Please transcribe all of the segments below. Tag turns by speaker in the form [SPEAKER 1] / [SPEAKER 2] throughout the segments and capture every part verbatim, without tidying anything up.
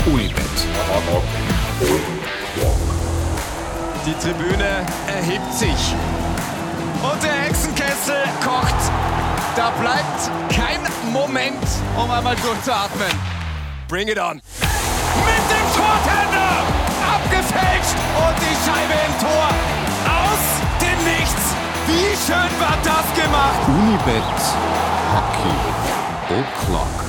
[SPEAKER 1] Unibet.
[SPEAKER 2] Die Tribüne erhebt sich und der Hexenkessel kocht. Da bleibt kein Moment, um einmal durchzuatmen. Bring it on. Mit dem Tortender abgefälscht und die Scheibe im Tor. Aus dem Nichts. Wie schön war das gemacht?
[SPEAKER 1] Unibet Hockey O'Clock.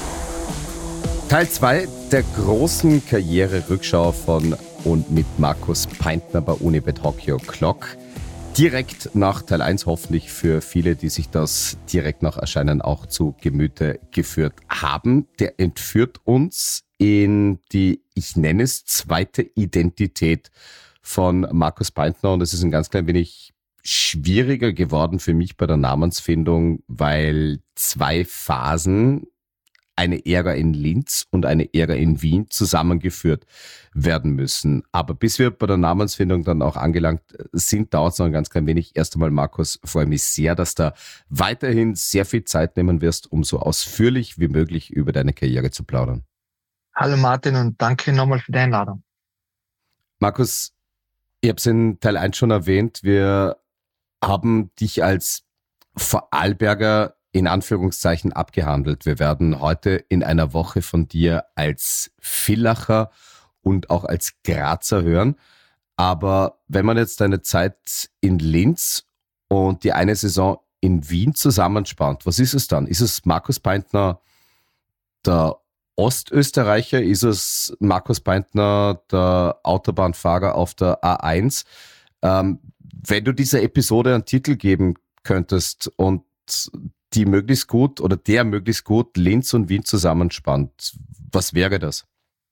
[SPEAKER 3] Teil zwei der großen Karriererückschau von und mit Markus Peintner bei Unibet Hockey O'Clock. Direkt nach Teil eins hoffentlich für viele, die sich das direkt nach Erscheinen auch zu Gemüte geführt haben. Der entführt uns in die, ich nenne es, zweite Identität von Markus Peintner. Und es ist ein ganz klein wenig schwieriger geworden für mich bei der Namensfindung, weil zwei Phasen, eine Ära in Linz und eine Ära in Wien, zusammengeführt werden müssen. Aber bis wir bei der Namensfindung dann auch angelangt sind, dauert es noch ein ganz klein wenig. Erst einmal, Markus, freue mich sehr, dass du weiterhin sehr viel Zeit nehmen wirst, um so ausführlich wie möglich über deine Karriere zu plaudern.
[SPEAKER 4] Hallo Martin und danke nochmal für die Einladung.
[SPEAKER 3] Markus, ich habe es in Teil eins schon erwähnt, wir haben dich als Vorarlberger in Anführungszeichen abgehandelt. Wir werden heute in einer Woche von dir als Villacher und auch als Grazer hören. Aber wenn man jetzt deine Zeit in Linz und die eine Saison in Wien zusammenspannt, was ist es dann? Ist es Markus Peintner, der Ostösterreicher? Ist es Markus Peintner, der Autobahnfahrer auf der A eins? Ähm, wenn du dieser Episode einen Titel geben könntest und die möglichst gut oder der möglichst gut Linz und Wien zusammenspannt, was wäre das?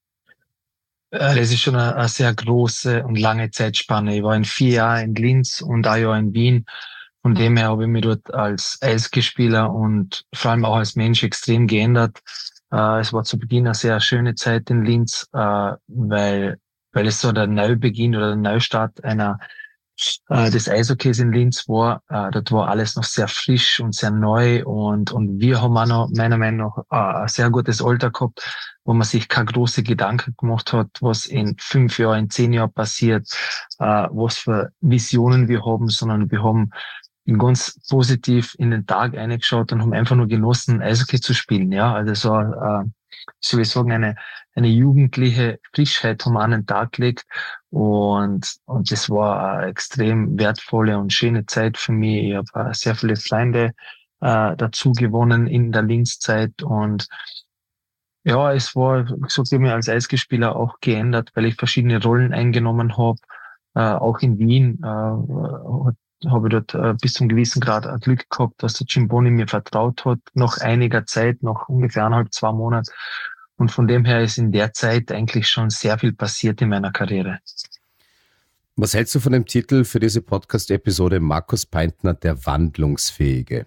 [SPEAKER 4] Das ist schon eine, eine sehr große und lange Zeitspanne. Ich war in vier Jahren in Linz und ein Jahr in Wien. Von dem her habe ich mich dort als Eishockeyspieler und vor allem auch als Mensch extrem geändert. Es war zu Beginn eine sehr schöne Zeit in Linz, weil, weil es so der Neubeginn oder der Neustart einer des Eishockeys in Linz war. Dort war alles noch sehr frisch und sehr neu und und wir haben auch noch meiner Meinung nach ein sehr gutes Alter gehabt, wo man sich keine große Gedanken gemacht hat, was in fünf Jahren, in zehn Jahren passiert, was für Visionen wir haben, sondern wir haben ganz positiv in den Tag eingeschaut und haben einfach nur genossen, Eishockey zu spielen. Ja, also so, äh, soll ich sagen, eine eine jugendliche Frischheit haben wir an den Tag gelegt und und das war eine extrem wertvolle und schöne Zeit für mich. Ich habe sehr viele Freunde äh, dazu gewonnen in der Linkszeit und ja, es war, wie gesagt, ich habe mich als Eishockeyspieler auch geändert, weil ich verschiedene Rollen eingenommen habe. Äh, auch in Wien äh, habe ich dort äh, bis zum gewissen Grad ein Glück gehabt, dass der Jim Boni mir vertraut hat, nach einiger Zeit, nach ungefähr eineinhalb, zwei Monaten. Und von dem her ist in der Zeit eigentlich schon sehr viel passiert in meiner Karriere.
[SPEAKER 3] Was hältst du von dem Titel für diese Podcast-Episode Markus Peintner, der Wandlungsfähige?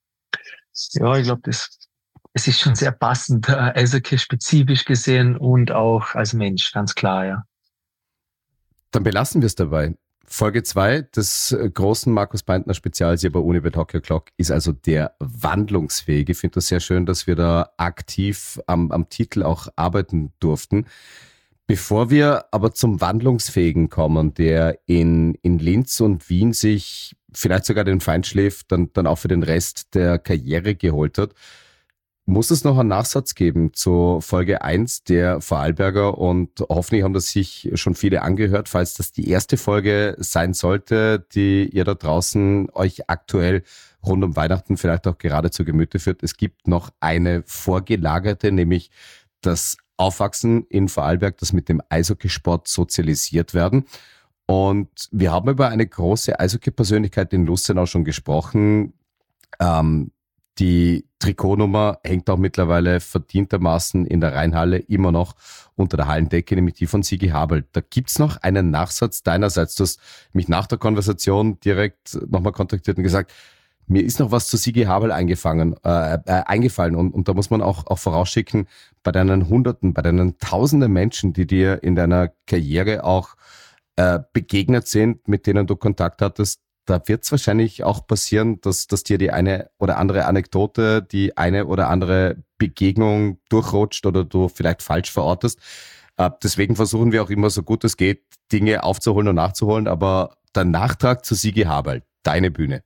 [SPEAKER 4] Ja, ich glaube, das es ist schon sehr passend, Eishockey-spezifisch gesehen und auch als Mensch, ganz klar, ja.
[SPEAKER 3] Dann belassen wir es dabei. Folge zwei des großen Markus Peintner Spezials hier bei Unibet Hockey O'Clock ist also der Wandlungsfähige. Ich finde das sehr schön, dass wir da aktiv am, am Titel auch arbeiten durften. Bevor wir aber zum Wandlungsfähigen kommen, der in, in Linz und Wien sich vielleicht sogar den Feinschliff dann, dann auch für den Rest der Karriere geholt hat, muss es noch einen Nachsatz geben zu Folge eins der Vorarlberger und hoffentlich haben das sich schon viele angehört, falls das die erste Folge sein sollte, die ihr da draußen euch aktuell rund um Weihnachten vielleicht auch gerade zu Gemüte führt. Es gibt noch eine vorgelagerte, nämlich das Aufwachsen in Vorarlberg, das mit dem Eishockeysport sozialisiert werden. Und wir haben über eine große Eishockey-Persönlichkeit in Lustenau schon gesprochen. Ähm, Die Trikotnummer hängt auch mittlerweile verdientermaßen in der Rheinhalle immer noch unter der Hallendecke, nämlich die von Sigi Habel. Da gibt's noch einen Nachsatz deinerseits. Du hast mich nach der Konversation direkt nochmal kontaktiert und gesagt, mir ist noch was zu Sigi Habel eingefangen, äh, äh, eingefallen. Und, und da muss man auch, auch vorausschicken, bei deinen Hunderten, bei deinen Tausenden Menschen, die dir in deiner Karriere auch äh, begegnet sind, mit denen du Kontakt hattest, da wird es wahrscheinlich auch passieren, dass, dass dir die eine oder andere Anekdote, die eine oder andere Begegnung durchrutscht oder du vielleicht falsch verortest. Äh, deswegen versuchen wir auch immer so gut es geht, Dinge aufzuholen und nachzuholen, aber der Nachtrag zu Sigi Haberl, deine Bühne.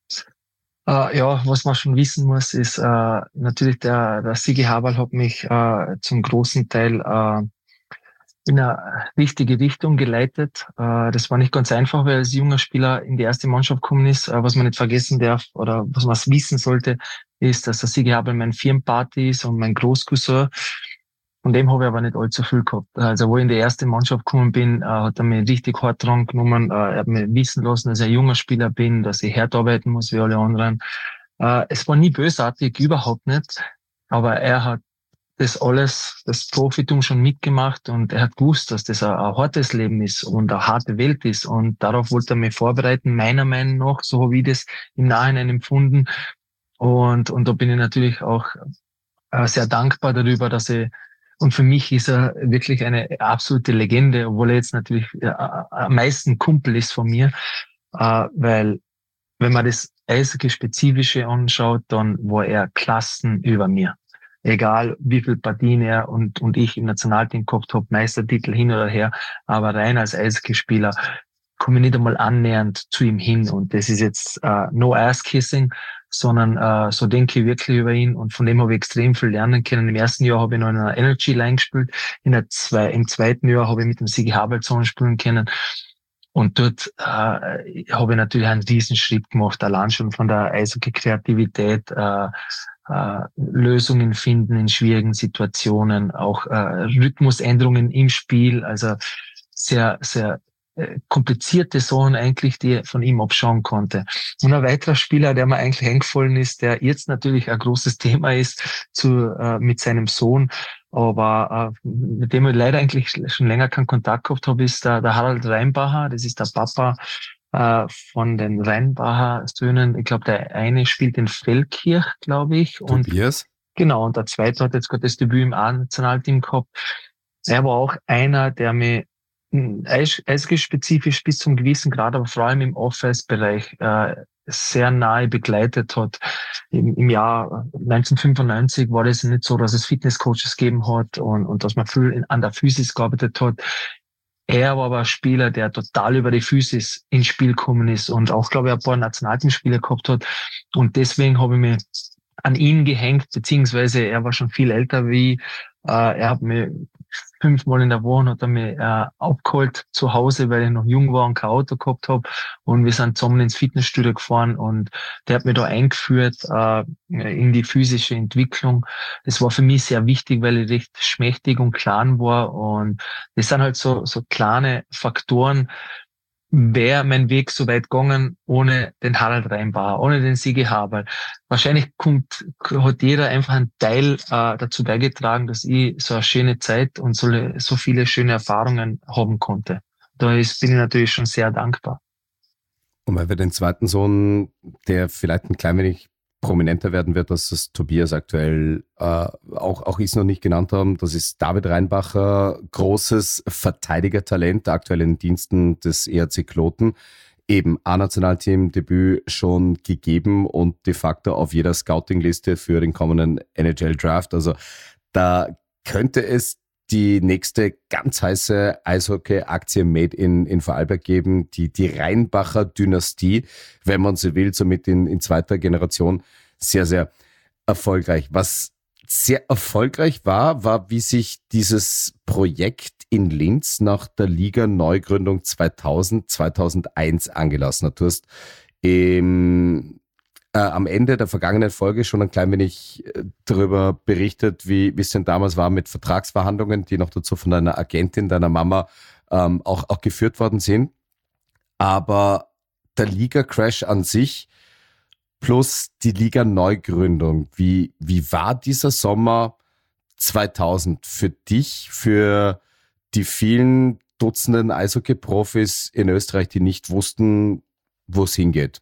[SPEAKER 4] Uh, ja, was man schon wissen muss, ist uh, natürlich der, der Sigi Haberl hat mich uh, zum großen Teil uh, in eine richtige Richtung geleitet. Uh, das war nicht ganz einfach, weil als junger Spieler in die erste Mannschaft gekommen ist. Uh, was man nicht vergessen darf oder was man wissen sollte, ist, dass der Sigi Haberl mein Firmenparty ist und mein Großcousin. Von dem habe ich aber nicht allzu viel gehabt. Also wo ich in die erste Mannschaft gekommen bin, äh, hat er mich richtig hart dran genommen. Äh, er hat mir wissen lassen, dass ich ein junger Spieler bin, dass ich hart arbeiten muss wie alle anderen. Äh, es war nie bösartig, überhaupt nicht. Aber er hat das alles, das Profitum schon mitgemacht und er hat gewusst, dass das ein, ein hartes Leben ist und eine harte Welt ist. Und darauf wollte er mich vorbereiten, meiner Meinung nach, so habe ich das im Nachhinein empfunden. Und, und da bin ich natürlich auch äh, sehr dankbar darüber, dass ich Und für mich ist er wirklich eine absolute Legende, obwohl er jetzt natürlich äh, am meisten Kumpel ist von mir, äh, weil wenn man das Eishockey-Spezifische anschaut, dann war er Klassen über mir. Egal wie viel Partien er und, und ich im Nationalteam gehabt habe, Meistertitel hin oder her, aber rein als Eishockeyspieler komme ich nicht einmal annähernd zu ihm hin. Und das ist jetzt äh, no ass-kissing, sondern äh, so denke ich wirklich über ihn und von dem habe ich extrem viel lernen können. Im ersten Jahr habe ich noch in einer Energy Line gespielt, in der zwei, im zweiten Jahr habe ich mit dem Sigi Haberl zusammenspielen können und dort äh, habe ich natürlich einen riesen Schritt gemacht, allein schon von der Eishockey-Kreativität, äh, äh, Lösungen finden in schwierigen Situationen, auch äh, Rhythmusänderungen im Spiel, also sehr, sehr komplizierte Sachen eigentlich, die ich von ihm abschauen konnte. Und ein weiterer Spieler, der mir eigentlich eingefallen ist, der jetzt natürlich ein großes Thema ist, zu äh, mit seinem Sohn, aber äh, mit dem ich leider eigentlich schon länger keinen Kontakt gehabt habe, ist der, der Harald Reinbacher. Das ist der Papa äh, von den Reinbacher Söhnen. Ich glaube, der eine spielt in Feldkirch, glaube ich. Und
[SPEAKER 3] Tobias?
[SPEAKER 4] Genau, und der zweite hat jetzt gerade das Debüt im A-Nationalteam gehabt. Er war auch einer, der mir eishockey-spezifisch bis zum gewissen Grad, aber vor allem im Off-Ice-Bereich äh, sehr nahe begleitet hat. Im, im Jahr neunzehnhundertfünfundneunzig war das nicht so, dass es Fitnesscoaches gegeben hat und, und dass man viel in, an der Physis gearbeitet hat. Er war aber ein Spieler, der total über die Physis ins Spiel gekommen ist und auch, glaube ich, ein paar Nationalteamspieler gehabt hat. Und deswegen habe ich mich an ihn gehängt, beziehungsweise er war schon viel älter wie ich. Äh, er hat mir fünfmal in der Woche hat er mich äh, abgeholt zu Hause, weil ich noch jung war und kein Auto gehabt habe. Und wir sind zusammen ins Fitnessstudio gefahren und der hat mich da eingeführt äh, in die physische Entwicklung. Das war für mich sehr wichtig, weil ich recht schmächtig und klein war. Und das sind halt so, so kleine Faktoren. Wäre mein Weg so weit gegangen ohne den Harald Reinbacher, ohne den Sigi Haberl. Wahrscheinlich kommt, hat jeder einfach einen Teil äh, dazu beigetragen, dass ich so eine schöne Zeit und so, so viele schöne Erfahrungen haben konnte. Da ist, bin ich natürlich schon sehr dankbar.
[SPEAKER 3] Und weil wir den zweiten Sohn, der vielleicht ein klein wenig prominenter werden wird, dass das Tobias aktuell äh, auch, auch ist noch nicht genannt haben. Das ist David Reinbacher, großes Verteidigertalent, aktuell in den Diensten des E R C Kloten. Eben A-Nationalteam-Debüt schon gegeben und de facto auf jeder Scouting-Liste für den kommenden N H L-Draft. Also da könnte es die nächste ganz heiße Eishockey-Aktie made in, in Vorarlberg geben, die, die Reinbacher Dynastie, wenn man so will, somit in, in zweiter Generation sehr, sehr erfolgreich. Was sehr erfolgreich war, war, wie sich dieses Projekt in Linz nach der Liga-Neugründung zweitausend, zweitausendeins angelassen hat. Du hast im Äh, am Ende der vergangenen Folge schon ein klein wenig äh, darüber berichtet, wie wie es denn damals war mit Vertragsverhandlungen, die noch dazu von deiner Agentin, deiner Mama ähm, auch, auch geführt worden sind. Aber der Liga-Crash an sich plus die Liga-Neugründung, wie, wie war dieser Sommer zweitausend für dich, für die vielen Dutzenden Eishockey-Profis in Österreich, die nicht wussten, wo es hingeht?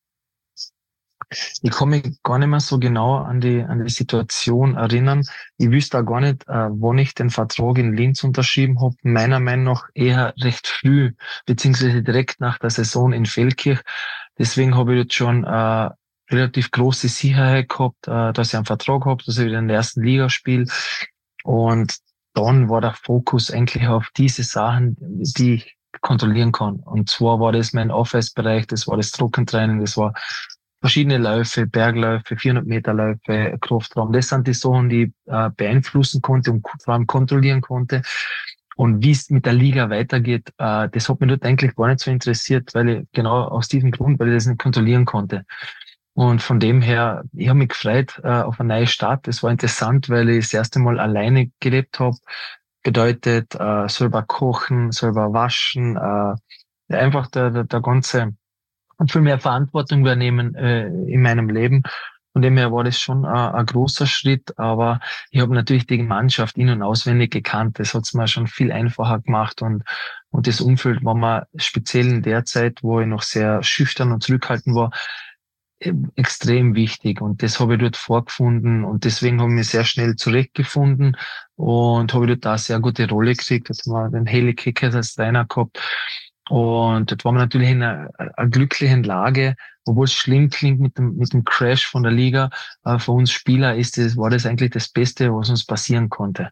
[SPEAKER 4] Ich kann mich gar nicht mehr so genau an die, an die Situation erinnern. Ich wüsste auch gar nicht, äh, wann ich den Vertrag in Linz unterschrieben habe. Meiner Meinung nach eher recht früh, beziehungsweise direkt nach der Saison in Feldkirch. Deswegen habe ich jetzt schon äh, relativ große Sicherheit gehabt, äh, dass ich einen Vertrag habe, dass ich wieder in der ersten Liga spiele. Und dann war der Fokus eigentlich auf diese Sachen, die ich kontrollieren kann. Und zwar war das mein Aufwärtsbereich, das war das Trockentraining, das war verschiedene Läufe, Bergläufe, vierhundert Meter Läufe, Kraftraum. Das sind die Sachen, die ich äh, beeinflussen konnte und vor allem kontrollieren konnte. Und wie es mit der Liga weitergeht, äh, das hat mich dort eigentlich gar nicht so interessiert, weil ich genau aus diesem Grund, weil ich das nicht kontrollieren konnte. Und von dem her, ich habe mich gefreut äh, auf eine neue Start. Das war interessant, weil ich das erste Mal alleine gelebt habe. Bedeutet, äh, selber kochen, selber waschen, äh, einfach der, der, der ganze, und viel mehr Verantwortung übernehmen äh, in meinem Leben. Von dem her war das schon äh, ein großer Schritt, aber ich habe natürlich die Mannschaft in- und auswendig gekannt. Das hat's mir schon viel einfacher gemacht und und das Umfeld war mir speziell in der Zeit, wo ich noch sehr schüchtern und zurückhaltend war, extrem wichtig, und das habe ich dort vorgefunden, und deswegen habe ich mich sehr schnell zurechtgefunden und habe dort auch eine sehr gute Rolle gekriegt. Jetzt haben wir den Haley Kickers als Trainer gehabt, und dort waren wir natürlich in einer, einer glücklichen Lage, obwohl es schlimm klingt mit dem mit dem Crash von der Liga. Äh, für uns Spieler ist das, war das eigentlich das Beste, was uns passieren konnte.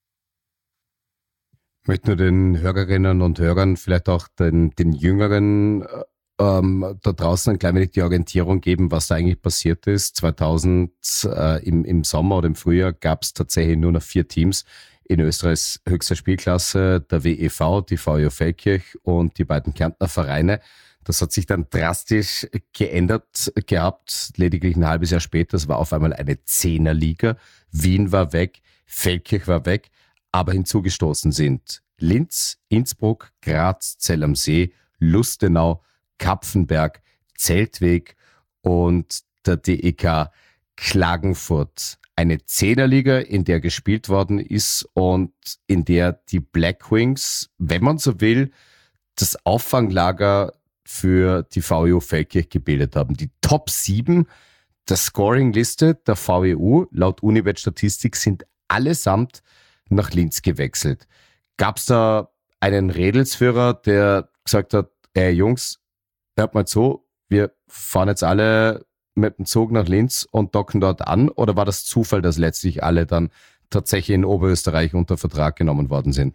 [SPEAKER 3] Ich möchte nur den Hörerinnen und Hörern, vielleicht auch den, den Jüngeren ähm, da draußen ein klein wenig die Orientierung geben, was da eigentlich passiert ist. zweitausend äh, im, im Sommer oder im Frühjahr gab es tatsächlich nur noch vier Teams in Österreichs höchster Spielklasse, der W E V, die VÖ Feldkirch und die beiden Kärntner Vereine. Das hat sich dann drastisch geändert gehabt, lediglich ein halbes Jahr später. Es war auf einmal eine Zehnerliga. Wien war weg, Feldkirch war weg, aber hinzugestoßen sind Linz, Innsbruck, Graz, Zell am See, Lustenau, Kapfenberg, Zeltweg und der D E K Klagenfurt. Eine Zehnerliga, in der gespielt worden ist und in der die Blackwings, wenn man so will, das Auffanglager für die VÖ Feldkirch gebildet haben. Die Top sieben der Scoring-Liste der V E U laut Unibet-Statistik sind allesamt nach Linz gewechselt. Gab es da einen Redelsführer, der gesagt hat, ey Jungs, hört mal zu, wir fahren jetzt alle mit dem Zug nach Linz und docken dort an, oder war das Zufall, dass letztlich alle dann tatsächlich in Oberösterreich unter Vertrag genommen worden sind?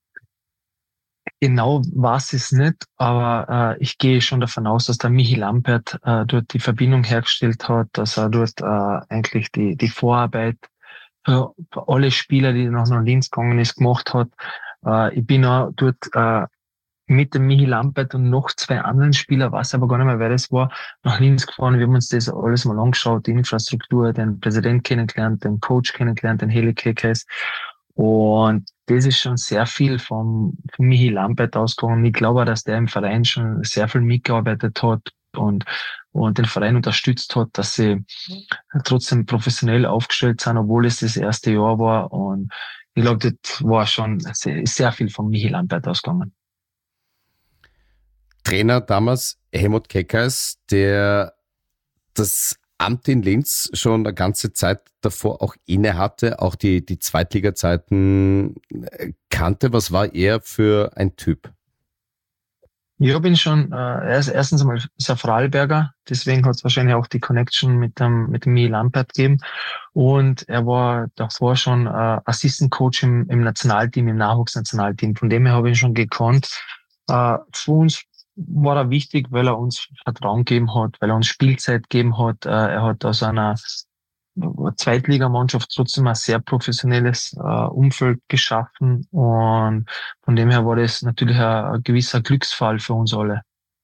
[SPEAKER 4] Genau war es nicht, aber äh, ich gehe schon davon aus, dass der Michi Lampert äh, dort die Verbindung hergestellt hat, dass er dort äh, eigentlich die die Vorarbeit für, für alle Spieler, die noch nach Linz gegangen ist, gemacht hat. Äh, ich bin auch dort äh, mit dem Michi Lampert und noch zwei anderen Spieler, weiß aber gar nicht mehr, wer das war, nach Linz gefahren. Wir haben uns das alles mal angeschaut, die Infrastruktur, den Präsident kennengelernt, den Coach kennengelernt, den Heli Kekes. Und das ist schon sehr viel vom, vom Michi Lampert ausgegangen. Ich glaube, dass der im Verein schon sehr viel mitgearbeitet hat und, und den Verein unterstützt hat, dass sie trotzdem professionell aufgestellt sind, obwohl es das erste Jahr war. Und ich glaube, das war schon sehr, sehr viel vom Michi Lampert ausgegangen.
[SPEAKER 3] Trainer damals Helmut Keckers, der das Amt in Linz schon eine ganze Zeit davor auch inne hatte, auch die, die Zweitliga-Zeiten kannte. Was war er für ein Typ?
[SPEAKER 4] Ich bin schon, äh, er ist erstens einmal ist er Vorarlberger, deswegen hat es wahrscheinlich auch die Connection mit dem mit dem Michi Lampert gegeben. Und er war davor schon äh, Assistant Coach im, im Nationalteam, im Nachwuchsnationalteam. Von dem her habe ich ihn schon gekannt. Äh, für uns war er wichtig, weil er uns Vertrauen gegeben hat, weil er uns Spielzeit gegeben hat. Äh, er hat aus einer Zweitligamannschaft trotzdem ein sehr professionelles äh, Umfeld geschaffen, und von dem her war das natürlich ein, ein gewisser Glücksfall für uns alle.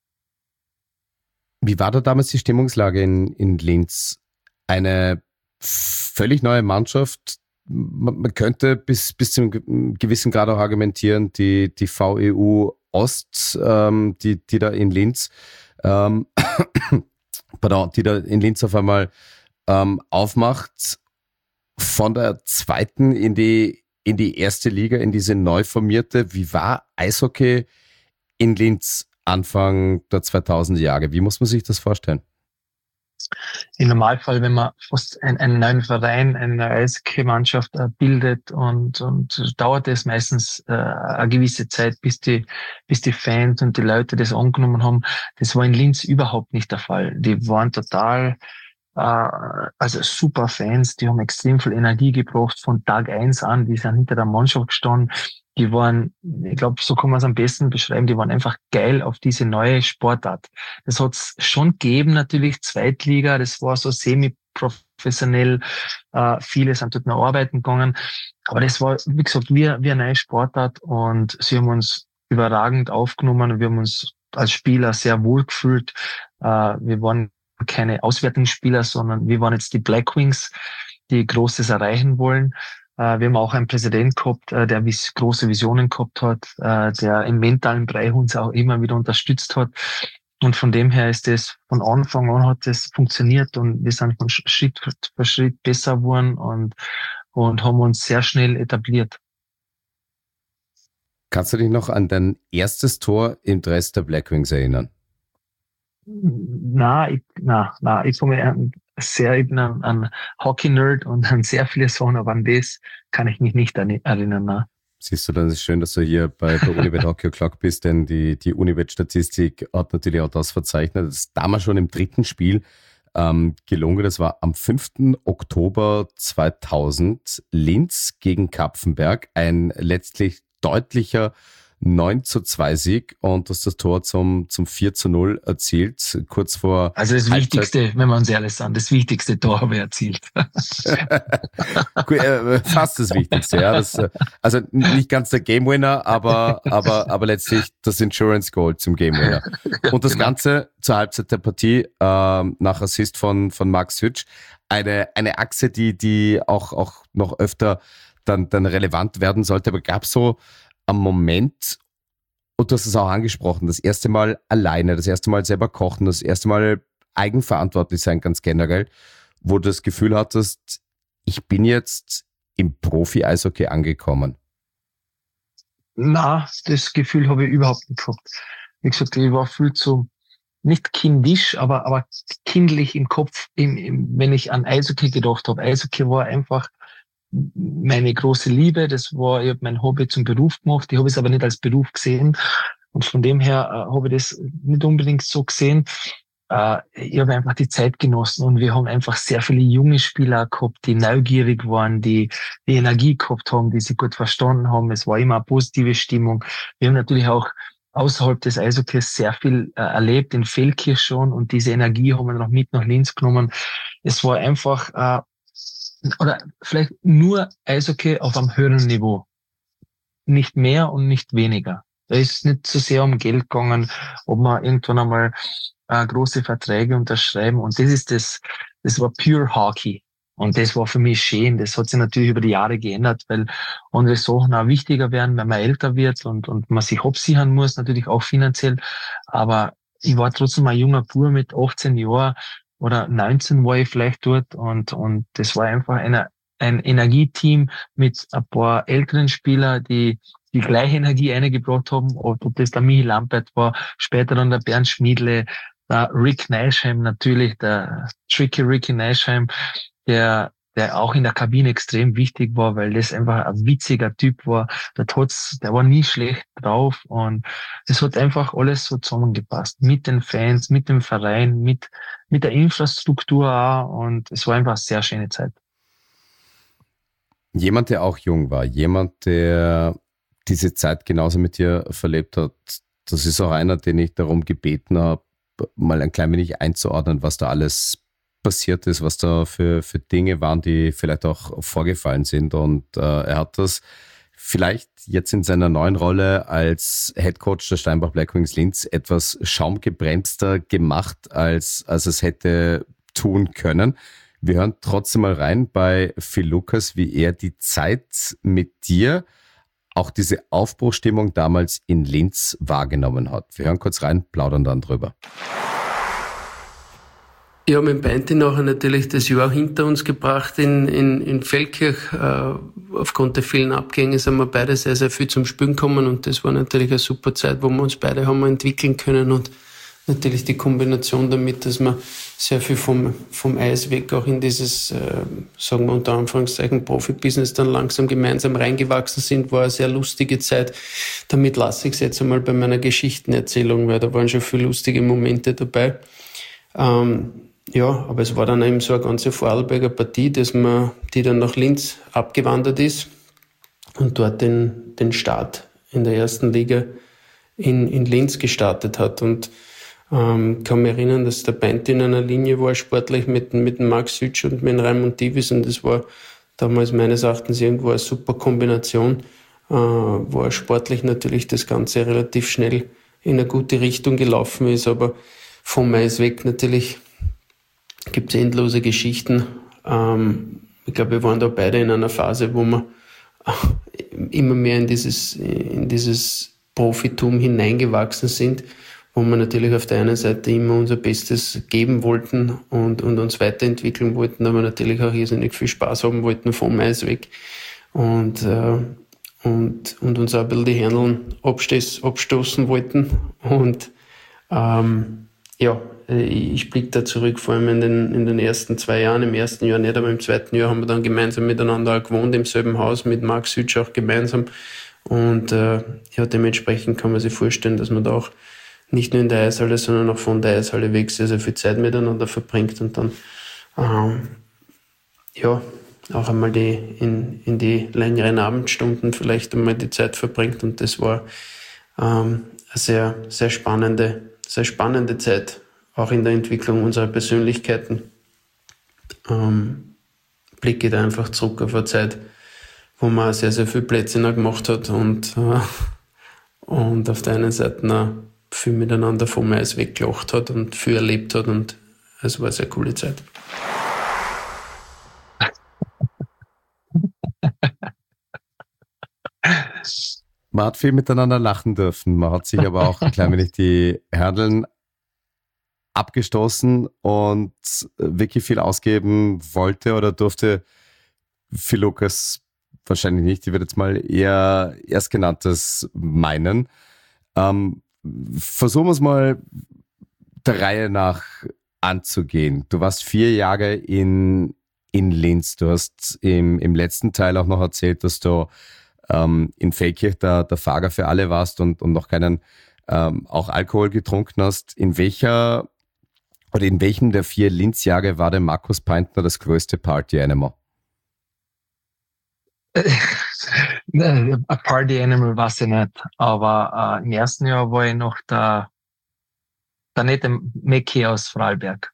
[SPEAKER 3] Wie war da damals die Stimmungslage in, in Linz? Eine völlig neue Mannschaft. Man, man könnte bis, bis zu einem gewissen Grad auch argumentieren, die, die V E U Ost, ähm, die, die da in Linz, ähm, pardon, die da in Linz auf einmal ähm, aufmacht, von der zweiten in die, in die erste Liga, in diese neu formierte. Wie war Eishockey in Linz Anfang der zweitausender Jahre? Wie muss man sich das vorstellen?
[SPEAKER 4] im Normalfall, wenn man fast einen, einen neuen Verein, eine Eishockey-Mannschaft äh, bildet und, und dauert es meistens äh, eine gewisse Zeit, bis die, bis die Fans und die Leute das angenommen haben. Das war in Linz überhaupt nicht der Fall. Die waren total, äh, also super Fans, die haben extrem viel Energie gebracht von Tag eins an, die sind hinter der Mannschaft gestanden. Die waren, ich glaube, so kann man es am besten beschreiben, die waren einfach geil auf diese neue Sportart. Das hat es schon gegeben, natürlich, Zweitliga, das war so semi-professionell, äh, viele sind dort noch arbeiten gegangen, aber das war, wie gesagt, wie, wie eine neue Sportart und sie haben uns überragend aufgenommen und wir haben uns als Spieler sehr wohl gefühlt. Äh, wir waren keine Auswertungsspieler, sondern wir waren jetzt die Black Wings, die Großes erreichen wollen. Wir haben auch einen Präsident gehabt, der große Visionen gehabt hat, der im mentalen Bereich uns auch immer wieder unterstützt hat. Und von dem her ist das, von Anfang an hat das funktioniert und wir sind von Schritt für Schritt besser geworden und, und haben uns sehr schnell etabliert.
[SPEAKER 3] Kannst du dich noch an dein erstes Tor im Dress der Black Wings erinnern?
[SPEAKER 4] Na, ich, na, na, ich komme an sehr, ich bin ein, ein Hockey-Nerd und an sehr viele Sachen, aber an das kann ich mich nicht erinnern. Na.
[SPEAKER 3] Siehst du, dann ist es schön, dass du hier bei der Unibet Hockey O'Clock bist, denn die, die Unibet-Statistik hat natürlich auch das verzeichnet. Das ist damals schon im dritten Spiel ähm, gelungen. Das war am fünften Oktober zweitausend, Linz gegen Kapfenberg. Ein letztlich deutlicher neun zu zwei Sieg und das das Tor zum, zum vier zu null erzielt, kurz vor
[SPEAKER 4] Also das Halbzeit. Wichtigste, wenn wir uns ehrlich sagen, das wichtigste Tor habe ich erzielt.
[SPEAKER 3] Gut, äh, fast das Wichtigste, ja. Das, also nicht ganz der Game Winner, aber, aber, aber letztlich das Insurance Goal zum Game Winner. Und das genau. Ganze zur Halbzeit der Partie, ähm, nach Assist von, von Max Hütsch, eine, eine Achse, die, die auch, auch noch öfter dann, dann relevant werden sollte, aber gab so am Moment, und du hast es auch angesprochen, das erste Mal alleine, das erste Mal selber kochen, das erste Mal eigenverantwortlich sein, ganz generell, wo du das Gefühl hattest, ich bin jetzt im Profi-Eishockey angekommen?
[SPEAKER 4] Na, das Gefühl habe ich überhaupt nicht gehabt. Wie gesagt, ich war viel zu, nicht kindisch, aber, aber kindlich im Kopf, im, im, wenn ich an Eishockey gedacht habe. Eishockey war einfach meine große Liebe, das war, ich habe mein Hobby zum Beruf gemacht, ich habe es aber nicht als Beruf gesehen und von dem her äh, habe ich das nicht unbedingt so gesehen. Äh, ich habe einfach die Zeit genossen und wir haben einfach sehr viele junge Spieler gehabt, die neugierig waren, die die Energie gehabt haben, die sich gut verstanden haben. Es war immer eine positive Stimmung. Wir haben natürlich auch außerhalb des Eishockeys sehr viel äh, erlebt, in Feldkirch schon und diese Energie haben wir noch mit nach Linz genommen. Es war einfach äh, oder vielleicht nur Eishockey auf einem höheren Niveau. Nicht mehr und nicht weniger. Da ist nicht so sehr um Geld gegangen, ob man irgendwann einmal äh, große Verträge unterschreiben. Und das ist das, das war pure Hockey. Und das war für mich schön. Das hat sich natürlich über die Jahre geändert, weil andere Sachen auch wichtiger werden, wenn man älter wird und, und man sich absichern muss, natürlich auch finanziell. Aber ich war trotzdem ein junger Bub mit achtzehn Jahren, oder neunzehn war ich vielleicht dort und und das war einfach eine, ein Energieteam mit ein paar älteren Spielern, die die gleiche Energie eingebracht haben, ob, ob das der Michi Lampert war, später dann der Bernd Schmiedle, der Rick Neisheim natürlich, der Tricky Ricky Neisheim, der der auch in der Kabine extrem wichtig war, weil das einfach ein witziger Typ war. Der Tots, der war nie schlecht drauf und es hat einfach alles so zusammengepasst. Mit den Fans, mit dem Verein, mit mit der Infrastruktur auch und es war einfach eine sehr schöne Zeit.
[SPEAKER 3] Jemand, der auch jung war, jemand, der diese Zeit genauso mit dir verlebt hat, das ist auch einer, den ich darum gebeten habe, mal ein klein wenig einzuordnen, was da alles passiert ist, was da für, für Dinge waren, die vielleicht auch vorgefallen sind. Und äh, er hat das vielleicht jetzt in seiner neuen Rolle als Headcoach der Steinbach Black Wings Linz etwas schaumgebremster gemacht, als, als es hätte tun können. Wir hören trotzdem mal rein bei Phil Lucas, wie er die Zeit mit dir, auch diese Aufbruchstimmung damals in Linz wahrgenommen hat. Wir hören kurz rein, plaudern dann drüber.
[SPEAKER 1] Ja, mit Beinti nachher natürlich das Jahr hinter uns gebracht in, in, in Feldkirch. Äh, aufgrund der vielen Abgänge sind wir beide sehr, sehr viel zum Spielen gekommen und das war natürlich eine super Zeit, wo wir uns beide haben entwickeln können und natürlich die Kombination damit, dass man sehr viel vom, vom Eis weg auch in dieses, äh, sagen wir unter Anführungszeichen, Profi-Business dann langsam gemeinsam reingewachsen sind, war eine sehr lustige Zeit. Damit lasse ich es jetzt einmal bei meiner Geschichtenerzählung, weil da waren schon viele lustige Momente dabei. Ähm, ja, aber es war dann eben so eine ganze Vorarlberger Partie, dass man, die dann nach Linz abgewandert ist und dort den, den Start in der ersten Liga in, in Linz gestartet hat. Und ähm, kann mich erinnern, dass der Beinti in einer Linie war, sportlich mit, mit dem Max Sütsch und mit dem Raimund Divis, und das war damals meines Erachtens irgendwo eine super Kombination. Äh, war sportlich natürlich das Ganze relativ schnell in eine gute Richtung gelaufen ist, aber vom Eis weg natürlich gibt es endlose Geschichten. Ähm, ich glaube, wir waren da beide in einer Phase, wo wir immer mehr in dieses, in dieses Profitum hineingewachsen sind, wo wir natürlich auf der einen Seite immer unser Bestes geben wollten und, und uns weiterentwickeln wollten, aber natürlich auch irrsinnig viel Spaß haben wollten vom Eis weg und, äh, und, und uns auch ein bisschen die Händeln abstoßen wollten. Und ähm, ja, ich blicke da zurück, vor allem in den, in den ersten zwei Jahren, im ersten Jahr nicht, aber im zweiten Jahr haben wir dann gemeinsam miteinander auch gewohnt, im selben Haus, mit Max Sütsch auch gemeinsam. Und äh, ja, dementsprechend kann man sich vorstellen, dass man da auch nicht nur in der Eishalle, sondern auch von der Eishalle weg sehr, sehr viel Zeit miteinander verbringt und dann ähm, ja, auch einmal die in, in die längeren Abendstunden vielleicht einmal die Zeit verbringt. Und das war ähm, eine sehr, sehr spannende, sehr spannende Zeit, auch in der Entwicklung unserer Persönlichkeiten. Ähm, blicke da einfach zurück auf eine Zeit, wo man sehr, sehr viel Plätze noch gemacht hat und, äh, und auf der einen Seite noch viel miteinander vom Eis weggelacht hat und viel erlebt hat, und es war eine sehr coole Zeit.
[SPEAKER 3] Man hat viel miteinander lachen dürfen, man hat sich aber auch ein klein wenig die Händeln abgestoßen und wirklich viel ausgeben wollte oder durfte. Für Lukas wahrscheinlich nicht, ich würde jetzt mal eher Erstgenanntes meinen. Ähm, versuchen wir es mal der Reihe nach anzugehen. Du warst vier Jahre in, in Linz. Du hast im, im letzten Teil auch noch erzählt, dass du ähm, in Feldkirch der, der Fahrer für alle warst und, und noch keinen ähm, auch Alkohol getrunken hast. In welcher oder in welchem der vier Linz-Jahre war der Markus Peintner das größte Party-Animal?
[SPEAKER 4] Ein Party-Animal war sie nicht, aber äh, im ersten Jahr war ich noch der, der nette Mecki aus Vorarlberg.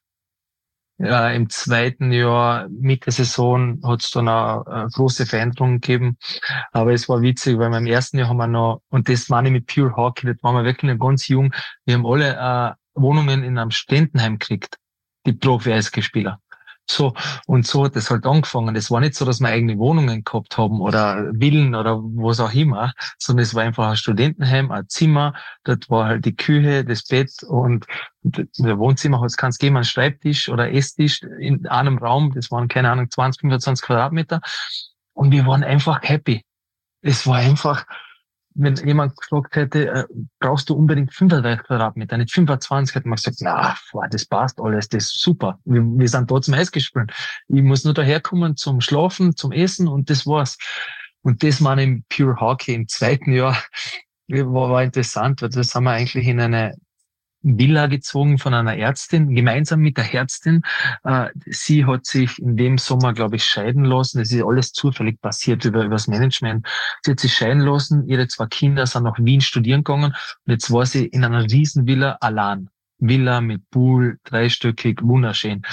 [SPEAKER 4] Ja, im zweiten Jahr, Mitte der Saison, hat es dann eine, eine große Veränderung gegeben, aber es war witzig, weil wir im ersten Jahr haben wir noch, und das meine ich mit Pure Hockey, das waren wir wirklich noch ganz jung, wir haben alle äh, Wohnungen in einem Studentenheim gekriegt, die Profi-Eishockeyspieler. So, und so hat das halt angefangen. Es war nicht so, dass wir eigene Wohnungen gehabt haben oder Villen oder was auch immer, sondern es war einfach ein Studentenheim, ein Zimmer, dort war halt die Küche, das Bett und der Wohnzimmer hat es keins gegeben, einen Schreibtisch oder Esstisch in einem Raum, das waren, keine Ahnung, zwanzig, fünfundzwanzig Quadratmeter, und wir waren einfach happy. Es war einfach, wenn jemand gefragt hätte, äh, brauchst du unbedingt fünfunddreißig Quadratmeter, nicht fünfundzwanzig, hätte man gesagt, na, boah, das passt alles, das ist super. Wir, wir sind dort zum Eis gespielt. Ich muss nur daherkommen zum Schlafen, zum Essen, und das war's. Und das war im Pure Hockey im zweiten Jahr, war, war interessant, weil das haben wir eigentlich in eine Villa gezogen von einer Ärztin, gemeinsam mit der Ärztin. Äh, sie hat sich in dem Sommer, glaube ich, scheiden lassen. Das ist alles zufällig passiert über, über das Management. Sie hat sich scheiden lassen. Ihre zwei Kinder sind nach Wien studieren gegangen. Und jetzt war sie in einer riesen Villa allein. Villa mit Pool, dreistöckig, wunderschön.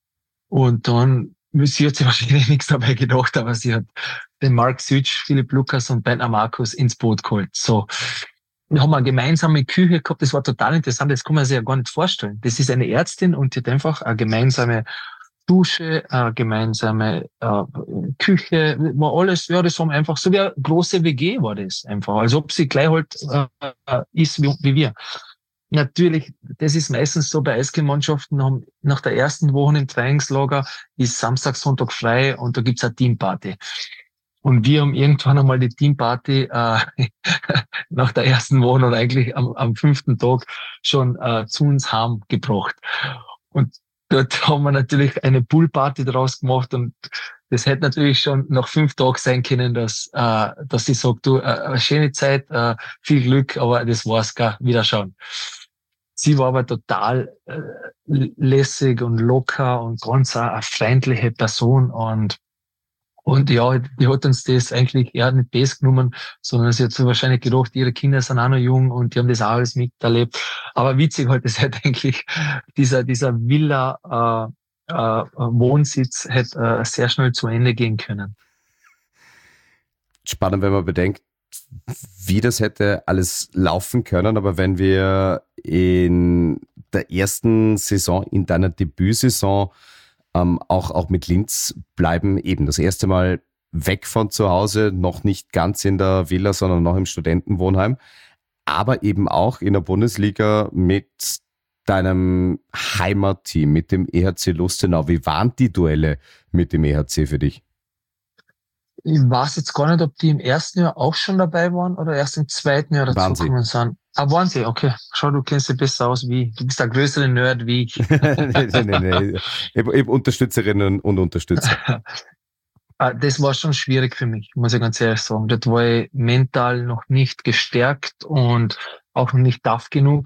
[SPEAKER 4] Und dann, sie hat sich wahrscheinlich nichts dabei gedacht, aber sie hat den Mark Sütsch, Philipp Lukas und Bentner Markus ins Boot geholt. So. Wir haben eine gemeinsame Küche gehabt, das war total interessant, das kann man sich ja gar nicht vorstellen. Das ist eine Ärztin und die hat einfach eine gemeinsame Dusche, eine gemeinsame äh, Küche, war alles, ja, das haben einfach, so wie eine große W G war das einfach, als ob sie gleich halt äh, ist wie, wie wir. Natürlich, das ist meistens so bei Eishockey-Mannschaften, haben nach der ersten Woche im Trainingslager ist Samstag, Sonntag frei und da gibt's eine Teamparty. Und wir haben irgendwann einmal die Teamparty äh, nach der ersten Woche oder eigentlich am, am fünften Tag schon äh, zu uns heimgebracht. Und dort haben wir natürlich eine Poolparty draus gemacht und das hätte natürlich schon nach fünf Tagen sein können, dass, äh, dass ich sage, du, äh, eine schöne Zeit, äh, viel Glück, aber das war's, gar wieder schauen. Sie war aber total äh, lässig und locker und ganz eine freundliche Person und und ja, die hat uns das eigentlich eher nicht best genommen, sondern sie hat so wahrscheinlich gedacht, ihre Kinder sind auch noch jung und die haben das auch alles miterlebt. Aber witzig halt, das hätte eigentlich dieser dieser Villa äh, äh, Wohnsitz hätte äh, sehr schnell zu Ende gehen können.
[SPEAKER 3] Spannend, wenn man bedenkt, wie das hätte alles laufen können, aber wenn wir in der ersten Saison, in deiner Debütsaison ähm, auch, auch mit Linz bleiben, eben das erste Mal weg von zu Hause, noch nicht ganz in der Villa, sondern noch im Studentenwohnheim, aber eben auch in der Bundesliga mit deinem Heimatteam, mit dem E H C Lustenau. Wie waren die Duelle mit dem E H C für dich?
[SPEAKER 4] Ich weiß jetzt gar nicht, ob die im ersten Jahr auch schon dabei waren oder erst im zweiten Jahr dazugekommen sind. Ah, waren sie? Okay. Schau, du kennst dich besser aus wie ich. Du bist der größere Nerd wie ich.
[SPEAKER 3] nee, nee, nee, nee. Ich, ich Unterstützerinnen und Unterstützer.
[SPEAKER 4] Das war schon schwierig für mich, muss ich ganz ehrlich sagen. Dort war ich mental noch nicht gestärkt und auch noch nicht tough genug.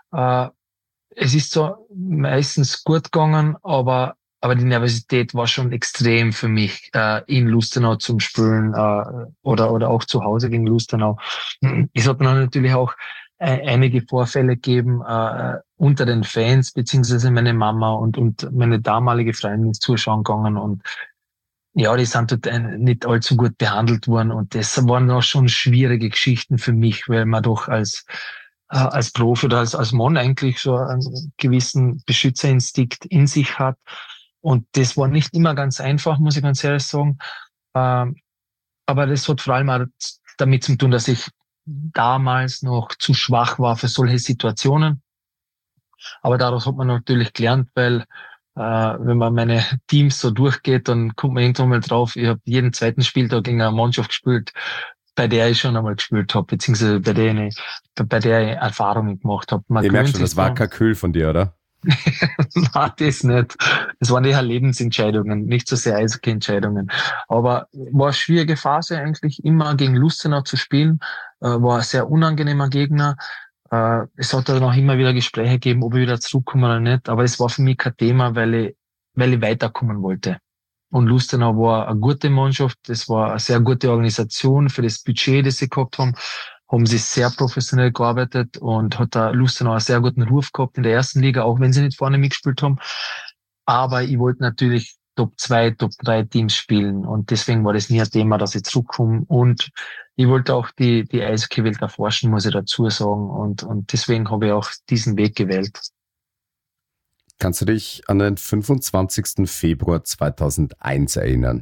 [SPEAKER 4] Es ist so meistens gut gegangen, aber Aber die Nervosität war schon extrem für mich, äh, in Lustenau zum Spielen äh, oder oder auch zu Hause gegen Lustenau. Es hat dann natürlich auch äh, einige Vorfälle gegeben äh, unter den Fans, beziehungsweise meine Mama und und meine damalige Freundin ist zuschauen gegangen und ja, die sind dort nicht allzu gut behandelt worden und das waren auch schon schwierige Geschichten für mich, weil man doch als äh, als Profi oder als als Mann eigentlich so einen gewissen Beschützerinstinkt in sich hat. Und das war nicht immer ganz einfach, muss ich ganz ehrlich sagen. Ähm, aber das hat vor allem auch damit zu tun, dass ich damals noch zu schwach war für solche Situationen. Aber daraus hat man natürlich gelernt, weil äh, wenn man meine Teams so durchgeht, dann kommt man irgendwann mal drauf, ich habe jeden zweiten Spieltag gegen eine Mannschaft gespielt, bei der ich schon einmal gespielt habe, beziehungsweise bei der ich, bei der ich Erfahrungen gemacht habe.
[SPEAKER 3] Ich merke schon, das war Kalkül von dir, oder?
[SPEAKER 4] Nein, das nicht. Das waren eher Lebensentscheidungen, nicht so sehr Eishockey-Entscheidungen. Aber war eine schwierige Phase eigentlich, immer gegen Lustenau zu spielen. War ein sehr unangenehmer Gegner. Es hat dann auch immer wieder Gespräche gegeben, ob ich wieder zurückkomme oder nicht. Aber es war für mich kein Thema, weil ich, weil ich weiterkommen wollte. Und Lustenau war eine gute Mannschaft. Das war eine sehr gute Organisation für das Budget, das sie gehabt haben. Haben sie sehr professionell gearbeitet und hat da Lustenau einen sehr guten Ruf gehabt in der ersten Liga, auch wenn sie nicht vorne mitgespielt haben. Aber ich wollte natürlich Top zwei, Top drei Teams spielen und deswegen war das nie ein Thema, dass ich zurückkomme. Und ich wollte auch die, die Eishockey-Welt erforschen, muss ich dazu sagen. Und, und deswegen habe ich auch diesen Weg gewählt.
[SPEAKER 3] Kannst du dich an den fünfundzwanzigsten Februar zweitausendeins erinnern?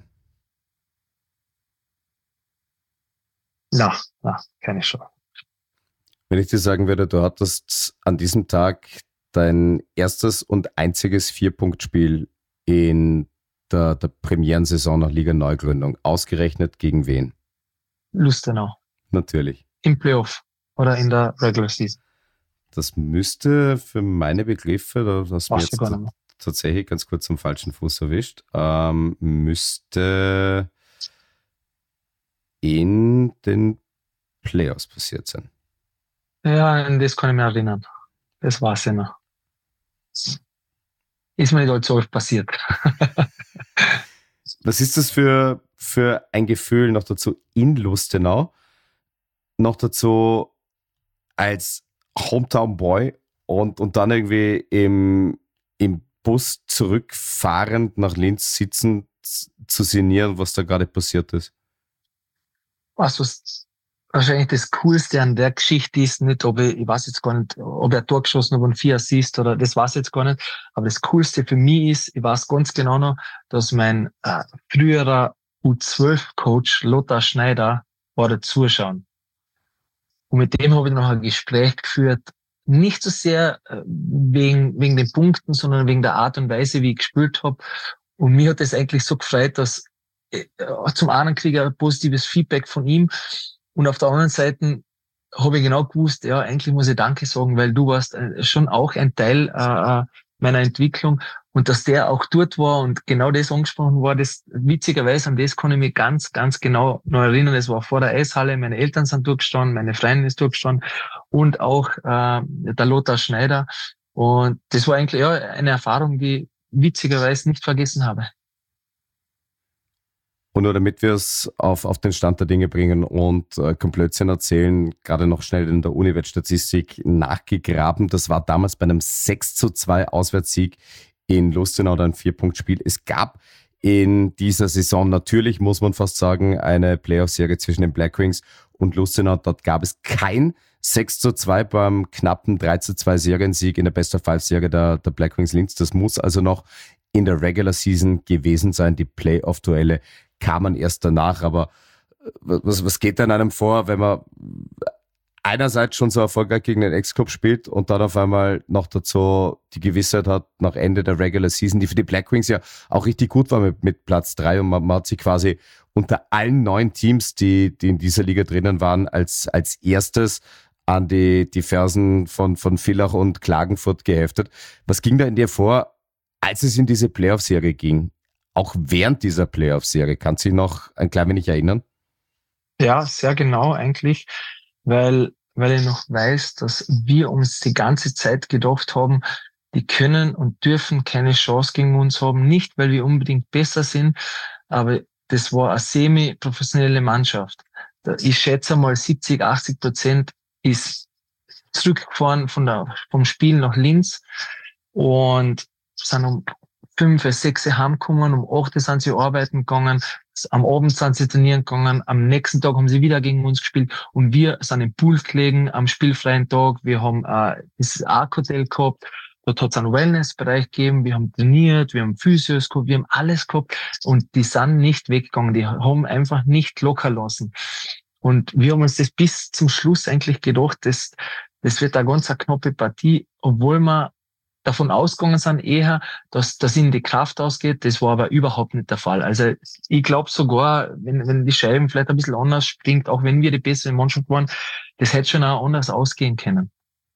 [SPEAKER 4] Na, na, keine Chance.
[SPEAKER 3] Wenn ich dir sagen würde, du hattest an diesem Tag dein erstes und einziges Vier-Punkt-Spiel in der, der Premierensaison nach Liga-Neugründung, ausgerechnet gegen wen?
[SPEAKER 4] Lustenau.
[SPEAKER 3] Natürlich.
[SPEAKER 4] Im Playoff oder in der Regular Season.
[SPEAKER 3] Das müsste für meine Begriffe, da hast du mir jetzt
[SPEAKER 4] gar nicht
[SPEAKER 3] tatsächlich ganz kurz am falschen Fuß erwischt, ähm, müsste in den Playoffs passiert sein.
[SPEAKER 4] Ja, an das kann ich mich erinnern. Das war's ja noch. Ist mir nicht allzu oft passiert.
[SPEAKER 3] Was ist das für, für ein Gefühl, noch dazu in Lustenau, noch dazu als Hometown Boy und, und dann irgendwie im, im Bus zurückfahrend nach Linz sitzen, zu sinnieren, was da gerade passiert ist?
[SPEAKER 4] Was, was wahrscheinlich das Coolste an der Geschichte ist, nicht, ob ich, ich weiß jetzt gar nicht, ob er ein Tor geschossen hat und vier Assists oder das weiß ich jetzt gar nicht, aber das Coolste für mich ist, ich weiß ganz genau noch, dass mein äh, früherer U zwölf Coach Lothar Schneider war da zuschauen. Und mit dem habe ich noch ein Gespräch geführt, nicht so sehr äh, wegen, wegen den Punkten, sondern wegen der Art und Weise, wie ich gespielt habe. Und mir hat es eigentlich so gefreut, dass äh, zum einen kriege ich ein positives Feedback von ihm und auf der anderen Seite habe ich genau gewusst, ja, eigentlich muss ich Danke sagen, weil du warst schon auch ein Teil äh, meiner Entwicklung und dass der auch dort war und genau das angesprochen war, das witzigerweise, an das kann ich mich ganz, ganz genau noch erinnern. Es war vor der Eishalle, meine Eltern sind durchgestanden, meine Freundin ist durchgestanden und auch äh, der Lothar Schneider und das war eigentlich ja eine Erfahrung, die ich witzigerweise nicht vergessen habe.
[SPEAKER 3] Und nur damit wir es auf, auf den Stand der Dinge bringen und äh, Blödsinn erzählen, gerade noch schnell in der Univet-Statistik nachgegraben. Das war damals bei einem sechs zu zwei Auswärtssieg in Lustenau oder ein Vier-Punkt-Spiel. Es gab in dieser Saison natürlich, muss man fast sagen, eine Playoff-Serie zwischen den Blackwings und Lustenau. Dort gab es kein sechs zu zwei beim knappen drei zu zwei Seriensieg in der Best-of-Five-Serie der, der Blackwings Linz. Das muss also noch in der Regular Season gewesen sein. Die Playoff-Duelle kamen erst danach, aber was, was geht denn einem vor, wenn man einerseits schon so erfolgreich gegen den Ex-Club spielt und dann auf einmal noch dazu die Gewissheit hat, nach Ende der Regular Season, die für die Blackwings ja auch richtig gut war mit, mit Platz drei und man, man hat sich quasi unter allen neun Teams, die, die in dieser Liga drinnen waren, als, als erstes an die, die Fersen von, von Villach und Klagenfurt geheftet. Was ging da in dir vor, als es in diese Playoff-Serie ging? Auch während dieser Playoff-Serie, kannst du dich noch ein klein wenig erinnern?
[SPEAKER 4] Ja, sehr genau eigentlich, weil, weil ich noch weiß, dass wir uns die ganze Zeit gedacht haben, die können und dürfen keine Chance gegen uns haben. Nicht, weil wir unbedingt besser sind, aber das war eine semi-professionelle Mannschaft. Ich schätze mal siebzig, achtzig Prozent ist zurückgefahren von der, vom Spiel nach Linz und sind um fünf, sechs heimgekommen, um acht sind sie arbeiten gegangen, am Abend sind sie trainieren gegangen, am nächsten Tag haben sie wieder gegen uns gespielt und wir sind im Pool gelegen am spielfreien Tag. Wir haben äh, das Arc-Hotel gehabt, dort hat es einen Wellnessbereich gegeben, wir haben trainiert, wir haben Physios gehabt, wir haben alles gehabt und die sind nicht weggegangen, die haben einfach nicht locker lassen. Und wir haben uns das bis zum Schluss eigentlich gedacht, das, das wird eine ganz eine knappe Partie, obwohl wir davon ausgegangen sind eher, dass, dass ihnen die Kraft ausgeht. Das war aber überhaupt nicht der Fall. Also ich glaube sogar, wenn, wenn die Scheiben vielleicht ein bisschen anders springt, auch wenn wir die bessere Mannschaft waren, das hätte schon auch anders ausgehen können.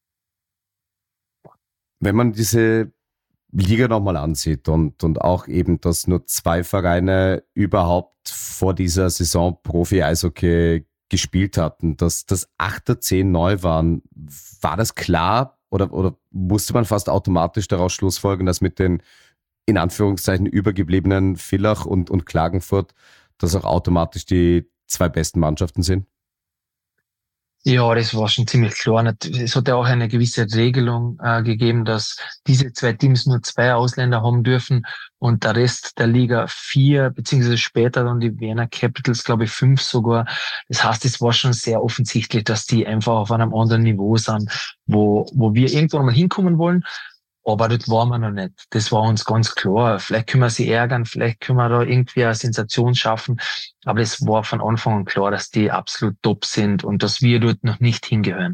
[SPEAKER 3] Wenn man diese Liga nochmal ansieht und, und auch eben, dass nur zwei Vereine überhaupt vor dieser Saison Profi-Eishockey gespielt hatten, dass das acht der zehn neu waren, war das klar? Oder, oder musste man fast automatisch daraus schlussfolgern, dass mit den in Anführungszeichen übergebliebenen Villach und, und Klagenfurt das auch automatisch die zwei besten Mannschaften sind?
[SPEAKER 4] Ja, das war schon ziemlich klar. Es hat ja auch eine gewisse Regelung äh, gegeben, dass diese zwei Teams nur zwei Ausländer haben dürfen und der Rest der Liga vier, beziehungsweise später dann die Vienna Capitals, glaube ich, fünf sogar. Das heißt, es war schon sehr offensichtlich, dass die einfach auf einem anderen Niveau sind, wo, wo wir irgendwann mal hinkommen wollen. Aber das waren wir noch nicht. Das war uns ganz klar. Vielleicht können wir sie ärgern, vielleicht können wir da irgendwie eine Sensation schaffen. Aber es war von Anfang an klar, dass die absolut top sind und dass wir dort noch nicht hingehören.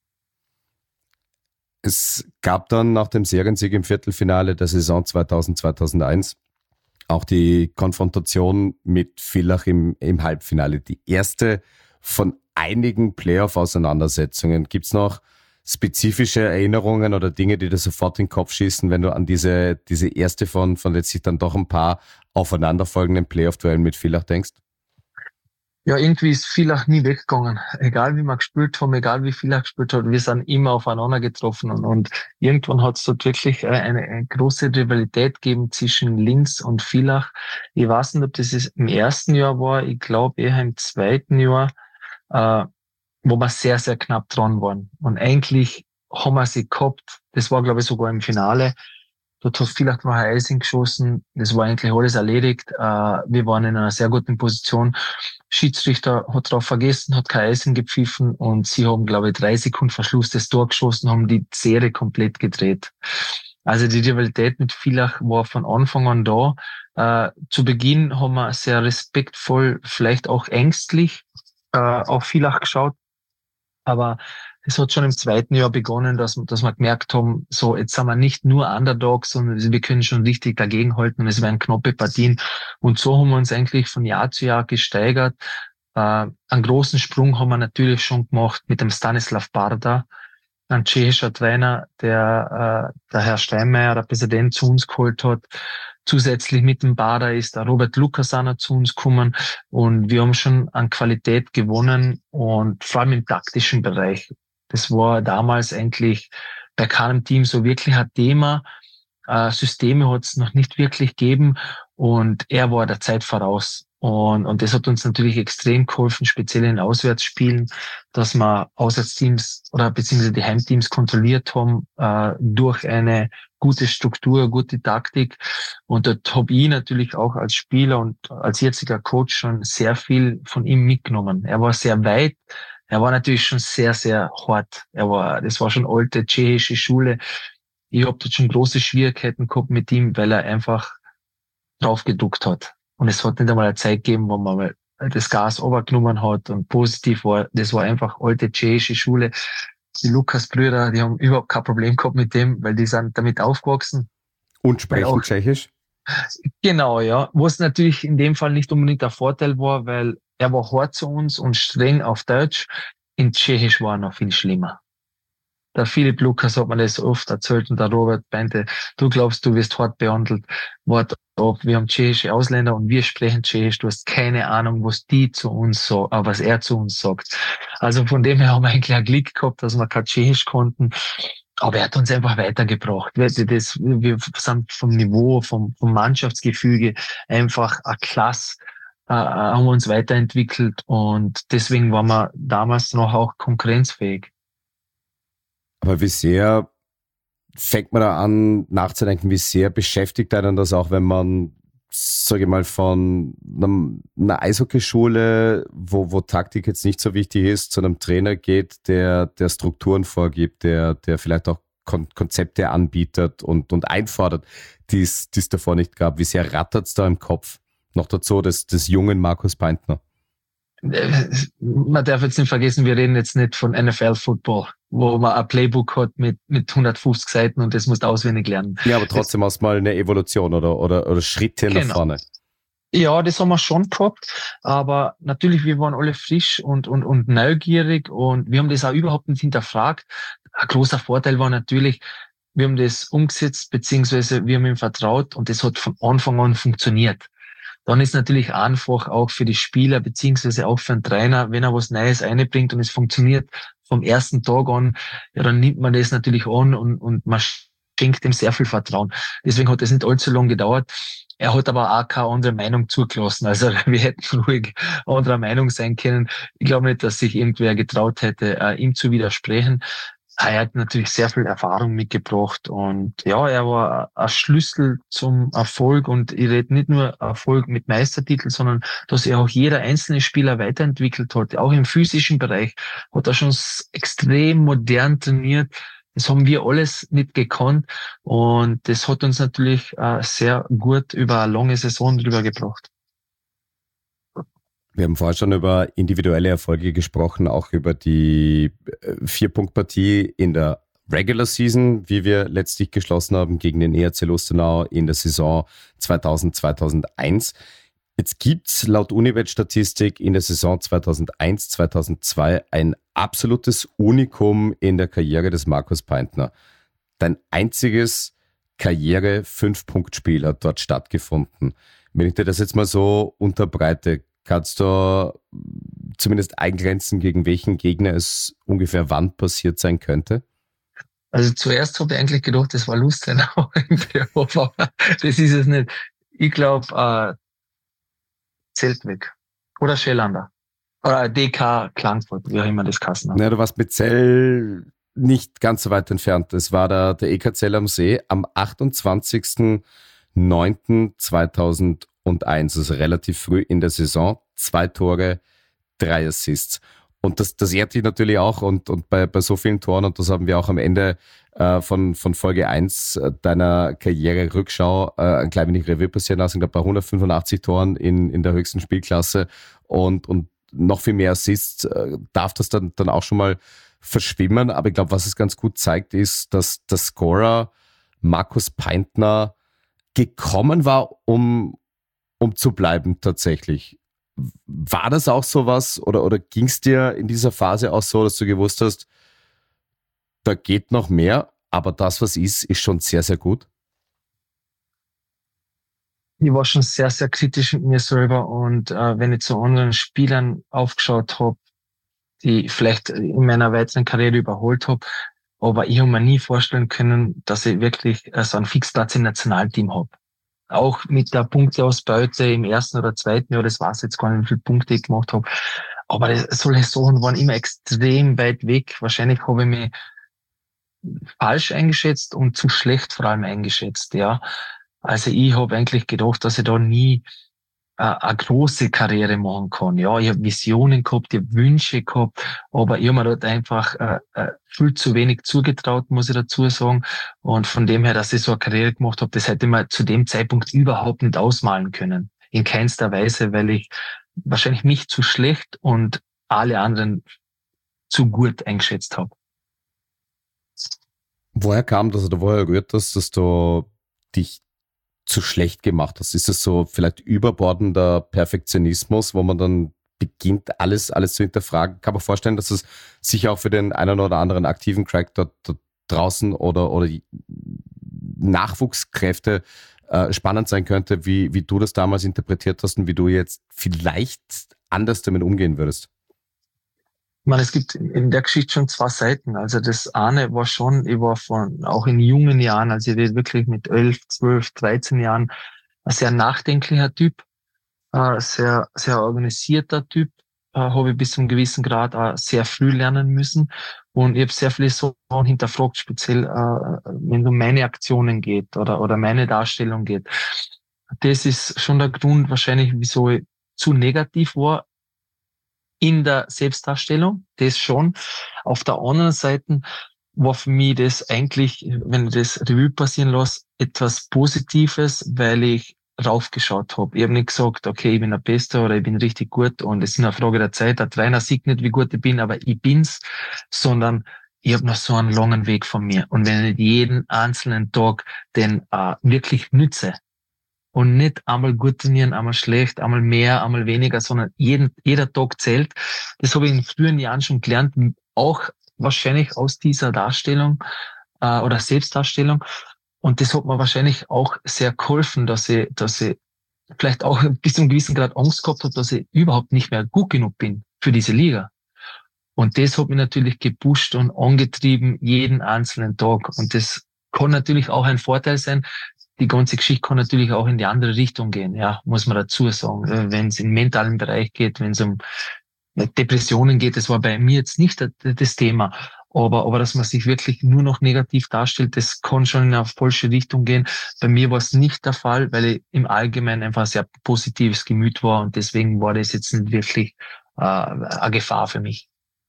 [SPEAKER 3] Es gab dann nach dem Seriensieg im Viertelfinale der Saison zweitausend zweitausendeins auch die Konfrontation mit Villach im, im Halbfinale. Die erste von einigen Playoff-Auseinandersetzungen. Gibt's noch spezifische Erinnerungen oder Dinge, die dir sofort in den Kopf schießen, wenn du an diese, diese erste von, von letztlich dann doch ein paar aufeinanderfolgenden Playoff-Duellen mit Villach denkst?
[SPEAKER 4] Ja, irgendwie ist Villach nie weggegangen. Egal wie wir gespielt haben, egal wie Villach gespielt hat, wir sind immer aufeinander getroffen und, und irgendwann hat es dort wirklich eine, eine große Rivalität gegeben zwischen Linz und Villach. Ich weiß nicht, ob das im ersten Jahr war, ich glaube eher im zweiten Jahr, äh, wo wir sehr, sehr knapp dran waren. Und eigentlich haben wir sie gehabt. Das war, glaube ich, sogar im Finale. Dort hat vielleicht noch ein Eising geschossen. Das war eigentlich alles erledigt. Wir waren in einer sehr guten Position. Schiedsrichter hat drauf vergessen, hat kein Eising gepfiffen und sie haben, glaube ich, drei Sekunden Verschluss das Tor geschossen, haben die Serie komplett gedreht. Also die Rivalität mit Villach war von Anfang an da. Äh, zu Beginn haben wir sehr respektvoll, vielleicht auch ängstlich äh, auf Villach geschaut. Aber es hat schon im zweiten Jahr begonnen, dass, dass wir gemerkt haben, so jetzt sind wir nicht nur Underdogs, sondern wir können schon richtig dagegenhalten und es werden knappe Partien. Und so haben wir uns eigentlich von Jahr zu Jahr gesteigert. Äh, einen großen Sprung haben wir natürlich schon gemacht mit dem Stanislav Barda, ein tschechischer Trainer, der äh, der Herr Steinmeier, der Präsident, zu uns geholt hat. Zusätzlich mit dem Barda ist der Robert Lukas auch noch zu uns gekommen und wir haben schon an Qualität gewonnen und vor allem im taktischen Bereich. Das war damals eigentlich bei keinem Team so wirklich ein Thema. Äh, Systeme hat es noch nicht wirklich gegeben und er war der Zeit voraus. Und, und das hat uns natürlich extrem geholfen, speziell in Auswärtsspielen, dass wir Auswärtsteams oder beziehungsweise die Heimteams kontrolliert haben äh, durch eine gute Struktur, gute Taktik. Und dort habe ich natürlich auch als Spieler und als jetziger Coach schon sehr viel von ihm mitgenommen. Er war sehr weit. Er war natürlich schon sehr, sehr hart. Er war, das war schon alte tschechische Schule. Ich habe dort schon große Schwierigkeiten gehabt mit ihm, weil er einfach drauf gedruckt hat. Und es hat nicht einmal eine Zeit gegeben, wo man mal das Gas runtergenommen hat und positiv war. Das war einfach alte tschechische Schule. Die Lukas-Brüder, die haben überhaupt kein Problem gehabt mit dem, weil die sind damit aufgewachsen.
[SPEAKER 3] Und sprechen auch Tschechisch?
[SPEAKER 4] Genau, ja. Was natürlich in dem Fall nicht unbedingt der Vorteil war, weil er war hart zu uns und streng auf Deutsch. In Tschechisch war er noch viel schlimmer. Der Philipp Lukas hat mir das oft erzählt und der Robert meinte, du glaubst, du wirst hart behandelt. Wart ab, wir haben tschechische Ausländer und wir sprechen Tschechisch. Du hast keine Ahnung, was die zu uns so, äh, was er zu uns sagt. Also von dem her haben wir eigentlich ein Glück gehabt, dass wir kein Tschechisch konnten. Aber er hat uns einfach weitergebracht. Das, wir sind vom Niveau, vom, vom Mannschaftsgefüge einfach eine Klasse, äh, haben wir uns weiterentwickelt und deswegen waren wir damals noch auch konkurrenzfähig.
[SPEAKER 3] Aber wie sehr fängt man da an nachzudenken, wie sehr beschäftigt einen das auch, wenn man, sage ich mal, von einem, einer Eishockeyschule, wo, wo Taktik jetzt nicht so wichtig ist, zu einem Trainer geht, der, der Strukturen vorgibt, der, der vielleicht auch Kon- Konzepte anbietet und, und einfordert, die es davor nicht gab. Wie sehr rattert es da im Kopf? Noch dazu des, des jungen Markus Peintner.
[SPEAKER 4] Man darf jetzt nicht vergessen, wir reden jetzt nicht von N F L-Football, wo man ein Playbook hat mit, mit hundertfünfzig Seiten und das musst du auswendig lernen.
[SPEAKER 3] Ja, aber trotzdem das, hast du mal eine Evolution oder, oder, oder Schritte genau. nach vorne.
[SPEAKER 4] Ja, das haben wir schon gehabt, aber natürlich, wir waren alle frisch und, und, und neugierig und wir haben das auch überhaupt nicht hinterfragt. Ein großer Vorteil war natürlich, wir haben das umgesetzt, beziehungsweise wir haben ihm vertraut und das hat von Anfang an funktioniert. Dann ist natürlich einfach auch für die Spieler beziehungsweise auch für einen Trainer, wenn er was Neues einbringt und es funktioniert vom ersten Tag an, ja, dann nimmt man das natürlich an und, und man schenkt ihm sehr viel Vertrauen. Deswegen hat das nicht allzu lange gedauert. Er hat aber auch keine andere Meinung zugelassen. Also wir hätten ruhig anderer Meinung sein können. Ich glaube nicht, dass sich irgendwer getraut hätte, ihm zu widersprechen. Er hat natürlich sehr viel Erfahrung mitgebracht und ja, er war ein Schlüssel zum Erfolg und ich rede nicht nur Erfolg mit Meistertitel, sondern dass er auch jeder einzelne Spieler weiterentwickelt hat. Auch im physischen Bereich hat er schon extrem modern trainiert. Das haben wir alles nicht gekannt und das hat uns natürlich sehr gut über eine lange Saison drüber gebracht.
[SPEAKER 3] Wir haben vorher schon über individuelle Erfolge gesprochen, auch über die Vier-Punkt-Partie in der Regular Season, wie wir letztlich geschlossen haben gegen den E R C Lustenau in der Saison zweitausend zweitausendeins. Jetzt gibt's laut Unibet-Statistik in der Saison zweitausendeins zweitausendzwei ein absolutes Unikum in der Karriere des Markus Peintner. Dein einziges Karriere-Fünf-Punkt-Spiel hat dort stattgefunden. Wenn ich dir das jetzt mal so unterbreite, kannst du zumindest eingrenzen, gegen welchen Gegner es ungefähr wann passiert sein könnte?
[SPEAKER 4] Also zuerst habe ich eigentlich gedacht, das war Lustenau im Playoff, aber das ist es nicht. Ich glaube, äh, Zeltweg oder Schellander oder D K Klagenfurt, wie auch immer das Kassen hat.
[SPEAKER 3] Ja, du warst mit Zell nicht ganz so weit entfernt. Es war der, der E K Zell am See am achtundzwanzigsten neunten zweitausendeins, also relativ früh in der Saison. Zwei Tore, drei Assists. Und das, das ehrt dich natürlich auch und, und bei, bei so vielen Toren, und das haben wir auch am Ende äh, von, von Folge eins deiner Karriere-Rückschau äh, ein klein wenig Revue passieren lassen. Ich glaube, bei hundertfünfundachtzig Toren in, in der höchsten Spielklasse und, und noch viel mehr Assists äh, darf das dann, dann auch schon mal verschwimmen. Aber ich glaube, was es ganz gut zeigt, ist, dass der Scorer Markus Peintner gekommen war, um, um zu bleiben tatsächlich. War das auch sowas oder, oder ging es dir in dieser Phase auch so, dass du gewusst hast, da geht noch mehr, aber das, was ist, ist schon sehr, sehr gut?
[SPEAKER 4] Ich war schon sehr, sehr kritisch mit mir selber und äh, wenn ich zu anderen Spielern aufgeschaut habe, die ich vielleicht in meiner weiteren Karriere überholt habe, aber ich habe mir nie vorstellen können, dass ich wirklich äh, so einen Fixplatz im Nationalteam habe. Auch mit der Punkteausbeute im ersten oder zweiten Jahr, das weiß jetzt gar nicht, wie viele Punkte ich gemacht habe. Aber das, solche Sachen waren immer extrem weit weg. Wahrscheinlich habe ich mich falsch eingeschätzt und zu schlecht vor allem eingeschätzt, ja. Also ich habe eigentlich gedacht, dass ich da nie äh, eine große Karriere machen kann. Ja, ich habe Visionen gehabt, ich habe Wünsche gehabt, aber ich habe mir dort einfach äh, äh, viel zu wenig zugetraut, muss ich dazu sagen. Und von dem her, dass ich so eine Karriere gemacht habe, das hätte man zu dem Zeitpunkt überhaupt nicht ausmalen können. In keinster Weise, weil ich wahrscheinlich mich zu schlecht und alle anderen zu gut eingeschätzt habe.
[SPEAKER 3] Woher kam das oder woher rührt das, dass du dich zu schlecht gemacht hast? Ist das so vielleicht überbordender Perfektionismus, wo man dann beginnt, alles, alles zu hinterfragen? Kann man vorstellen, dass es sicher auch für den einen oder anderen aktiven Crack dort, dort draußen oder, oder Nachwuchskräfte äh, spannend sein könnte, wie, wie du das damals interpretiert hast und wie du jetzt vielleicht anders damit umgehen würdest?
[SPEAKER 4] Ich meine, es gibt in der Geschichte schon zwei Seiten. Also das eine war schon, ich war von, auch in jungen Jahren, also ich rede wirklich mit elf, zwölf, dreizehn Jahren, ein sehr nachdenklicher Typ, äh, sehr, sehr organisierter Typ, äh, habe ich bis zu einem gewissen Grad auch sehr früh lernen müssen. Und ich habe sehr viele Sachen hinterfragt, speziell, äh, wenn es um meine Aktionen geht oder, oder meine Darstellung geht. Das ist schon der Grund wahrscheinlich, wieso ich zu negativ war in der Selbstdarstellung, das schon. Auf der anderen Seite war für mich das eigentlich, wenn ich das Revue passieren lasse, etwas Positives, weil ich raufgeschaut habe. Ich habe nicht gesagt, okay, ich bin der Beste oder ich bin richtig gut und es ist nur eine Frage der Zeit. Der Trainer sieht nicht, wie gut ich bin, aber ich bin's, sondern ich habe noch so einen langen Weg von mir. Und wenn ich jeden einzelnen Tag den äh, wirklich nütze, und nicht einmal gut trainieren, einmal schlecht, einmal mehr, einmal weniger, sondern jeden, jeder Tag zählt. Das habe ich in früheren Jahren schon gelernt, auch wahrscheinlich aus dieser Darstellung äh, oder Selbstdarstellung. Und das hat mir wahrscheinlich auch sehr geholfen, dass ich, dass ich vielleicht auch bis zu einem gewissen Grad Angst gehabt habe, dass ich überhaupt nicht mehr gut genug bin für diese Liga. Und das hat mich natürlich gepusht und angetrieben jeden einzelnen Tag. Und das kann natürlich auch ein Vorteil sein. Die ganze Geschichte kann natürlich auch in die andere Richtung gehen, ja, muss man dazu sagen. Wenn es im mentalen Bereich geht, wenn es um Depressionen geht, das war bei mir jetzt nicht das Thema. Aber, aber dass man sich wirklich nur noch negativ darstellt, das kann schon in eine falsche Richtung gehen. Bei mir war es nicht der Fall, weil ich im Allgemeinen einfach ein sehr positives Gemüt war und deswegen war das jetzt nicht wirklich äh, eine Gefahr für mich.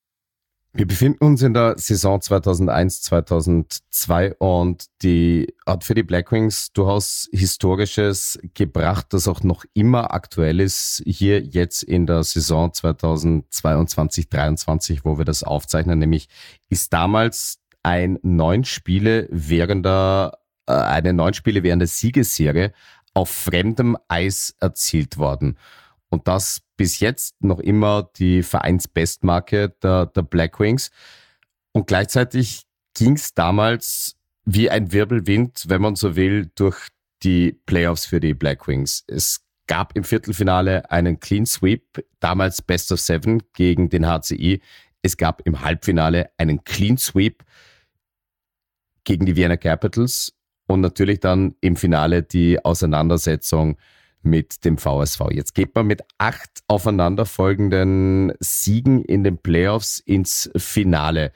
[SPEAKER 3] Wir befinden uns in der Saison zweitausendeins, zweitausendzwei und die hat für die Blackwings durchaus Historisches gebracht, das auch noch immer aktuell ist, hier jetzt in der Saison zweitausendzweiundzwanzig dreiundzwanzig, wo wir das aufzeichnen, nämlich ist damals ein neun Spiele währender, äh, eine neun Spiele während der Siegesserie auf fremdem Eis erzielt worden. Und das bis jetzt noch immer die Vereinsbestmarke der, der Blackwings. Und gleichzeitig ging es damals wie ein Wirbelwind, wenn man so will, durch die Playoffs für die Blackwings. Es gab im Viertelfinale einen Clean Sweep, damals Best of Seven gegen den H C I. Es gab im Halbfinale einen Clean Sweep gegen die Vienna Capitals und natürlich dann im Finale die Auseinandersetzung mit dem V S V. Jetzt geht man mit acht aufeinanderfolgenden Siegen in den Playoffs ins Finale.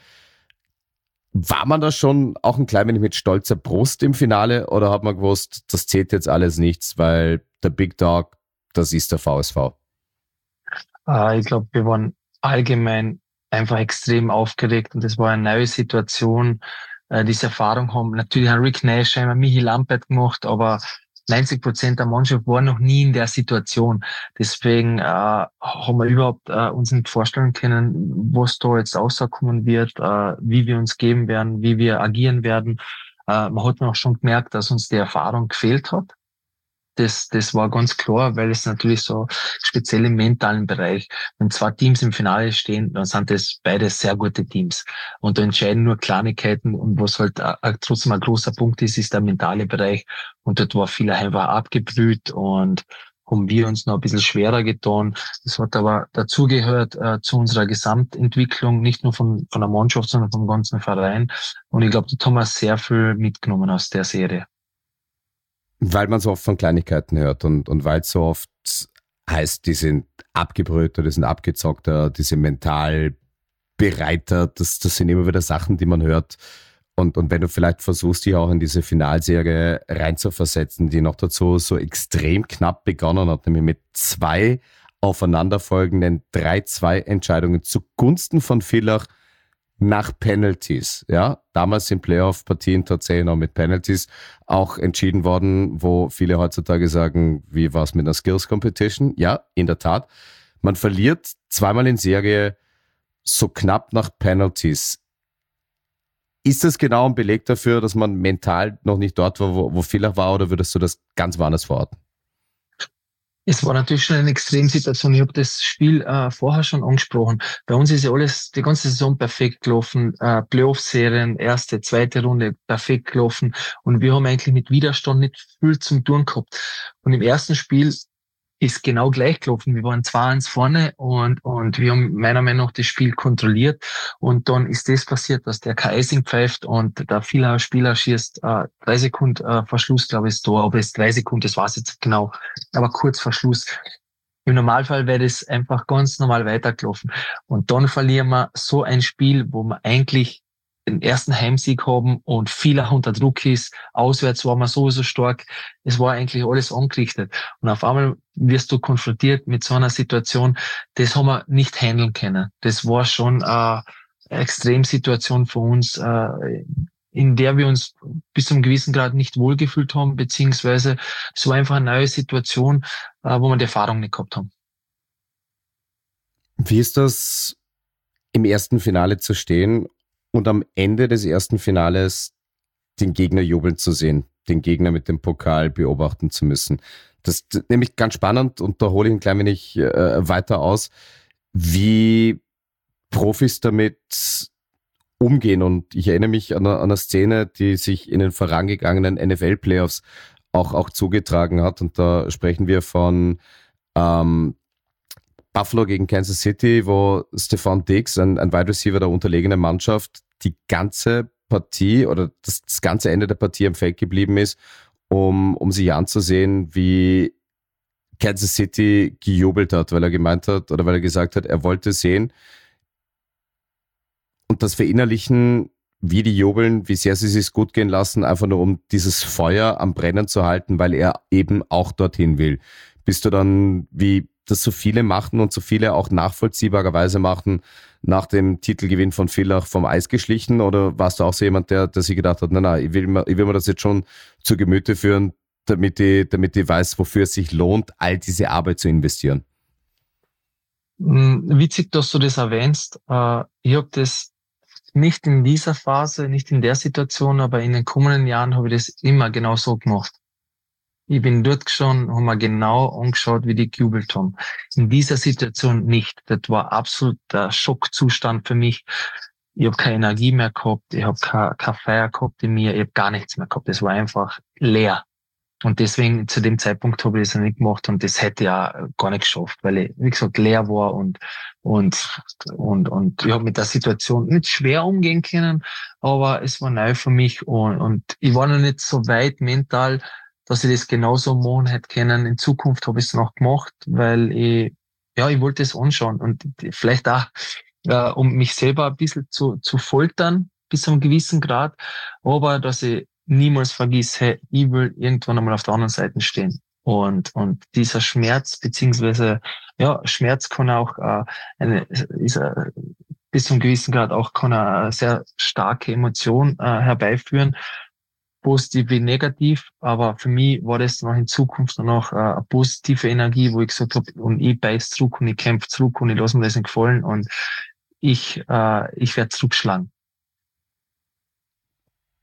[SPEAKER 3] War man da schon auch ein klein wenig mit stolzer Brust im Finale oder hat man gewusst, das zählt jetzt alles nichts, weil der Big Dog, das ist der V S V?
[SPEAKER 4] Äh, ich glaube, wir waren allgemein einfach extrem aufgeregt und das war eine neue Situation. Äh, diese Erfahrung haben natürlich ein Rick Nash, einmal Michi Lampert gemacht, aber neunzig Prozent der Mannschaft war noch nie in der Situation. Deswegen äh, haben wir überhaupt äh, uns nicht vorstellen können, was da jetzt rauskommen wird, äh, wie wir uns geben werden, wie wir agieren werden. Äh, man hat mir auch schon gemerkt, dass uns die Erfahrung gefehlt hat. Das, das war ganz klar, weil es natürlich so speziell im mentalen Bereich, wenn zwei Teams im Finale stehen, dann sind das beide sehr gute Teams. Und da entscheiden nur Kleinigkeiten, und was halt a, a, trotzdem ein großer Punkt ist, ist der mentale Bereich. Und dort war viel einfach abgebrüht und haben wir uns noch ein bisschen schwerer getan. Das hat aber dazugehört äh, zu unserer Gesamtentwicklung, nicht nur von, von der Mannschaft, sondern vom ganzen Verein. Und ich glaube, da haben wir sehr viel mitgenommen aus der Serie.
[SPEAKER 3] Weil man so oft von Kleinigkeiten hört und, und weil es so oft heißt, die sind abgebrühter, die sind abgezockter, die sind mental bereiter, das, das sind immer wieder Sachen, die man hört. Und, und wenn du vielleicht versuchst, dich auch in diese Finalserie reinzuversetzen, die noch dazu so extrem knapp begonnen hat, nämlich mit zwei aufeinanderfolgenden drei zwei Entscheidungen zugunsten von Villach nach Penalties, ja, damals in Playoff-Partien tatsächlich noch mit Penalties auch entschieden worden, wo viele heutzutage sagen, wie war es mit einer Skills-Competition? Ja, in der Tat. Man verliert zweimal in Serie so knapp nach Penalties. Ist das genau ein Beleg dafür, dass man mental noch nicht dort war, wo, wo Villach war, oder würdest du das ganz woanders verorten?
[SPEAKER 4] Es war natürlich schon eine Extremsituation. Ich habe das Spiel äh, vorher schon angesprochen. Bei uns ist ja alles, die ganze Saison perfekt gelaufen. Äh, Playoff-Serien, erste, zweite Runde perfekt gelaufen. Und wir haben eigentlich mit Widerstand nicht viel zum tun gehabt. Und im ersten Spiel ist genau gleich gelaufen. Wir waren zwei eins vorne und, und wir haben meiner Meinung nach das Spiel kontrolliert. Und dann ist das passiert, dass der kein Icing pfeift und der Villach Spieler schießt äh, drei Sekunden äh, Verschluss, glaube ich, ist da. Aber es ist drei Sekunden, das weiß ich jetzt genau. Aber kurz Verschluss. Im Normalfall wäre das einfach ganz normal weitergelaufen. Und dann verlieren wir so ein Spiel, wo wir eigentlich den ersten Heimsieg haben und Villach unter Druck ist. Auswärts waren wir sowieso stark. Es war eigentlich alles angerichtet. Und auf einmal wirst du konfrontiert mit so einer Situation, das haben wir nicht handeln können. Das war schon eine Extremsituation für uns, in der wir uns bis zu einem gewissen Grad nicht wohlgefühlt haben, beziehungsweise es war einfach eine neue Situation, wo wir die Erfahrung nicht gehabt haben.
[SPEAKER 3] Wie ist das, im ersten Finale zu stehen und am Ende des ersten Finales den Gegner jubeln zu sehen, den Gegner mit dem Pokal beobachten zu müssen? Das ist nämlich ganz spannend, und da hole ich ein klein wenig äh, weiter aus, wie Profis damit umgehen. Und ich erinnere mich an eine, an eine Szene, die sich in den vorangegangenen N F L-Playoffs auch, auch zugetragen hat. Und da sprechen wir von ähm, Buffalo gegen Kansas City, wo Stefan Diggs, ein, ein Wide Receiver der unterlegenen Mannschaft, die ganze Partie oder das, das ganze Ende der Partie am Feld geblieben ist, um, um sich anzusehen, wie Kansas City gejubelt hat, weil er gemeint hat oder weil er gesagt hat, er wollte sehen und das Verinnerlichen, wie die jubeln, wie sehr sie sich gut gehen lassen, einfach nur um dieses Feuer am Brennen zu halten, weil er eben auch dorthin will. Bist du dann, wie das so viele machten und so viele auch nachvollziehbarerweise machten, nach dem Titelgewinn von Villach vom Eis geschlichen, oder warst du auch so jemand, der, der sich gedacht hat, nein, nein, ich will, mir, ich will mir das jetzt schon zu Gemüte führen, damit ich, damit ich weiß, wofür es sich lohnt, all diese Arbeit zu investieren?
[SPEAKER 4] Witzig, dass du das erwähnst. Ich habe das nicht in dieser Phase, nicht in der Situation, aber in den kommenden Jahren habe ich das immer genau so gemacht. Ich bin dort geschaut, haben mir genau angeschaut, wie die gejubelt haben. In dieser Situation nicht. Das war absolut der Schockzustand für mich. Ich habe keine Energie mehr gehabt, ich habe kein, kein Feuer gehabt in mir, ich habe gar nichts mehr gehabt. Das war einfach leer. Und deswegen, zu dem Zeitpunkt habe ich das nicht gemacht und das hätte ich auch gar nicht geschafft, weil ich, wie gesagt, leer war und und und und ich habe mit der Situation nicht schwer umgehen können, aber es war neu für mich und, und ich war noch nicht so weit mental, dass ich das genauso machen hätte können. In Zukunft habe ich es noch gemacht, weil ich, ja, ich wollte es anschauen und vielleicht auch, äh, um mich selber ein bisschen zu, zu foltern, bis zu einem gewissen Grad, aber dass ich niemals vergiss, hey, ich will irgendwann einmal auf der anderen Seite stehen. Und, und dieser Schmerz, beziehungsweise, ja, Schmerz kann auch, äh, eine, ist, äh, bis zu einem gewissen Grad auch kann eine sehr starke Emotion, äh, herbeiführen. Positiv wie negativ, aber für mich war das noch in Zukunft noch äh, eine positive Energie, wo ich gesagt habe, und ich beiß zurück und ich kämpfe zurück und ich lasse mir das nicht gefallen und ich, äh, ich werde zurückschlagen.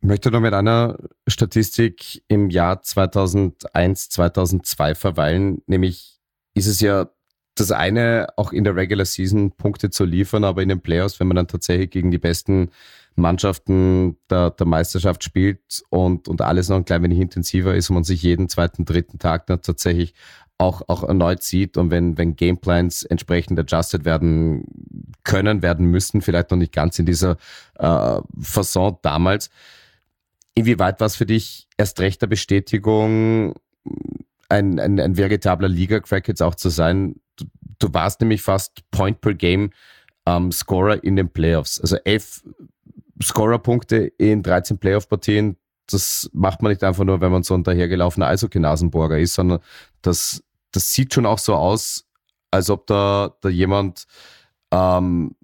[SPEAKER 3] Ich möchte noch mit einer Statistik im Jahr zweitausendeins, zweitausendzwei verweilen, nämlich ist es ja das eine, auch in der Regular Season Punkte zu liefern, aber in den Playoffs, wenn man dann tatsächlich gegen die besten Mannschaften der, der Meisterschaft spielt und, und alles noch ein klein wenig intensiver ist und man sich jeden zweiten, dritten Tag dann tatsächlich auch, auch erneut sieht und wenn, wenn Gameplans entsprechend adjusted werden können, werden müssen, vielleicht noch nicht ganz in dieser äh, Fasson damals. Inwieweit war es für dich erst recht der Bestätigung, ein, ein, ein veritabler Liga-Crack jetzt auch zu sein? Du, du warst nämlich fast Point per Game ähm, Scorer in den Playoffs. Also elf Scorer-Punkte in dreizehn Playoff-Partien, das macht man nicht einfach nur, wenn man so ein dahergelaufener Eishockey-Nasenburger ist, sondern das, das sieht schon auch so aus, als ob da, da jemand ähm,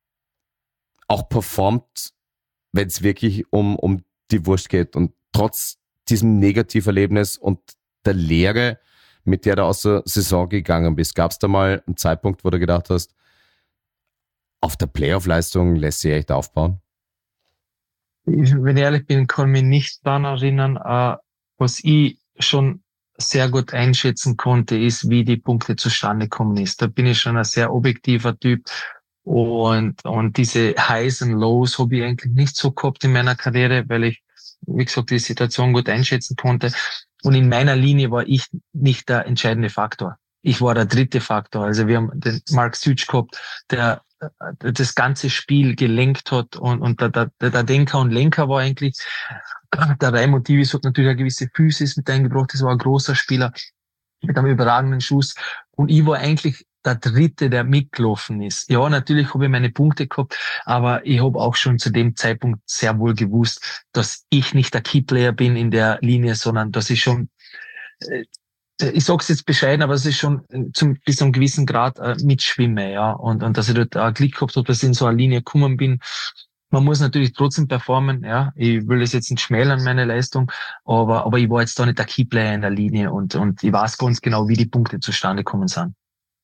[SPEAKER 3] auch performt, wenn es wirklich um, um die Wurst geht. Und trotz diesem Negativerlebnis und der Leere, mit der du aus der Saison gegangen bist, gab es da mal einen Zeitpunkt, wo du gedacht hast, auf der Playoff-Leistung lässt sich echt aufbauen?
[SPEAKER 4] Ich, wenn ich ehrlich bin, kann mich nicht daran erinnern, uh, was ich schon sehr gut einschätzen konnte, ist, wie die Punkte zustande kommen ist. Da bin ich schon ein sehr objektiver Typ. Und, und diese Highs und Lows habe ich eigentlich nicht so gehabt in meiner Karriere, weil ich, wie gesagt, die Situation gut einschätzen konnte. Und in meiner Linie war ich nicht der entscheidende Faktor. Ich war der dritte Faktor. Also wir haben den Mark Sütsch gehabt, der das ganze Spiel gelenkt hat und, und der, der, der Denker und Lenker war eigentlich. Der Raimund Divis hat natürlich eine gewisse Physis mit eingebracht. Das war ein großer Spieler mit einem überragenden Schuss. Und ich war eigentlich der Dritte, der mitgelaufen ist. Ja, natürlich habe ich meine Punkte gehabt, aber ich habe auch schon zu dem Zeitpunkt sehr wohl gewusst, dass ich nicht der Keyplayer bin in der Linie, sondern dass ich schon, ich sag's jetzt bescheiden, aber es ist schon zum, bis zu einem gewissen Grad äh, mitschwimme, ja. Und, und dass ich dort auch Glück gehabt habe, dass ich in so eine Linie gekommen bin. Man muss natürlich trotzdem performen, ja. Ich will das jetzt nicht schmälern, meine Leistung, aber, aber ich war jetzt da nicht der Keyplayer in der Linie und, und ich weiß ganz genau, wie die Punkte zustande gekommen sind.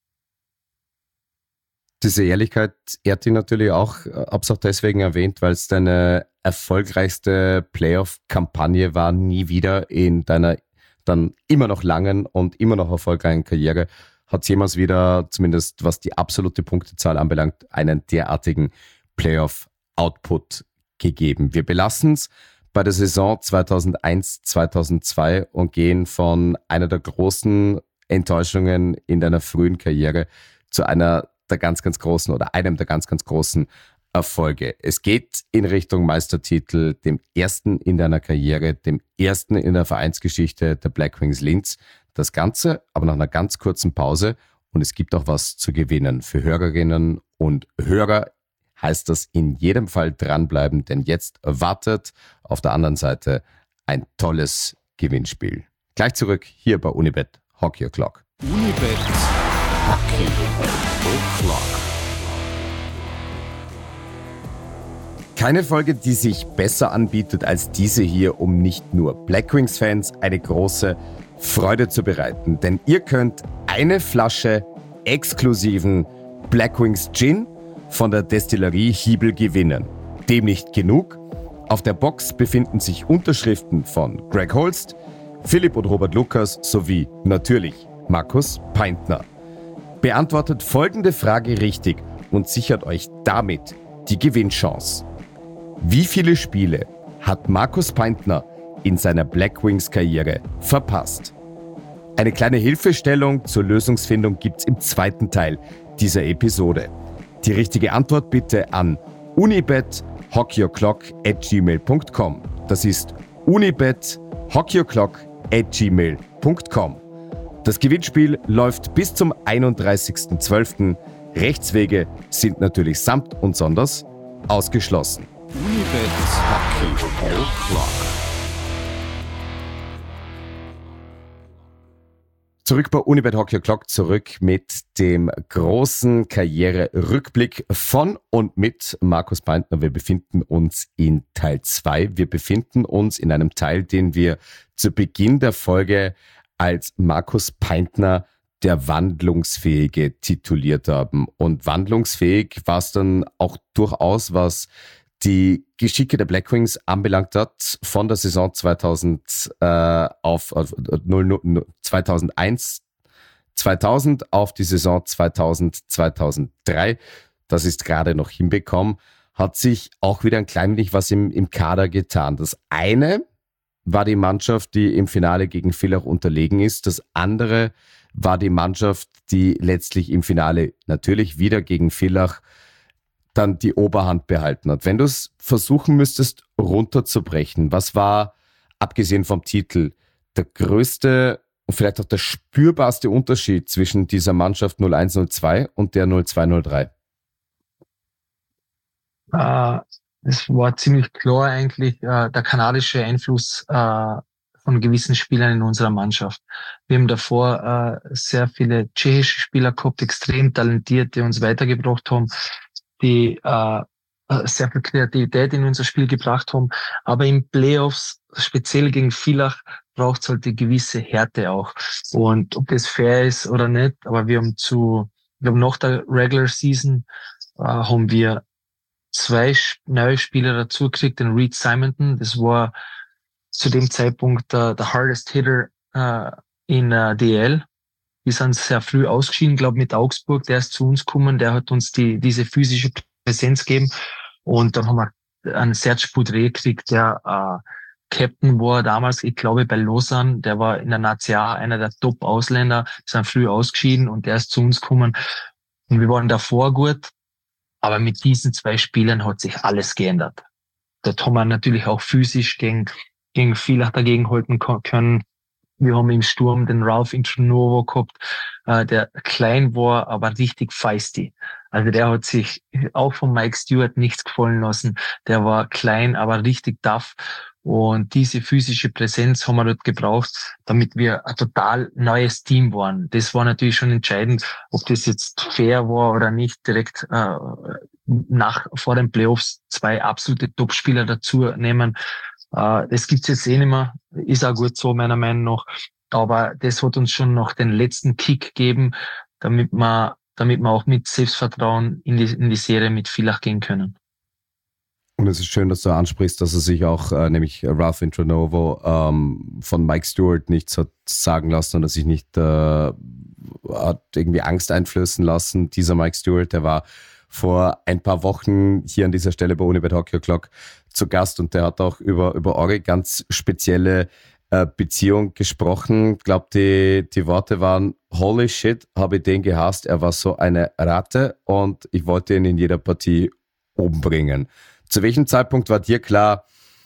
[SPEAKER 3] Diese Ehrlichkeit ehrt dich natürlich auch, hab's auch deswegen erwähnt, weil es deine erfolgreichste Playoff-Kampagne war, nie wieder in deiner dann immer noch langen und immer noch erfolgreichen Karriere. Hat es jemals wieder, zumindest was die absolute Punktezahl anbelangt, einen derartigen Playoff-Output gegeben. Wir belassen es bei der Saison zweitausendeins, zweitausendzwei und gehen von einer der großen Enttäuschungen in deiner frühen Karriere zu einer der ganz, ganz großen oder einem der ganz, ganz großen Erfolge. Es geht in Richtung Meistertitel, dem ersten in deiner Karriere, dem ersten in der Vereinsgeschichte der Black Wings Linz. Das Ganze aber nach einer ganz kurzen Pause und es gibt auch was zu gewinnen. Für Hörerinnen und Hörer heißt das in jedem Fall dranbleiben, denn jetzt wartet auf der anderen Seite ein tolles Gewinnspiel. Gleich zurück hier bei Unibet Hockey O'Clock.
[SPEAKER 2] Unibet Hockey O'Clock.
[SPEAKER 3] Keine Folge, die sich besser anbietet als diese hier, um nicht nur Black Wings Fans eine große Freude zu bereiten. Denn ihr könnt eine Flasche exklusiven Black Wings Gin von der Destillerie Hiebel gewinnen. Dem nicht genug. Auf der Box befinden sich Unterschriften von Greg Holst, Philipp und Robert Lukas sowie natürlich Markus Peintner. Beantwortet folgende Frage richtig und sichert euch damit die Gewinnchance. Wie viele Spiele hat Markus Peintner in seiner Black Wings Karriere verpasst? Eine kleine Hilfestellung zur Lösungsfindung gibt's im zweiten Teil dieser Episode. Die richtige Antwort bitte an unibet hockey o'clock at gmail punkt com. Das ist unibet hockey o'clock at gmail punkt com. Das Gewinnspiel läuft bis zum einunddreißigsten zwölften Rechtswege sind natürlich samt und sonders ausgeschlossen.
[SPEAKER 2] Unibet Hockey O'Clock.
[SPEAKER 3] Zurück bei Unibet Hockey O'Clock, zurück mit dem großen Karriererückblick von und mit Markus Peintner. Wir befinden uns in Teil zwei. Wir befinden uns in einem Teil, den wir zu Beginn der Folge als Markus Peintner der Wandlungsfähige tituliert haben. Und wandlungsfähig war es dann auch durchaus, was die Geschicke der Black Wings anbelangt hat, von der Saison zweitausend äh, auf, auf null, null, zweitausendeins, zweitausend auf die Saison zweitausend, zweitausenddrei, das ist gerade noch hinbekommen, hat sich auch wieder ein klein wenig was im, im Kader getan. Das eine war die Mannschaft, die im Finale gegen Villach unterlegen ist. Das andere war die Mannschaft, die letztlich im Finale natürlich wieder gegen Villach dann die Oberhand behalten hat. Wenn du es versuchen müsstest, runterzubrechen, was war, abgesehen vom Titel, der größte und vielleicht auch der spürbarste Unterschied zwischen dieser Mannschaft null eins null zwei und der null zwei null drei?
[SPEAKER 4] Äh, es war ziemlich klar eigentlich äh, der kanadische Einfluss äh, von gewissen Spielern in unserer Mannschaft. Wir haben davor äh, sehr viele tschechische Spieler gehabt, extrem talentiert, die uns weitergebracht haben, die äh, sehr viel Kreativität in unser Spiel gebracht haben. Aber in Playoffs, speziell gegen Villach, braucht es halt die gewisse Härte auch. Und ob das fair ist oder nicht, aber wir haben zu, wir haben nach der Regular Season äh, haben wir zwei neue Spieler dazu gekriegt, den Reed Simonton. Das war zu dem Zeitpunkt der, der hardest hitter äh, in äh, D L. Wir sind sehr früh ausgeschieden, glaube mit Augsburg. Der ist zu uns gekommen, der hat uns die diese physische Präsenz gegeben. Und dann haben wir einen Serge Boudreau gekriegt, der äh, Captain war damals, ich glaube, bei Lausanne. Der war in der Nazi A einer der Top-Ausländer, sind früh ausgeschieden und der ist zu uns gekommen. Und wir waren davor gut. Aber mit diesen zwei Spielern hat sich alles geändert. Dort haben wir natürlich auch physisch gegen, gegen Villach dagegen halten können. Wir haben im Sturm den Ralph Intronovo gehabt, äh, der klein war, aber richtig feisty. Also der hat sich auch von Mike Stewart nichts gefallen lassen. Der war klein, aber richtig tough. Und diese physische Präsenz haben wir dort gebraucht, damit wir ein total neues Team waren. Das war natürlich schon entscheidend, ob das jetzt fair war oder nicht. Direkt äh, nach vor den Playoffs zwei absolute Topspieler dazu nehmen. Äh, das gibt's jetzt eh nicht mehr. Ist auch gut so, meiner Meinung nach. Aber das hat uns schon noch den letzten Kick gegeben, damit wir, damit wir auch mit Selbstvertrauen in die, in die Serie mit Villach gehen können.
[SPEAKER 3] Und es ist schön, dass du ansprichst, dass er sich auch, äh, nämlich Ralph Intronovo, ähm, von Mike Stewart nichts hat sagen lassen und dass sich nicht äh, hat irgendwie Angst einflößen lassen. Dieser Mike Stewart, der war vor ein paar Wochen hier an dieser Stelle bei Unibet Hockey O'Clock zu Gast und der hat auch über, über eure ganz spezielle äh, Beziehung gesprochen. Ich glaube, die, die Worte waren: Holy shit, habe ich den gehasst. Er war so eine Ratte und ich wollte ihn in jeder Partie umbringen. Zu welchem Zeitpunkt war dir klar,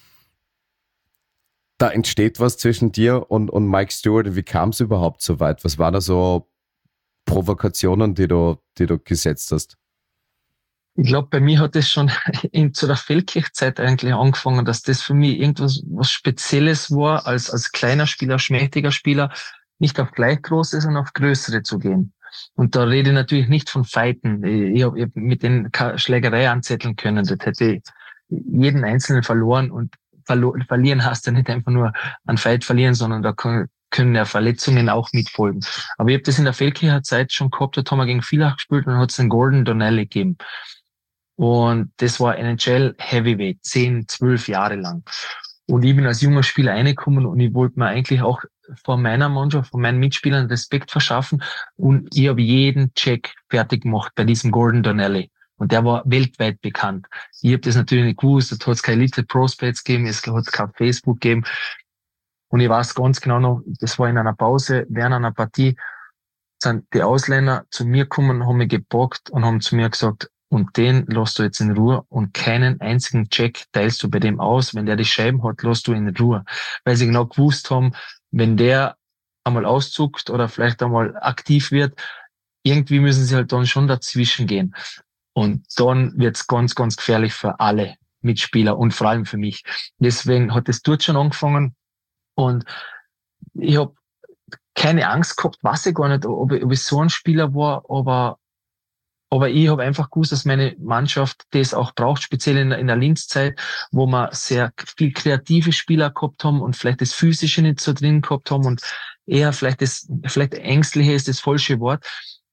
[SPEAKER 3] da entsteht was zwischen dir und, und Mike Stewart? Wie kam es überhaupt so weit? Was waren da so Provokationen, die du, die du gesetzt hast?
[SPEAKER 4] Ich glaube, bei mir hat es schon in, zu der Feldkirch-Zeit eigentlich angefangen, dass das für mich irgendwas was Spezielles war, als, als kleiner Spieler, schmächtiger Spieler, nicht auf gleich große, sondern auf größere zu gehen. Und da rede ich natürlich nicht von Fighten. Ich habe hab mit den Schlägerei anzetteln können. Das hätte ich jeden Einzelnen verloren. Und verlo- verlieren heißt ja nicht einfach nur einen Fight verlieren, sondern da können ja Verletzungen auch mitfolgen. Aber ich habe das in der Feldkircher Zeit schon gehabt. Dort haben wir gegen Villach gespielt und dann hat es den Gordon Donnelly gegeben. Und das war N H L Heavyweight, zehn, zwölf Jahre lang. Und ich bin als junger Spieler reingekommen und ich wollte mir eigentlich auch vor meiner Mannschaft, von meinen Mitspielern Respekt verschaffen. Und ich habe jeden Check fertig gemacht bei diesem Gordon Donnelly. Und der war weltweit bekannt. Ich habe das natürlich nicht gewusst. Es hat keine Elite Prospects gegeben, es hat kein Facebook gegeben. Und ich weiß ganz genau noch, das war in einer Pause, während einer Partie, sind die Ausländer zu mir gekommen, haben mich gepackt und haben zu mir gesagt, und den lässt du jetzt in Ruhe und keinen einzigen Check teilst du bei dem aus. Wenn der die Scheiben hat, lässt du ihn in Ruhe. Weil sie genau gewusst haben, wenn der einmal auszuckt oder vielleicht einmal aktiv wird, irgendwie müssen sie halt dann schon dazwischen gehen. Und dann wird's ganz, ganz gefährlich für alle Mitspieler und vor allem für mich. Deswegen hat es dort schon angefangen und ich habe keine Angst gehabt, weiß ich gar nicht, ob ich, ob ich so ein Spieler war, aber Aber ich habe einfach gewusst, dass meine Mannschaft das auch braucht, speziell in der, in der Linz-Zeit, wo wir sehr viel kreative Spieler gehabt haben und vielleicht das Physische nicht so drin gehabt haben und eher vielleicht das, vielleicht Ängstliche ist das falsche Wort.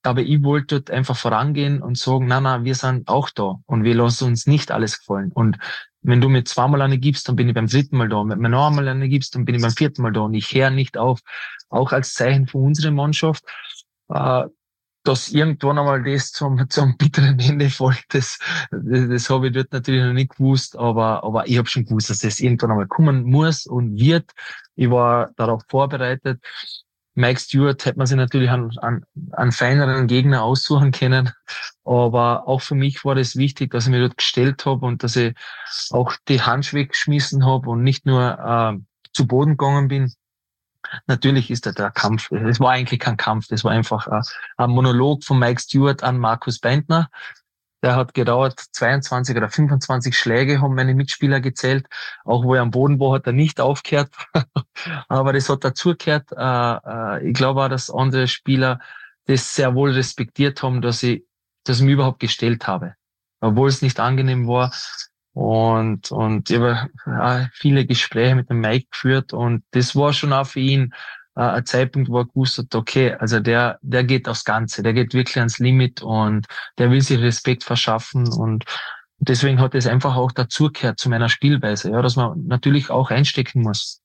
[SPEAKER 4] aber ich wollte dort einfach vorangehen und sagen, na, na, wir sind auch da und wir lassen uns nicht alles gefallen. Und wenn du mir zweimal eine gibst, dann bin ich beim dritten Mal da. Und wenn du mir noch einmal eine gibst, dann bin ich beim vierten Mal da. Und ich höre nicht auf, auch als Zeichen für unsere Mannschaft, äh, dass irgendwann einmal das zum, zum bitteren Ende folgt, das, das, das habe ich dort natürlich noch nicht gewusst, aber, aber ich habe schon gewusst, dass das irgendwann einmal kommen muss und wird. Ich war darauf vorbereitet. Mike Stewart hätte man sich natürlich an, an, an feineren Gegner aussuchen können. Aber auch für mich war das wichtig, dass ich mich dort gestellt habe und dass ich auch die Handschuhe geschmissen habe und nicht nur äh, zu Boden gegangen bin. Natürlich ist das der Kampf. Es war eigentlich kein Kampf. Das war einfach ein, ein Monolog von Mike Stewart an Markus Beintner. Der hat gedauert zweiundzwanzig oder fünfundzwanzig Schläge, haben meine Mitspieler gezählt. Auch wo er am Boden war, hat er nicht aufgehört. Aber das hat dazugehört. Ich glaube auch, dass andere Spieler das sehr wohl respektiert haben, dass ich, dass ich mich überhaupt gestellt habe. Obwohl es nicht angenehm war. Und, und ich habe viele Gespräche mit dem Mike geführt. Und das war schon auch für ihn ein Zeitpunkt, wo er gewusst hat, okay, also der, der geht aufs Ganze, der geht wirklich ans Limit und der will sich Respekt verschaffen und deswegen hat es einfach auch dazugehört zu meiner Spielweise, ja, dass man natürlich auch einstecken muss.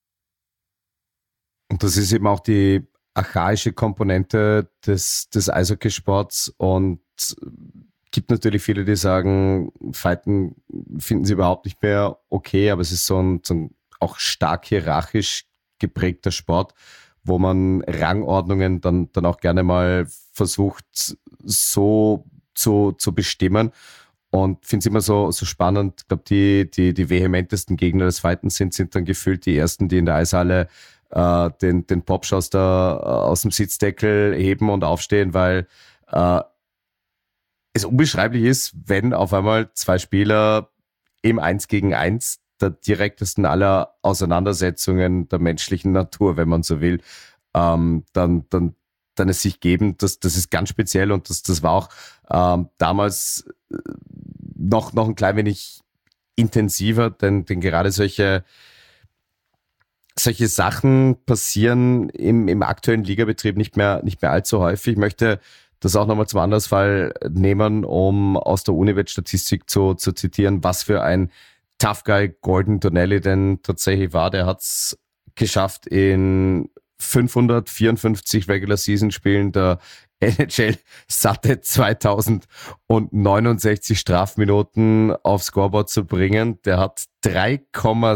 [SPEAKER 3] Und das ist eben auch die archaische Komponente des, des Eishockeysports und gibt natürlich viele, die sagen, Fighten finden sie überhaupt nicht mehr okay, aber es ist so ein, so ein auch stark hierarchisch geprägter Sport, wo man Rangordnungen dann, dann auch gerne mal versucht, so zu, zu bestimmen. Und finde es immer so, so spannend. Ich glaube, die, die, die vehementesten Gegner des Fightens sind, sind dann gefühlt die ersten, die in der Eishalle äh, den, den Popsch aus, der, aus dem Sitzdeckel heben und aufstehen, weil äh, es unbeschreiblich ist, wenn auf einmal zwei Spieler im Eins gegen Eins der direktesten aller Auseinandersetzungen der menschlichen Natur, wenn man so will, ähm, dann, dann, dann es sich geben. Das, das ist ganz speziell und das, das war auch ähm, damals noch, noch ein klein wenig intensiver, denn, denn gerade solche, solche Sachen passieren im, im aktuellen Ligabetrieb nicht mehr, nicht mehr allzu häufig. Ich möchte das auch nochmal zum Andersfall nehmen, um aus der Unibet-Statistik zu, zu zitieren, was für ein Tough Guy Gordon Donnelly denn tatsächlich war. Der hat es geschafft, in fünfhundertvierundfünfzig Regular Season Spielen der N H L satte zweitausendneunundsechzig Strafminuten aufs Scoreboard zu bringen. Der hat drei Komma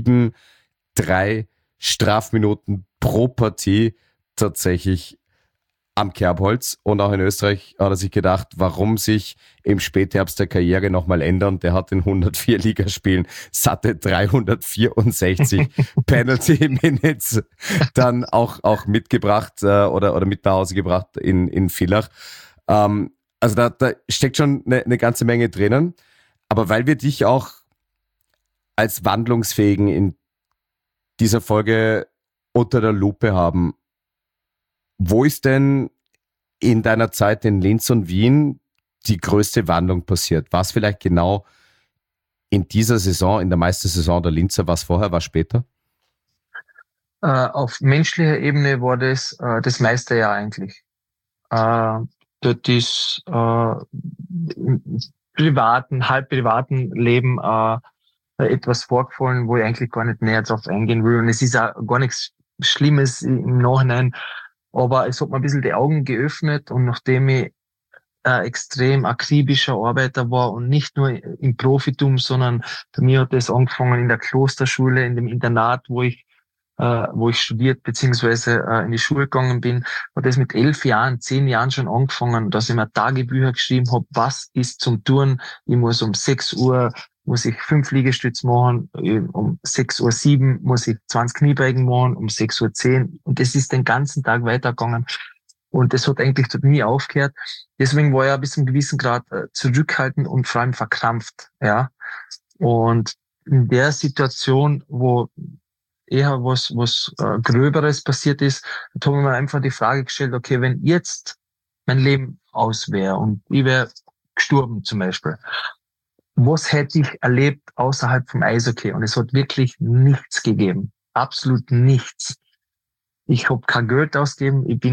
[SPEAKER 3] drei Strafminuten pro Partie tatsächlich am Kerbholz, und auch in Österreich hat er sich gedacht, warum sich im Spätherbst der Karriere nochmal ändern. Der hat in hundertvier Ligaspielen satte dreihundertvierundsechzig Penalty Minutes dann auch, auch mitgebracht äh, oder, oder mit nach Hause gebracht in, in Villach. Ähm, also da, da steckt schon eine, eine ganze Menge drinnen. Aber weil wir dich auch als Wandlungsfähigen in dieser Folge unter der Lupe haben, wo ist denn in deiner Zeit in Linz und Wien die größte Wandlung passiert? War es vielleicht genau in dieser Saison, in der Meistersaison der Linzer, was vorher, was später?
[SPEAKER 4] Äh, auf menschlicher Ebene war das äh, das Meisterjahr eigentlich. Äh, dort ist äh, im privaten, halb privaten Leben äh, etwas vorgefallen, wo ich eigentlich gar nicht näher drauf eingehen will. Und es ist auch gar nichts Schlimmes im Nachhinein. Aber es hat mir ein bisschen die Augen geöffnet, und nachdem ich ein extrem akribischer Arbeiter war und nicht nur im Profitum, sondern bei mir hat es angefangen in der Klosterschule, in dem Internat, wo ich äh, wo ich studiert bzw. Äh, in die Schule gegangen bin, hat es mit elf Jahren, zehn Jahren schon angefangen, dass ich mir Tagebücher geschrieben habe, was ist zum Tun. Ich muss um sechs Uhr muss ich fünf Liegestütze machen, um sechs Uhr sieben muss ich zwanzig Kniebeugen machen, um sechs Uhr zehn. Und das ist den ganzen Tag weitergegangen. Und das hat eigentlich dort nie aufgehört. Deswegen war ich bis zu einem gewissen Grad zurückhaltend und vor allem verkrampft. Ja. Und in der Situation, wo eher was, was äh, Gröberes passiert ist, da habe ich mir einfach die Frage gestellt, okay, wenn jetzt mein Leben aus wäre und ich wäre gestorben zum Beispiel, was hätte ich erlebt außerhalb vom Eishockey? Und es hat wirklich nichts gegeben. Absolut nichts. Ich habe kein Geld ausgegeben. Ich bin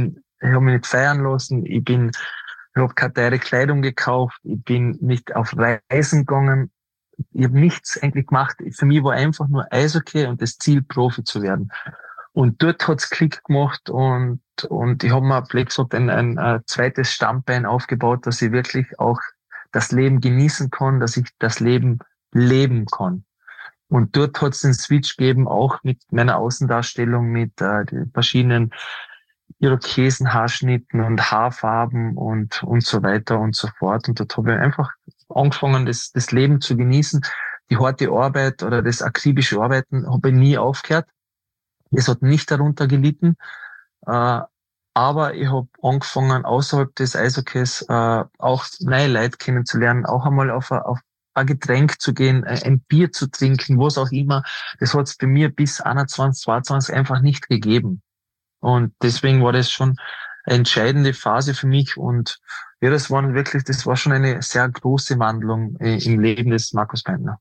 [SPEAKER 4] ich habe mich nicht feiern lassen, ich bin, ich habe keine teure Kleidung gekauft, ich bin nicht auf Reisen gegangen, ich habe nichts eigentlich gemacht. Für mich war einfach nur Eishockey und das Ziel, Profi zu werden. Und dort hat's Klick gemacht und und ich habe mir vielleicht gesagt, ein, ein, ein zweites Standbein aufgebaut, dass ich wirklich auch das Leben genießen kann, dass ich das Leben leben kann. Und dort hat's den Switch gegeben, auch mit meiner Außendarstellung, mit äh, den verschiedenen Irokesen, Haarschnitten und Haarfarben und und so weiter und so fort. Und dort habe ich einfach angefangen, das, das Leben zu genießen. Die harte Arbeit oder das akribische Arbeiten habe ich nie aufgehört. Es hat nicht darunter gelitten. Äh, aber ich habe angefangen, außerhalb des Eishockeys äh, auch neue Leute kennenzulernen, auch einmal auf, a, auf ein Getränk zu gehen, ein Bier zu trinken, was auch immer. Das hat es bei mir bis einundzwanzig, zweiundzwanzig einfach nicht gegeben. Und deswegen war das schon eine entscheidende Phase für mich. Und ja, das war wirklich, das war schon eine sehr große Wandlung im Leben des Markus Beintner.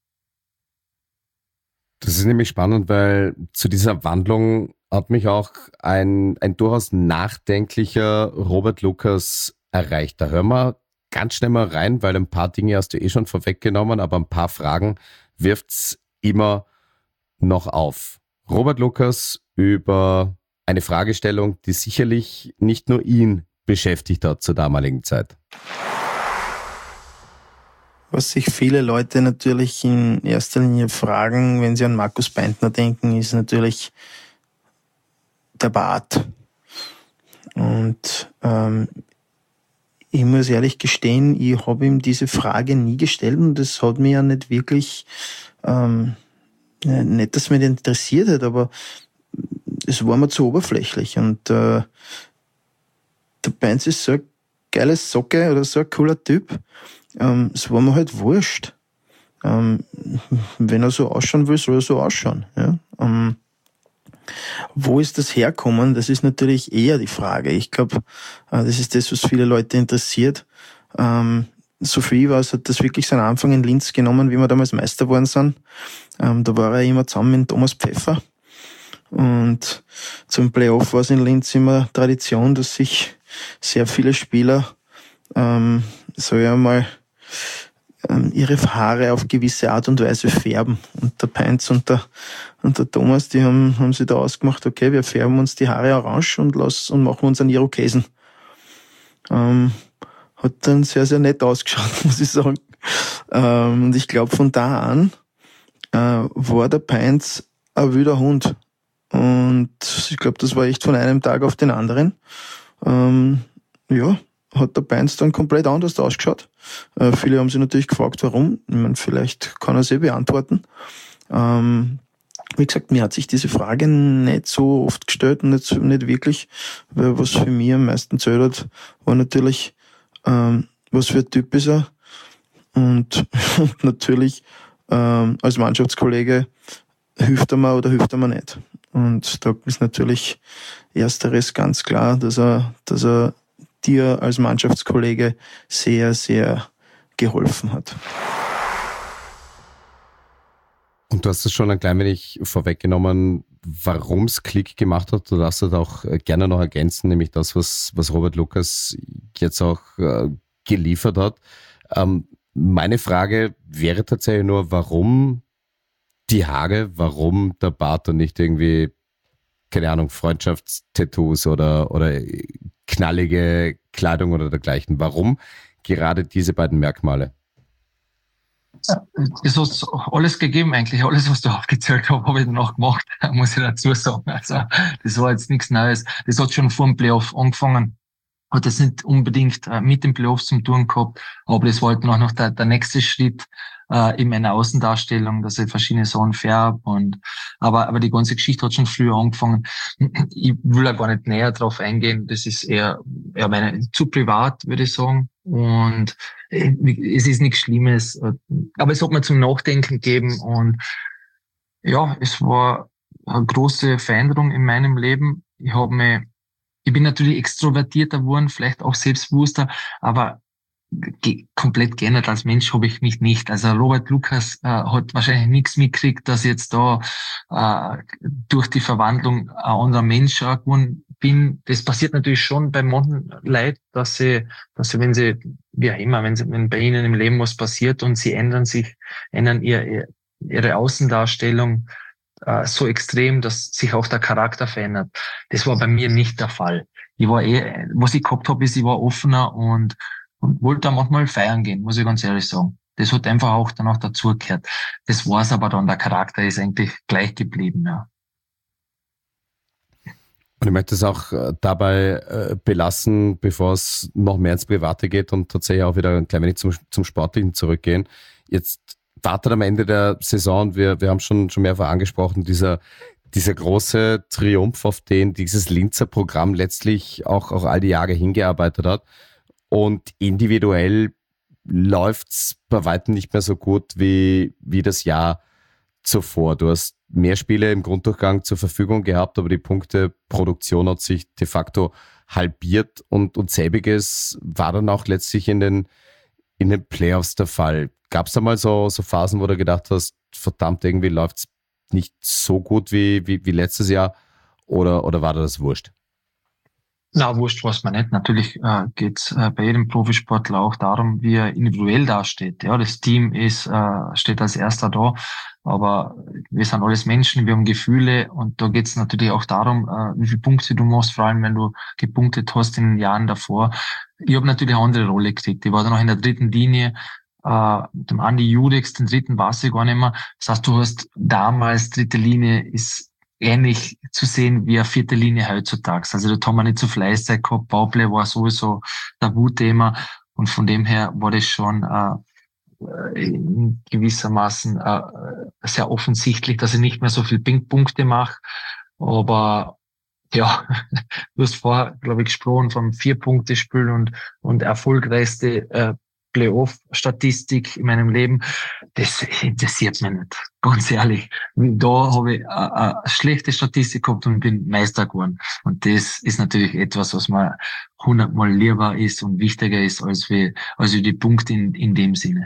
[SPEAKER 3] Das ist nämlich spannend, weil zu dieser Wandlung hat mich auch ein, ein durchaus nachdenklicher Robert Lucas erreicht. Da hören wir ganz schnell mal rein, weil ein paar Dinge hast du eh schon vorweggenommen, aber ein paar Fragen wirft's immer noch auf. Robert Lucas über eine Fragestellung, die sicherlich nicht nur ihn beschäftigt hat zur damaligen Zeit.
[SPEAKER 5] Was sich viele Leute natürlich in erster Linie fragen, wenn sie an Markus Beintner denken, ist natürlich der Bart. Und ähm, ich muss ehrlich gestehen, ich habe ihm diese Frage nie gestellt und das hat mich ja nicht wirklich, ähm, nicht, dass mich das interessiert hat, aber es war mir zu oberflächlich. Und äh, der Beintner ist so eine geile Socke oder so ein cooler Typ. Ähm, es war mir halt wurscht. Ähm, wenn er so ausschauen will, soll er so ausschauen. Ja? Ähm, wo ist das herkommen? Das ist natürlich eher die Frage. Ich glaube, äh, das ist das, was viele Leute interessiert. Ähm, so viel war es, hat das wirklich seinen Anfang in Linz genommen, wie wir damals Meister geworden sind. Ähm, da war er immer zusammen mit Thomas Pfeffer. Und zum Playoff war es in Linz immer Tradition, dass sich sehr viele Spieler, ähm, sag ich einmal, ähm, ihre Haare auf gewisse Art und Weise färben. Und der Peinz und der, und der Thomas, die haben, haben sich da ausgemacht, okay, wir färben uns die Haare orange und lassen, und machen uns einen Irokesen. Ähm, hat dann sehr, sehr nett ausgeschaut, muss ich sagen. Ähm, und ich glaube, von da an, äh, war der Peinz ein wilder Hund. Und ich glaube, das war echt von einem Tag auf den anderen. Ähm, ja, hat der Beintner dann komplett anders ausgeschaut. Äh, viele haben sich natürlich gefragt, warum. Ich meine, vielleicht kann er es eh beantworten. Ähm, wie gesagt, mir hat sich diese Frage nicht so oft gestellt und nicht, so, nicht wirklich, weil was für mich am meisten zählt hat, war natürlich, ähm, was für ein Typ ist er. Und, und natürlich ähm, als Mannschaftskollege hilft er mir oder hilft er mir nicht. Und da ist natürlich ersteres ganz klar, dass er, dass er dir als Mannschaftskollege sehr, sehr geholfen hat.
[SPEAKER 3] Und du hast es schon ein klein wenig vorweggenommen, warum es Klick gemacht hat. Du darfst das auch gerne noch ergänzen, nämlich das, was, was Robert Lucas jetzt auch äh, geliefert hat. Ähm, meine Frage wäre tatsächlich nur, warum die Haare, warum der Bart und nicht irgendwie, keine Ahnung, Freundschaftstattoos oder, oder knallige Kleidung oder dergleichen. Warum gerade diese beiden Merkmale?
[SPEAKER 4] Es hat alles gegeben eigentlich. Alles, was du aufgezählt hast, habe ich dann auch gemacht, muss ich dazu sagen. Also, das war jetzt nichts Neues. Das hat schon vor dem Playoff angefangen. Hat das nicht unbedingt mit dem Playoff zum tun gehabt, aber das war halt noch, noch der, der nächste Schritt äh, in meiner Außendarstellung, dass ich verschiedene Sachen färbe. Und, aber, aber die ganze Geschichte hat schon früher angefangen. Ich will ja gar nicht näher drauf eingehen. Das ist eher, eher meine, zu privat, würde ich sagen. Und es ist nichts Schlimmes. Aber es hat mir zum Nachdenken gegeben. Und ja, es war eine große Veränderung in meinem Leben. Ich habe mich Ich bin natürlich extrovertierter geworden, vielleicht auch selbstbewusster, aber ge- komplett geändert als Mensch habe ich mich nicht. Also Robert Lucas äh, hat wahrscheinlich nichts mitgekriegt, dass ich jetzt da äh, durch die Verwandlung ein anderer Mensch auch geworden bin, das passiert natürlich schon bei manchen Leuten, dass sie, dass sie, wenn sie, wie auch immer, wenn sie, wenn bei ihnen im Leben was passiert und sie ändern sich, ändern ihr, ihre Außendarstellung äh, so extrem, dass sich auch der Charakter verändert. Das war bei mir nicht der Fall. Ich war eh, was ich gehabt habe, ist, ich war offener und, und wollte auch manchmal feiern gehen, muss ich ganz ehrlich sagen. Das hat einfach auch danach dazugehört. Das war's aber dann, der Charakter ist eigentlich gleich geblieben, ja.
[SPEAKER 3] Und ich möchte es auch dabei äh, belassen, bevor es noch mehr ins Private geht und tatsächlich auch wieder ein klein wenig zum, zum Sportlichen zurückgehen. Jetzt wartet am Ende der Saison, wir, wir haben schon, schon mehrfach angesprochen, dieser, dieser große Triumph, auf den dieses Linzer Programm letztlich auch, auch all die Jahre hingearbeitet hat. Und individuell läuft's bei weitem nicht mehr so gut wie, wie das Jahr zuvor. Du hast mehr Spiele im Grunddurchgang zur Verfügung gehabt, aber die Punkteproduktion hat sich de facto halbiert und, und selbiges war dann auch letztlich in den, in den Playoffs der Fall. Gab es da mal so, so Phasen, wo du gedacht hast, verdammt, irgendwie läuft's nicht so gut wie, wie, wie letztes Jahr oder, oder war dir das wurscht?
[SPEAKER 4] Na, wurscht war's mir nicht. Natürlich äh, geht's äh, bei jedem Profisportler auch darum, wie er individuell dasteht. Ja, das Team ist äh, steht als erster da, aber wir sind alles Menschen, wir haben Gefühle und da geht's natürlich auch darum, äh, wie viele Punkte du machst, vor allem wenn du gepunktet hast in den Jahren davor. Ich habe natürlich eine andere Rolle gekriegt. Ich war dann noch in der dritten Linie, äh, mit dem Andi Judex, den dritten weiß ich gar nicht mehr. Das heißt, du hast damals, dritte Linie ist ähnlich zu sehen wie eine vierte Linie heutzutage. Also da haben wir nicht so Fleißzeit gehabt. Powerplay war sowieso der Wut-Thema und von dem her war das schon äh, in gewissermaßen äh, sehr offensichtlich, dass ich nicht mehr so viel Punkte mache. Aber ja, du hast vorher, glaube ich, gesprochen vom Vier-Punkte-Spiel und und erfolgreichste äh, Playoff-Statistik in meinem Leben, das interessiert mich nicht. Ganz ehrlich. Da habe ich eine schlechte Statistik gehabt und bin Meister geworden. Und das ist natürlich etwas, was mir hundertmal lieber ist und wichtiger ist, als wie, als wie die Punkte in, in dem Sinne.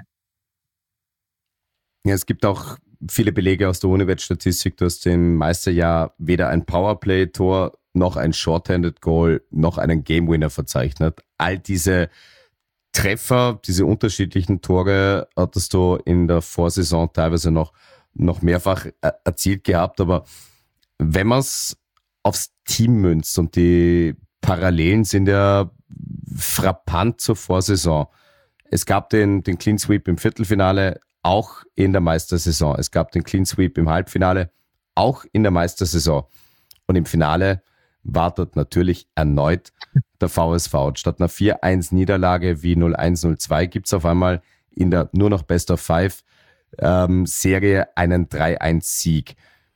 [SPEAKER 3] Ja, es gibt auch viele Belege aus der Uniwert-Statistik. Du hast im Meisterjahr weder ein Powerplay-Tor noch ein Short-Handed-Goal noch einen Game-Winner verzeichnet. All diese Treffer, diese unterschiedlichen Tore hattest du in der Vorsaison teilweise noch, noch mehrfach erzielt gehabt. Aber wenn man es aufs Team münzt und die Parallelen sind ja frappant zur Vorsaison. Es gab den, den Clean Sweep im Viertelfinale, auch in der Meistersaison. Es gab den Clean Sweep im Halbfinale, auch in der Meistersaison. Und im Finale wartet natürlich erneut der V S V. Statt einer vier eins Niederlage wie null eins null zwei gibt es auf einmal in der nur noch Best of Five ähm, Serie einen drei eins Sieg.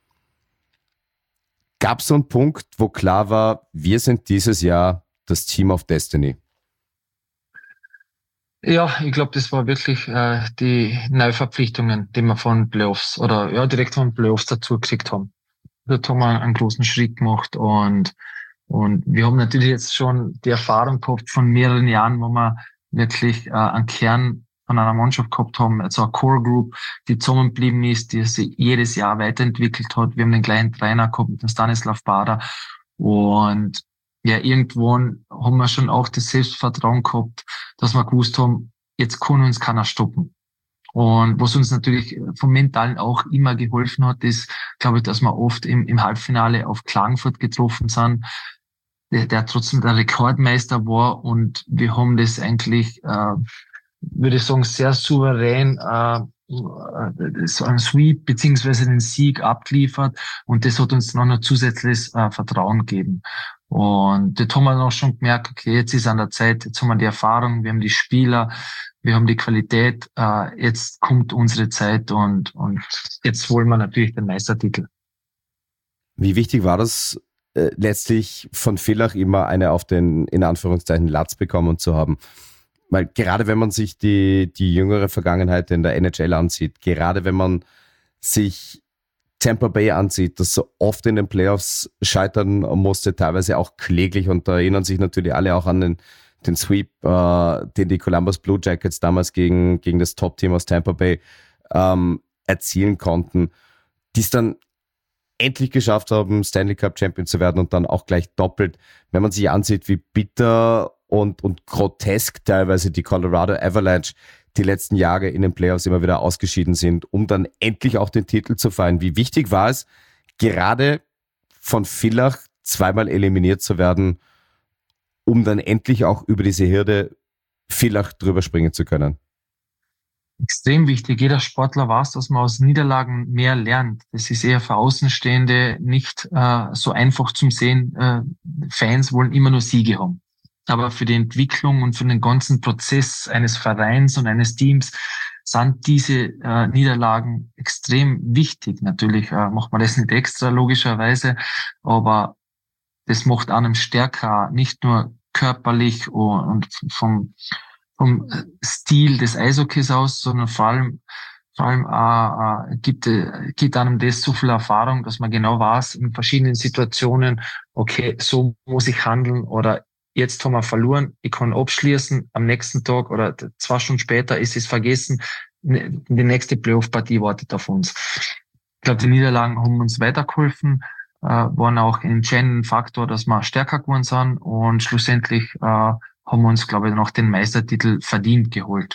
[SPEAKER 3] Gab es so einen Punkt, wo klar war, wir sind dieses Jahr das Team of Destiny?
[SPEAKER 4] Ja, ich glaube, das war wirklich äh, die Neuverpflichtungen, die wir von Playoffs oder ja direkt von Playoffs dazu gekriegt haben. Dort haben wir einen großen Schritt gemacht und und wir haben natürlich jetzt schon die Erfahrung gehabt von mehreren Jahren, wo wir wirklich äh, einen Kern von einer Mannschaft gehabt haben, also eine Core Group, die zusammengeblieben ist, die sich jedes Jahr weiterentwickelt hat. Wir haben den gleichen Trainer gehabt mit dem Stanislav Bader und ja, irgendwann haben wir schon auch das Selbstvertrauen gehabt, dass wir gewusst haben, jetzt kann uns keiner stoppen. Und was uns natürlich vom Mentalen auch immer geholfen hat, ist, glaube ich, dass wir oft im, im Halbfinale auf Klagenfurt getroffen sind, der, der trotzdem der Rekordmeister war. Und wir haben das eigentlich, äh, würde ich sagen, sehr souverän, äh, so einen Sweep beziehungsweise den Sieg abgeliefert. Und das hat uns noch ein zusätzliches äh, Vertrauen gegeben. Und das haben wir noch schon gemerkt, okay, jetzt ist an der Zeit, jetzt haben wir die Erfahrung, wir haben die Spieler, wir haben die Qualität, äh, jetzt kommt unsere Zeit und und jetzt wollen wir natürlich den Meistertitel.
[SPEAKER 3] Wie wichtig war das äh, letztlich von Villach immer eine auf den, in Anführungszeichen, Latz bekommen zu haben? Weil gerade wenn man sich die, die jüngere Vergangenheit in der N H L ansieht, gerade wenn man sich Tampa Bay ansieht, das so oft in den Playoffs scheitern musste, teilweise auch kläglich, und da erinnern sich natürlich alle auch an den den Sweep, äh, den die Columbus Blue Jackets damals gegen, gegen das Top-Team aus Tampa Bay ähm, erzielen konnten, die es dann endlich geschafft haben, Stanley Cup Champion zu werden und dann auch gleich doppelt. Wenn man sich ansieht, wie bitter und, und grotesk teilweise die Colorado Avalanche die letzten Jahre in den Playoffs immer wieder ausgeschieden sind, um dann endlich auch den Titel zu feiern. Wie wichtig war es, gerade von Villach zweimal eliminiert zu werden, um dann endlich auch über diese Hürde Villach drüber springen zu können?
[SPEAKER 4] Extrem wichtig. Jeder Sportler weiß, dass man aus Niederlagen mehr lernt. Das ist eher für Außenstehende nicht äh, so einfach zum Sehen. Äh, Fans wollen immer nur Siege haben. Aber für die Entwicklung und für den ganzen Prozess eines Vereins und eines Teams sind diese äh, Niederlagen extrem wichtig. Natürlich äh, macht man das nicht extra, logischerweise, aber das macht einem stärker, nicht nur körperlich und vom, vom Stil des Eishockeys aus, sondern vor allem, vor allem äh, äh, gibt, äh, gibt einem das so viel Erfahrung, dass man genau weiß, in verschiedenen Situationen, okay, so muss ich handeln oder jetzt haben wir verloren, ich kann abschließen, am nächsten Tag oder zwei Stunden später ist es vergessen, die nächste Playoff-Partie wartet auf uns. Ich glaube, die Niederlagen haben uns weitergeholfen, äh, waren auch ein entscheidender Faktor, dass wir stärker geworden sind und schlussendlich äh, haben wir uns, glaube ich, noch den Meistertitel verdient geholt.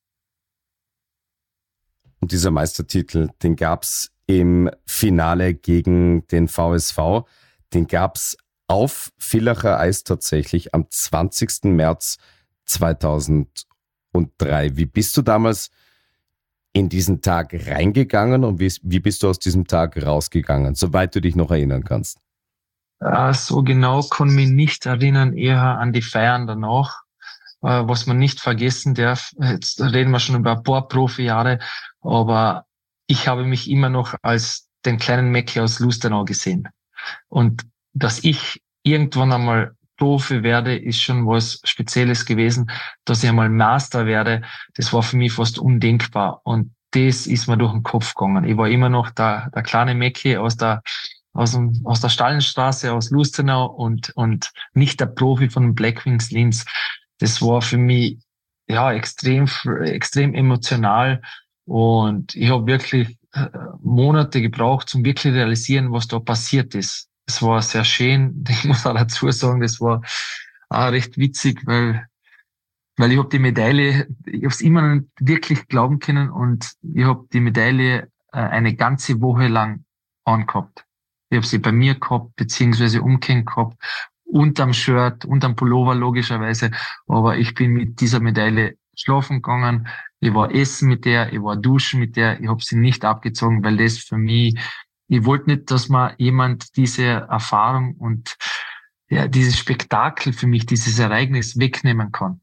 [SPEAKER 3] Und dieser Meistertitel, den gab's im Finale gegen den V S V, den gab's auf Villacher Eis tatsächlich am zwanzigsten März zweitausenddrei. Wie bist du damals in diesen Tag reingegangen und wie, wie bist du aus diesem Tag rausgegangen, soweit du dich noch erinnern kannst?
[SPEAKER 4] Äh, so genau kann mich nicht erinnern, eher an die Feiern danach. Äh, was man nicht vergessen darf, jetzt reden wir schon über ein paar Profi-Jahre, aber ich habe mich immer noch als den kleinen Mäcki aus Lustenau gesehen. Und dass ich irgendwann einmal Profi werde, ist schon was Spezielles gewesen. Dass ich einmal Master werde, das war für mich fast undenkbar. Und das ist mir durch den Kopf gegangen. Ich war immer noch der, der kleine Mäcki aus der, aus, dem, aus der Stallenstraße, aus Lustenau und, und nicht der Profi von den Black Wings Linz. Das war für mich, ja, extrem, extrem emotional. Und ich habe wirklich Monate gebraucht, um wirklich zu realisieren, was da passiert ist. Es war sehr schön. Ich muss auch dazu sagen, das war auch recht witzig, weil weil ich habe die Medaille, ich habe es immer nicht wirklich glauben können und ich habe die Medaille äh, eine ganze Woche lang angehabt. Ich habe sie bei mir gehabt, beziehungsweise umgehängt gehabt, unterm Shirt, unterm Pullover logischerweise, aber ich bin mit dieser Medaille schlafen gegangen, ich war essen mit der, ich war duschen mit der, ich habe sie nicht abgezogen, weil das für mich, ich wollte nicht, dass mir jemand diese Erfahrung und ja, dieses Spektakel für mich, dieses Ereignis wegnehmen kann.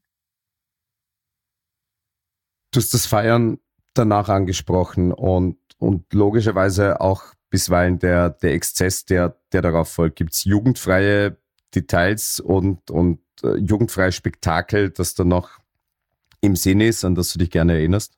[SPEAKER 3] Du hast das Feiern danach angesprochen und, und logischerweise auch bisweilen der, der Exzess, der, der darauf folgt. Gibt es jugendfreie Details und, und äh, jugendfreie Spektakel, das da noch im Sinn ist, an das du dich gerne erinnerst?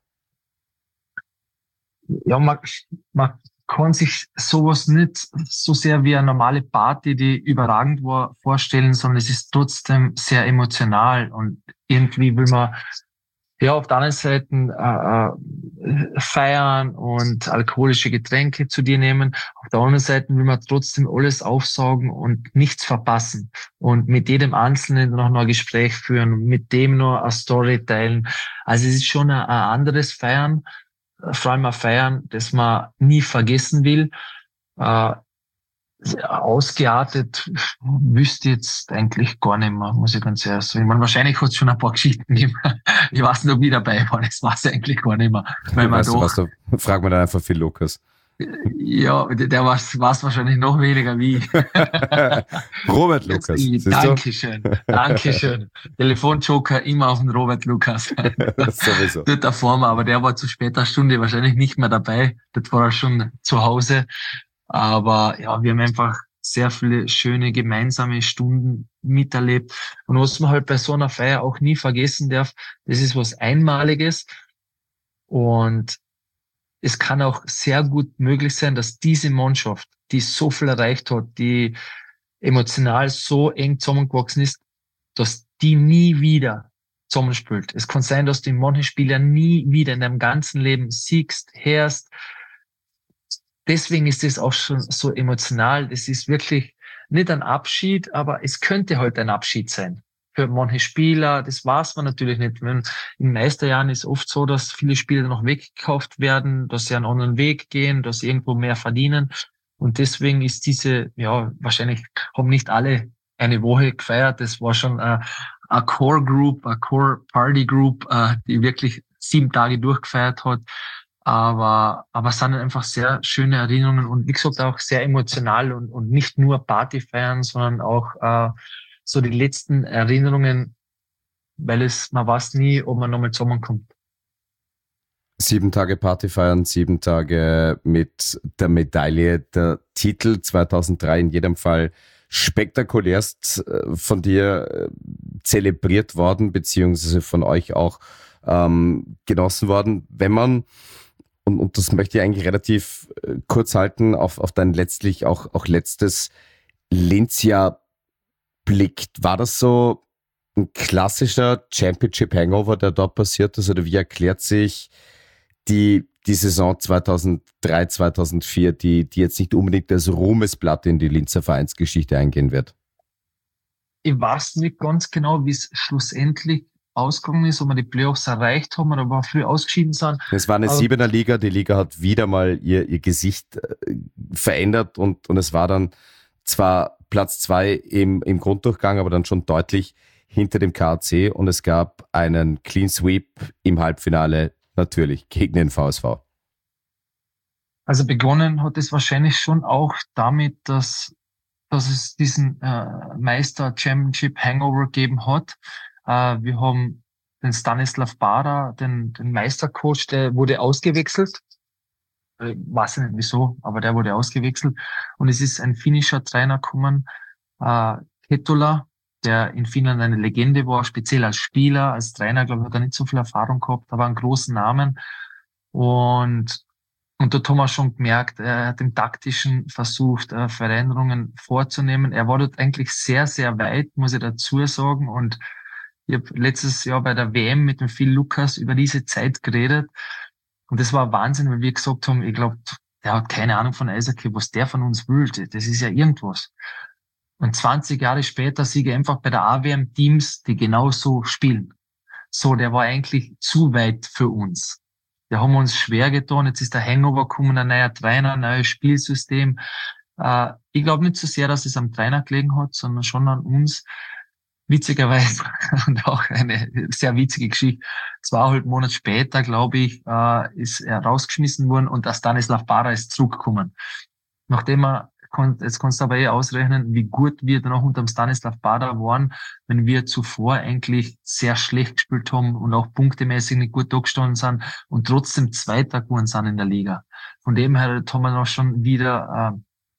[SPEAKER 4] Ja, man, man kann sich sowas nicht so sehr wie eine normale Party, die überragend war, vorstellen, sondern es ist trotzdem sehr emotional und irgendwie will man ja auf der anderen Seite äh, feiern und alkoholische Getränke zu dir nehmen. Auf der anderen Seite will man trotzdem alles aufsaugen und nichts verpassen und mit jedem Einzelnen noch ein Gespräch führen, mit dem noch eine Story teilen. Also es ist schon ein, ein anderes Feiern, vor allem ein Feiern, das man nie vergessen will. Äh, ausgeartet wüsste jetzt eigentlich gar nicht mehr, muss ich ganz ehrlich sagen. Ich meine, wahrscheinlich hat es schon ein paar Geschichten gegeben. Ich weiß nicht, ob ich dabei war, das weiß ich eigentlich gar nicht mehr. Weil man
[SPEAKER 3] weißt
[SPEAKER 4] doch,
[SPEAKER 3] du, was du, frag mal dann einfach Phil Lukas.
[SPEAKER 4] Ja, der, der weiß, weiß wahrscheinlich noch weniger wie ich.
[SPEAKER 3] Robert Lukas.
[SPEAKER 4] Dankeschön, Dankeschön. Telefonjoker immer auf den Robert Lukas.
[SPEAKER 3] Sowieso.
[SPEAKER 4] Dort davor, aber der war zu später Stunde wahrscheinlich nicht mehr dabei. Dort war er schon zu Hause. Aber ja, wir haben einfach sehr viele schöne gemeinsame Stunden miterlebt. Und was man halt bei so einer Feier auch nie vergessen darf, das ist was Einmaliges. Und es kann auch sehr gut möglich sein, dass diese Mannschaft, die so viel erreicht hat, die emotional so eng zusammengewachsen ist, dass die nie wieder zusammenspielt. Es kann sein, dass du in manchen Spielern nie wieder in deinem ganzen Leben siegst, hörst, deswegen ist es auch schon so emotional. Das ist wirklich nicht ein Abschied, aber es könnte halt ein Abschied sein. Für manche Spieler, das weiß man natürlich nicht. Wenn, in Meisterjahren ist oft so, dass viele Spieler noch weggekauft werden, dass sie einen anderen Weg gehen, dass sie irgendwo mehr verdienen. Und deswegen ist diese, ja, wahrscheinlich haben nicht alle eine Woche gefeiert. Das war schon äh, eine Core Group, eine Core Party Group, äh, die wirklich sieben Tage durchgefeiert hat. Aber, aber es sind einfach sehr schöne Erinnerungen und wie gesagt auch sehr emotional und, und nicht nur Party feiern, sondern auch äh, so die letzten Erinnerungen, weil es, man weiß nie, ob man nochmal zusammenkommt.
[SPEAKER 3] Sieben Tage Party feiern, sieben Tage mit der Medaille, der Titel zweitausenddrei in jedem Fall spektakulärst von dir zelebriert worden, beziehungsweise von euch auch ähm, genossen worden. Wenn man, und, und das möchte ich eigentlich relativ kurz halten, auf, auf dein letztlich auch, auch letztes Linz-Jahr blickt, war das so ein klassischer Championship-Hangover, der dort passiert ist, oder wie erklärt sich die, die Saison zweitausenddrei, zweitausendvier, die, die jetzt nicht unbedingt als Ruhmesblatt in die Linzer Vereinsgeschichte eingehen wird?
[SPEAKER 4] Ich weiß nicht ganz genau, wie es schlussendlich ausgegangen ist, ob wir die Playoffs erreicht haben oder ob wir früh ausgeschieden sind.
[SPEAKER 3] Es war eine
[SPEAKER 4] Aber
[SPEAKER 3] Siebener Liga, die Liga hat wieder mal ihr, ihr Gesicht verändert und, und es war dann zwar Platz zwei im, im Grunddurchgang, aber dann schon deutlich hinter dem K A C und es gab einen Clean Sweep im Halbfinale, natürlich gegen den V S V.
[SPEAKER 4] Also begonnen hat es wahrscheinlich schon auch damit, dass, dass es diesen äh, Meister Championship Hangover gegeben hat. Äh, wir haben den Stanislav Bada, den, den Meistercoach, der wurde ausgewechselt. Ich weiß nicht wieso, aber der wurde ausgewechselt. Und es ist ein finnischer Trainer gekommen, äh, Ketula, der in Finnland eine Legende war, speziell als Spieler, als Trainer, glaube ich, hat er nicht so viel Erfahrung gehabt, aber einen großen Namen. Und, und dort haben wir schon gemerkt, er hat im Taktischen versucht, äh, Veränderungen vorzunehmen. Er war dort eigentlich sehr, sehr weit, muss ich dazu sagen. Und ich habe letztes Jahr bei der W M mit dem Phil Lucas über diese Zeit geredet. Und das war Wahnsinn, weil wir gesagt haben, ich glaube, der hat keine Ahnung von Eishockey, was der von uns will. Das ist ja irgendwas. Und zwanzig Jahre später siege ich einfach bei der A W M Teams, die genauso spielen. So, der war eigentlich zu weit für uns. Da haben wir uns schwer getan. Jetzt ist der Hangover gekommen, ein neuer Trainer, ein neues Spielsystem. Äh, ich glaube nicht so sehr, dass es am Trainer gelegen hat, sondern schon an uns. Witzigerweise, und auch eine sehr witzige Geschichte, zweieinhalb Monate später, glaube ich, äh, ist er rausgeschmissen worden und der Stanislav Bada ist zurückgekommen. Nachdem er, jetzt kannst du aber eh ausrechnen, wie gut wir dann auch unter dem Stanislav Bada waren, wenn wir zuvor eigentlich sehr schlecht gespielt haben und auch punktemäßig nicht gut dargestanden sind und trotzdem Zweiter geworden sind in der Liga. Von dem her haben wir noch schon wieder äh,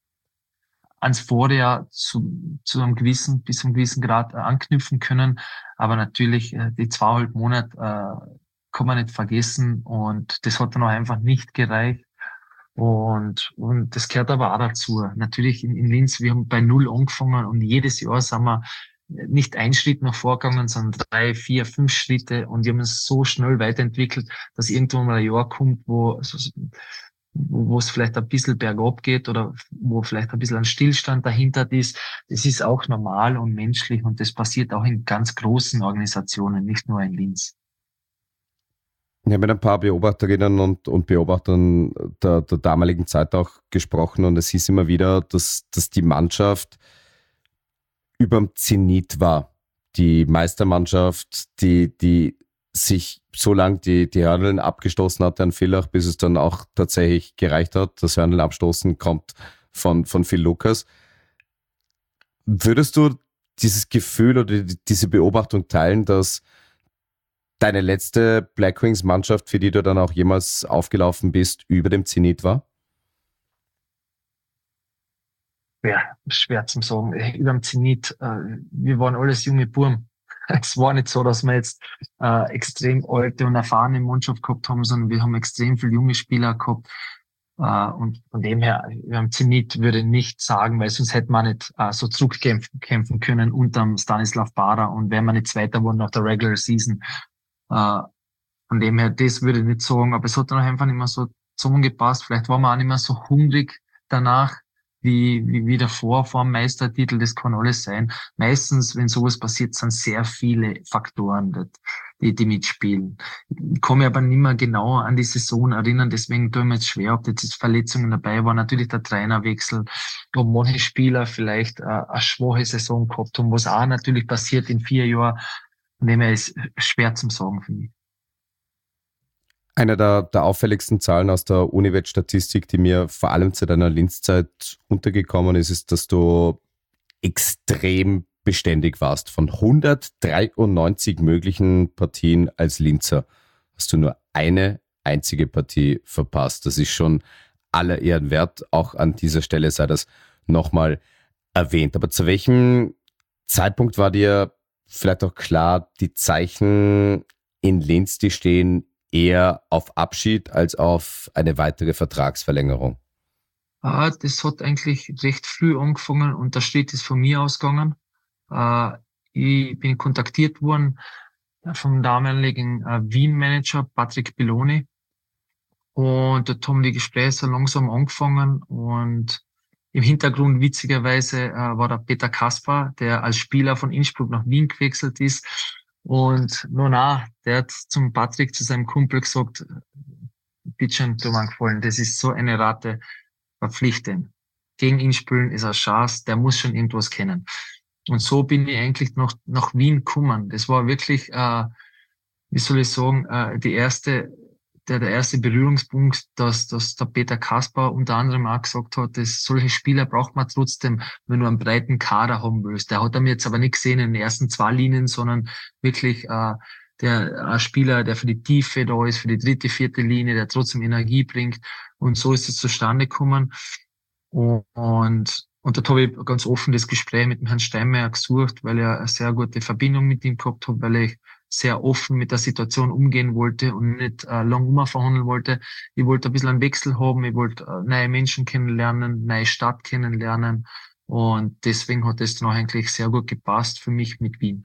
[SPEAKER 4] ans Vorjahr zu, zu einem gewissen, bis zu einem gewissen Grad äh, anknüpfen können. Aber natürlich, äh, die zweieinhalb Monate äh, kann man nicht vergessen und das hat dann auch einfach nicht gereicht. Und, und das gehört aber auch dazu. Natürlich in, in Linz, wir haben bei Null angefangen und jedes Jahr sind wir nicht ein Schritt nach vorgegangen, sondern drei, vier, fünf Schritte und wir haben uns so schnell weiterentwickelt, dass irgendwann mal ein Jahr kommt, wo, wo es vielleicht ein bisschen bergab geht oder wo vielleicht ein bisschen ein Stillstand dahinter ist. Das ist auch normal und menschlich und das passiert auch in ganz großen Organisationen, nicht nur in Linz.
[SPEAKER 3] Ich habe mit ein paar Beobachterinnen und, und Beobachtern der, der damaligen Zeit auch gesprochen und es hieß immer wieder, dass, dass die Mannschaft überm Zenit war. Die Meistermannschaft, die, die sich so lang die, die Hörneln abgestoßen hatte an Villach, bis es dann auch tatsächlich gereicht hat. Das Hörnelabstoßen kommt von, von Phil Lucas. Würdest du dieses Gefühl oder diese Beobachtung teilen, dass deine letzte Blackwings-Mannschaft, für die du dann auch jemals aufgelaufen bist, über dem Zenit war?
[SPEAKER 4] Ja, schwer zu sagen. Über dem Zenit, äh, wir waren alles junge Burm. Es war nicht so, dass wir jetzt äh, extrem alte und erfahrene Mannschaft gehabt haben, sondern wir haben extrem viele junge Spieler gehabt. Äh, und von dem her, über dem Zenit würde ich nicht sagen, weil sonst hätte man nicht äh, so zurückkämpfen kämpfen können unterm Stanislav Bada und wären wir nicht Zweiter geworden nach der Regular Season. Uh, von dem her, das würde ich nicht sagen, aber es hat dann einfach immer so zusammengepasst. Vielleicht waren wir auch nicht mehr so hungrig danach, wie, wie, wie davor, vor dem Meistertitel. Das kann alles sein. Meistens, wenn sowas passiert, sind sehr viele Faktoren, die, die mitspielen. Ich kann mich aber nicht mehr genau an die Saison erinnern, deswegen tue ich mir jetzt schwer, ob jetzt Verletzungen dabei waren. Natürlich der Trainerwechsel, ob manche Spieler vielleicht eine, eine schwache Saison gehabt haben, was auch natürlich passiert in vier Jahren. Von dem her ist schwer zum Sagen für mich.
[SPEAKER 3] Eine der, der auffälligsten Zahlen aus der Univet-Statistik, die mir vor allem zu deiner Linz-Zeit untergekommen ist, ist, dass du extrem beständig warst. Von hundertdreiundneunzig möglichen Partien als Linzer hast du nur eine einzige Partie verpasst. Das ist schon aller Ehren wert. Auch an dieser Stelle sei das nochmal erwähnt. Aber zu welchem Zeitpunkt war dir vielleicht auch klar, die Zeichen in Linz, die stehen eher auf Abschied als auf eine weitere Vertragsverlängerung?
[SPEAKER 4] Ah, das hat eigentlich recht früh angefangen und der Schritt ist von mir ausgegangen. Äh, ich bin kontaktiert worden vom damaligen äh, Wien-Manager Patrick Belloni und dort haben die Gespräche so langsam angefangen und im Hintergrund witzigerweise äh, war der Peter Kaspar, der als Spieler von Innsbruck nach Wien gewechselt ist. Und nun auch, der hat zum Patrick, zu seinem Kumpel gesagt, bitte schön, du mir gefallen, das ist so eine Rate verpflichtend. Gegen ihn spielen ist eine Chance, der muss schon irgendwas kennen. Und so bin ich eigentlich nach, nach Wien gekommen. Das war wirklich, äh, wie soll ich sagen, äh, die erste, der, der erste Berührungspunkt, dass, dass der Peter Kaspar unter anderem auch gesagt hat, dass solche Spieler braucht man trotzdem, wenn du einen breiten Kader haben willst. Der hat er mir jetzt aber nicht gesehen in den ersten zwei Linien, sondern wirklich äh, der ein Spieler, der für die Tiefe da ist, für die dritte, vierte Linie, der trotzdem Energie bringt. Und so ist es zustande gekommen. Und, und dort habe ich ganz offen das Gespräch mit dem Herrn Steinmeier gesucht, weil ich eine sehr gute Verbindung mit ihm gehabt habe, weil ich sehr offen mit der Situation umgehen wollte und nicht äh, lang umverhandeln wollte. Ich wollte ein bisschen einen Wechsel haben, ich wollte äh, neue Menschen kennenlernen, neue Stadt kennenlernen und deswegen hat es dann auch eigentlich sehr gut gepasst für mich mit Wien.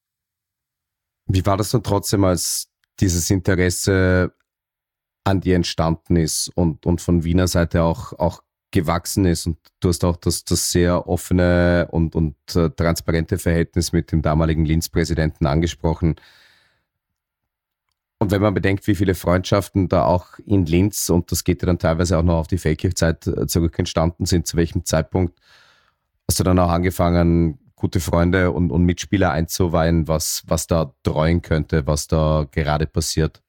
[SPEAKER 3] Wie war das dann trotzdem, als dieses Interesse an dir entstanden ist und, und von Wiener Seite auch, auch gewachsen ist und du hast auch das, das sehr offene und, und äh, transparente Verhältnis mit dem damaligen Linz-Präsidenten angesprochen. Und wenn man bedenkt, wie viele Freundschaften da auch in Linz, und das geht ja dann teilweise auch noch auf die Feldkirch-Zeit zurück entstanden sind, zu welchem Zeitpunkt hast du dann auch angefangen, gute Freunde und, und Mitspieler einzuweihen, was, was da dreuen könnte, was da gerade passiert?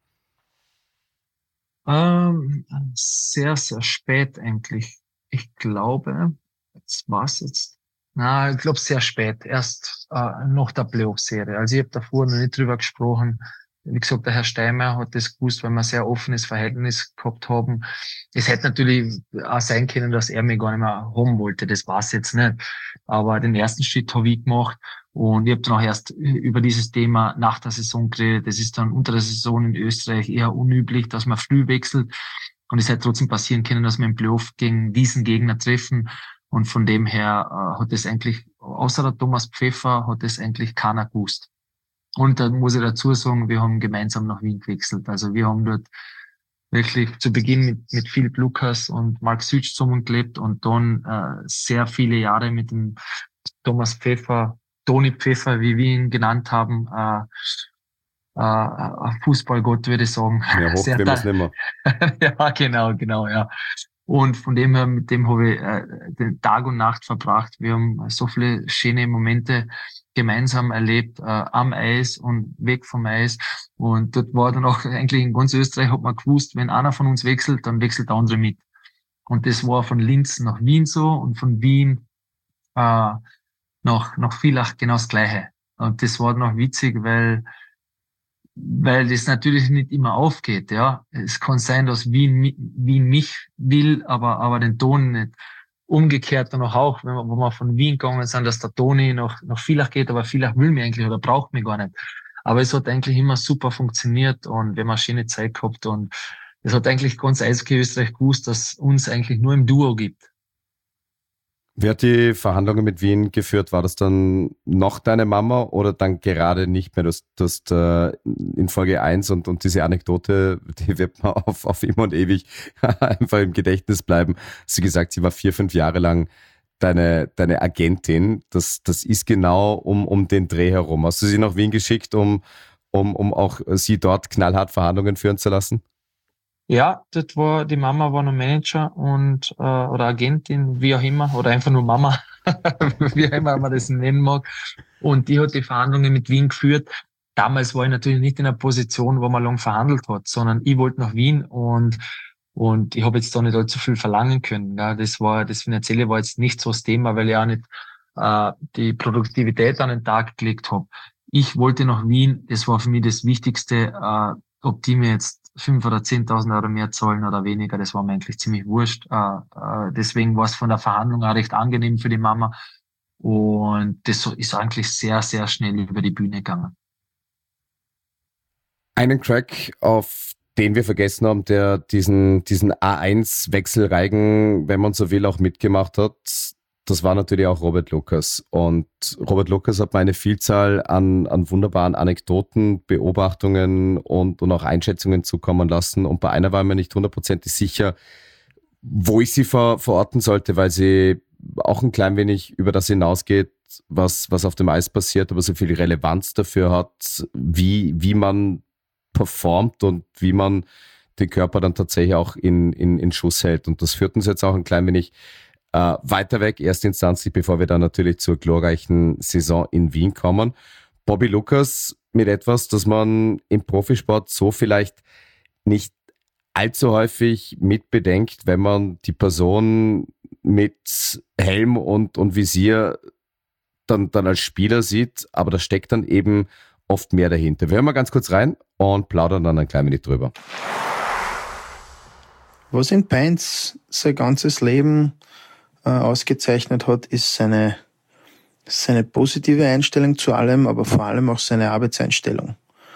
[SPEAKER 4] Ähm, sehr, sehr spät eigentlich. Ich glaube, jetzt war's jetzt, na, ich glaube sehr spät, erst äh, nach der Playoff-Serie. Also ich habe davor noch nicht drüber gesprochen. Wie gesagt, der Herr Steinmeier hat das gewusst, weil wir ein sehr offenes Verhältnis gehabt haben. Es hätte natürlich auch sein können, dass er mich gar nicht mehr haben wollte, das war's jetzt nicht. Aber den ersten Schritt habe ich gemacht und ich habe dann auch erst über dieses Thema nach der Saison geredet. Das ist dann unter der Saison in Österreich eher unüblich, dass man früh wechselt. Und es hätte trotzdem passieren können, dass wir im Playoff gegen diesen Gegner treffen. Und von dem her äh, hat es eigentlich, außer der Thomas Pfeffer, hat es eigentlich keiner gewusst. Und da muss ich dazu sagen, wir haben gemeinsam nach Wien gewechselt. Also wir haben dort wirklich zu Beginn mit, mit Philipp Lukas und Mark Sütsch zusammengelebt und dann äh, sehr viele Jahre mit dem Thomas Pfeffer, Toni Pfeffer, wie wir ihn genannt haben, äh, Uh, Fußballgott, würde ich sagen.
[SPEAKER 3] Ja, hoch, wir müssen immer.
[SPEAKER 4] Ja, genau, genau, ja. Und von dem her, mit dem habe ich äh, den Tag und Nacht verbracht. Wir haben so viele schöne Momente gemeinsam erlebt, äh, am Eis und weg vom Eis. Und dort war dann auch eigentlich in ganz Österreich, hat man gewusst, wenn einer von uns wechselt, dann wechselt der andere mit. Und das war von Linz nach Wien so und von Wien äh, nach, nach Villach genau das Gleiche. Und das war dann auch witzig, weil weil das natürlich nicht immer aufgeht, ja. Es kann sein, dass Wien, Wien mich will, aber, aber den Ton nicht. Umgekehrt dann auch, wenn wir, wenn wir von Wien gegangen sind, dass der Toni nach, nach Villach geht, aber Villach will mich eigentlich oder braucht mich gar nicht. Aber es hat eigentlich immer super funktioniert und wir haben eine schöne Zeit gehabt und es hat eigentlich ganz Eishockey Österreich gewusst, dass uns eigentlich nur im Duo gibt.
[SPEAKER 3] Wer hat die Verhandlungen mit Wien geführt? War das dann noch deine Mama oder dann gerade nicht mehr? Du hast, du hast äh, in Folge eins und, und diese Anekdote, die wird mir auf, auf immer und ewig einfach im Gedächtnis bleiben. Sie gesagt, sie war vier, fünf Jahre lang deine, deine Agentin. Das, das ist genau um, um den Dreh herum. Hast du sie nach Wien geschickt, um, um, um auch sie dort knallhart Verhandlungen führen zu lassen?
[SPEAKER 4] Ja, das war, die Mama war noch Manager und, äh, oder Agentin, wie auch immer, oder einfach nur Mama, wie auch immer man das nennen mag. Und die hat die Verhandlungen mit Wien geführt. Damals war ich natürlich nicht in einer Position, wo man lang verhandelt hat, sondern ich wollte nach Wien und, und ich habe jetzt da nicht allzu viel verlangen können. Ja, das war, das Finanzielle war jetzt nicht so das Thema, weil ich auch nicht, äh, die Produktivität an den Tag gelegt habe. Ich wollte nach Wien, das war für mich das Wichtigste, äh, ob die mir jetzt fünf oder zehntausend Euro mehr zahlen oder weniger, das war mir eigentlich ziemlich wurscht. Äh, äh, deswegen war es von der Verhandlung auch recht angenehm für die Mama. Und das ist eigentlich sehr, sehr schnell über die Bühne gegangen.
[SPEAKER 3] Einen Track, auf den wir vergessen haben, der diesen, diesen A eins Wechselreigen, wenn man so will, auch mitgemacht hat, das war natürlich auch Robert Lucas. Und Robert Lucas hat mir eine Vielzahl an, an wunderbaren Anekdoten, Beobachtungen und, und auch Einschätzungen zukommen lassen. Und bei einer war mir nicht hundertprozentig sicher, wo ich sie ver, verorten sollte, weil sie auch ein klein wenig über das hinausgeht, was, was auf dem Eis passiert, aber so viel Relevanz dafür hat, wie, wie man performt und wie man den Körper dann tatsächlich auch in, in, in Schuss hält. Und das führt uns jetzt auch ein klein wenig Uh, weiter weg, erstinstanzlich, bevor wir dann natürlich zur glorreichen Saison in Wien kommen. Bobby Lucas mit etwas, das man im Profisport so vielleicht nicht allzu häufig mitbedenkt, wenn man die Person mit Helm und, und Visier dann, dann als Spieler sieht, aber da steckt dann eben oft mehr dahinter. Wir hören mal ganz kurz rein und plaudern dann ein klein wenig drüber.
[SPEAKER 5] Was in Painz sein ganzes Leben ausgezeichnet hat, ist seine, seine positive Einstellung zu allem, aber vor allem auch seine Arbeitseinstellung.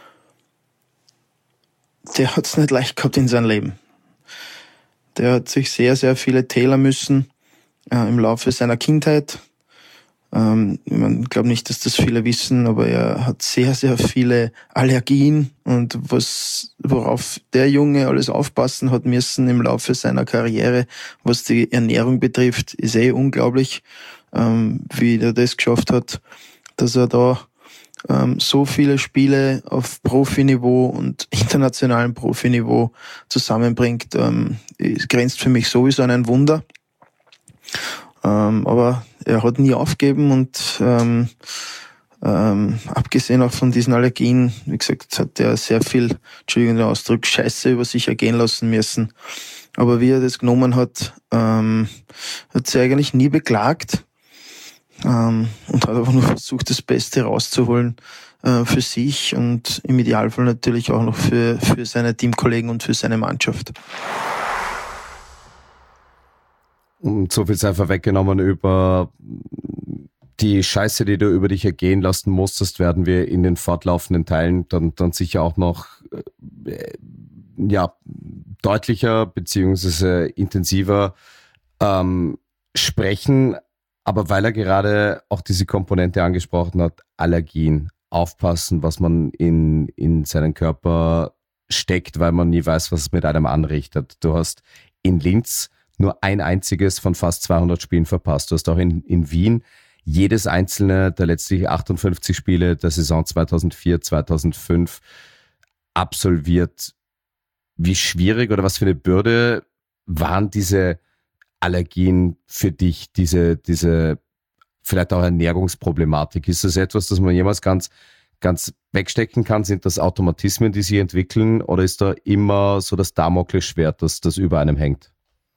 [SPEAKER 5] Der hat es nicht leicht gehabt in seinem Leben. Der hat sich sehr, sehr viele Täler müssen äh, im Laufe seiner Kindheit. Ähm, ich glaube nicht, dass das viele wissen, aber er hat sehr, sehr viele Allergien und was, worauf der Junge alles aufpassen hat müssen im Laufe seiner Karriere, was die Ernährung betrifft, ist eh unglaublich, ähm, wie er das geschafft hat, dass er da ähm, so viele Spiele auf Profiniveau und internationalem Profiniveau zusammenbringt, ähm, grenzt für mich sowieso an ein Wunder. Ähm, aber er hat nie aufgegeben und ähm, ähm, abgesehen auch von diesen Allergien, wie gesagt, hat er sehr viel, Entschuldigung den Ausdruck, Scheiße über sich ergehen lassen müssen. Aber wie er das genommen hat, ähm, hat sie eigentlich nie beklagt ähm, und hat einfach nur versucht, das Beste rauszuholen äh, für sich und im Idealfall natürlich auch noch für, für seine Teamkollegen und für seine Mannschaft.
[SPEAKER 3] Und so viel sei vorweggenommen über die Scheiße, die du über dich ergehen lassen musstest, werden wir in den fortlaufenden Teilen dann, dann sicher auch noch äh, ja, deutlicher beziehungsweise intensiver ähm, sprechen. Aber weil er gerade auch diese Komponente angesprochen hat, Allergien, aufpassen, was man in, in seinen Körper steckt, weil man nie weiß, was es mit einem anrichtet. Du hast in Linz nur ein einziges von fast zweihundert Spielen verpasst. Du hast auch in, in Wien jedes einzelne der letztlich achtundfünfzig Spiele der Saison zweitausendvier, zweitausendfünf absolviert. Wie schwierig oder was für eine Bürde waren diese Allergien für dich, diese, diese vielleicht auch Ernährungsproblematik? Ist das etwas, das man jemals ganz, ganz wegstecken kann? Sind das Automatismen, die sich entwickeln, oder ist da immer so das Damoklesschwert, das, das über einem hängt?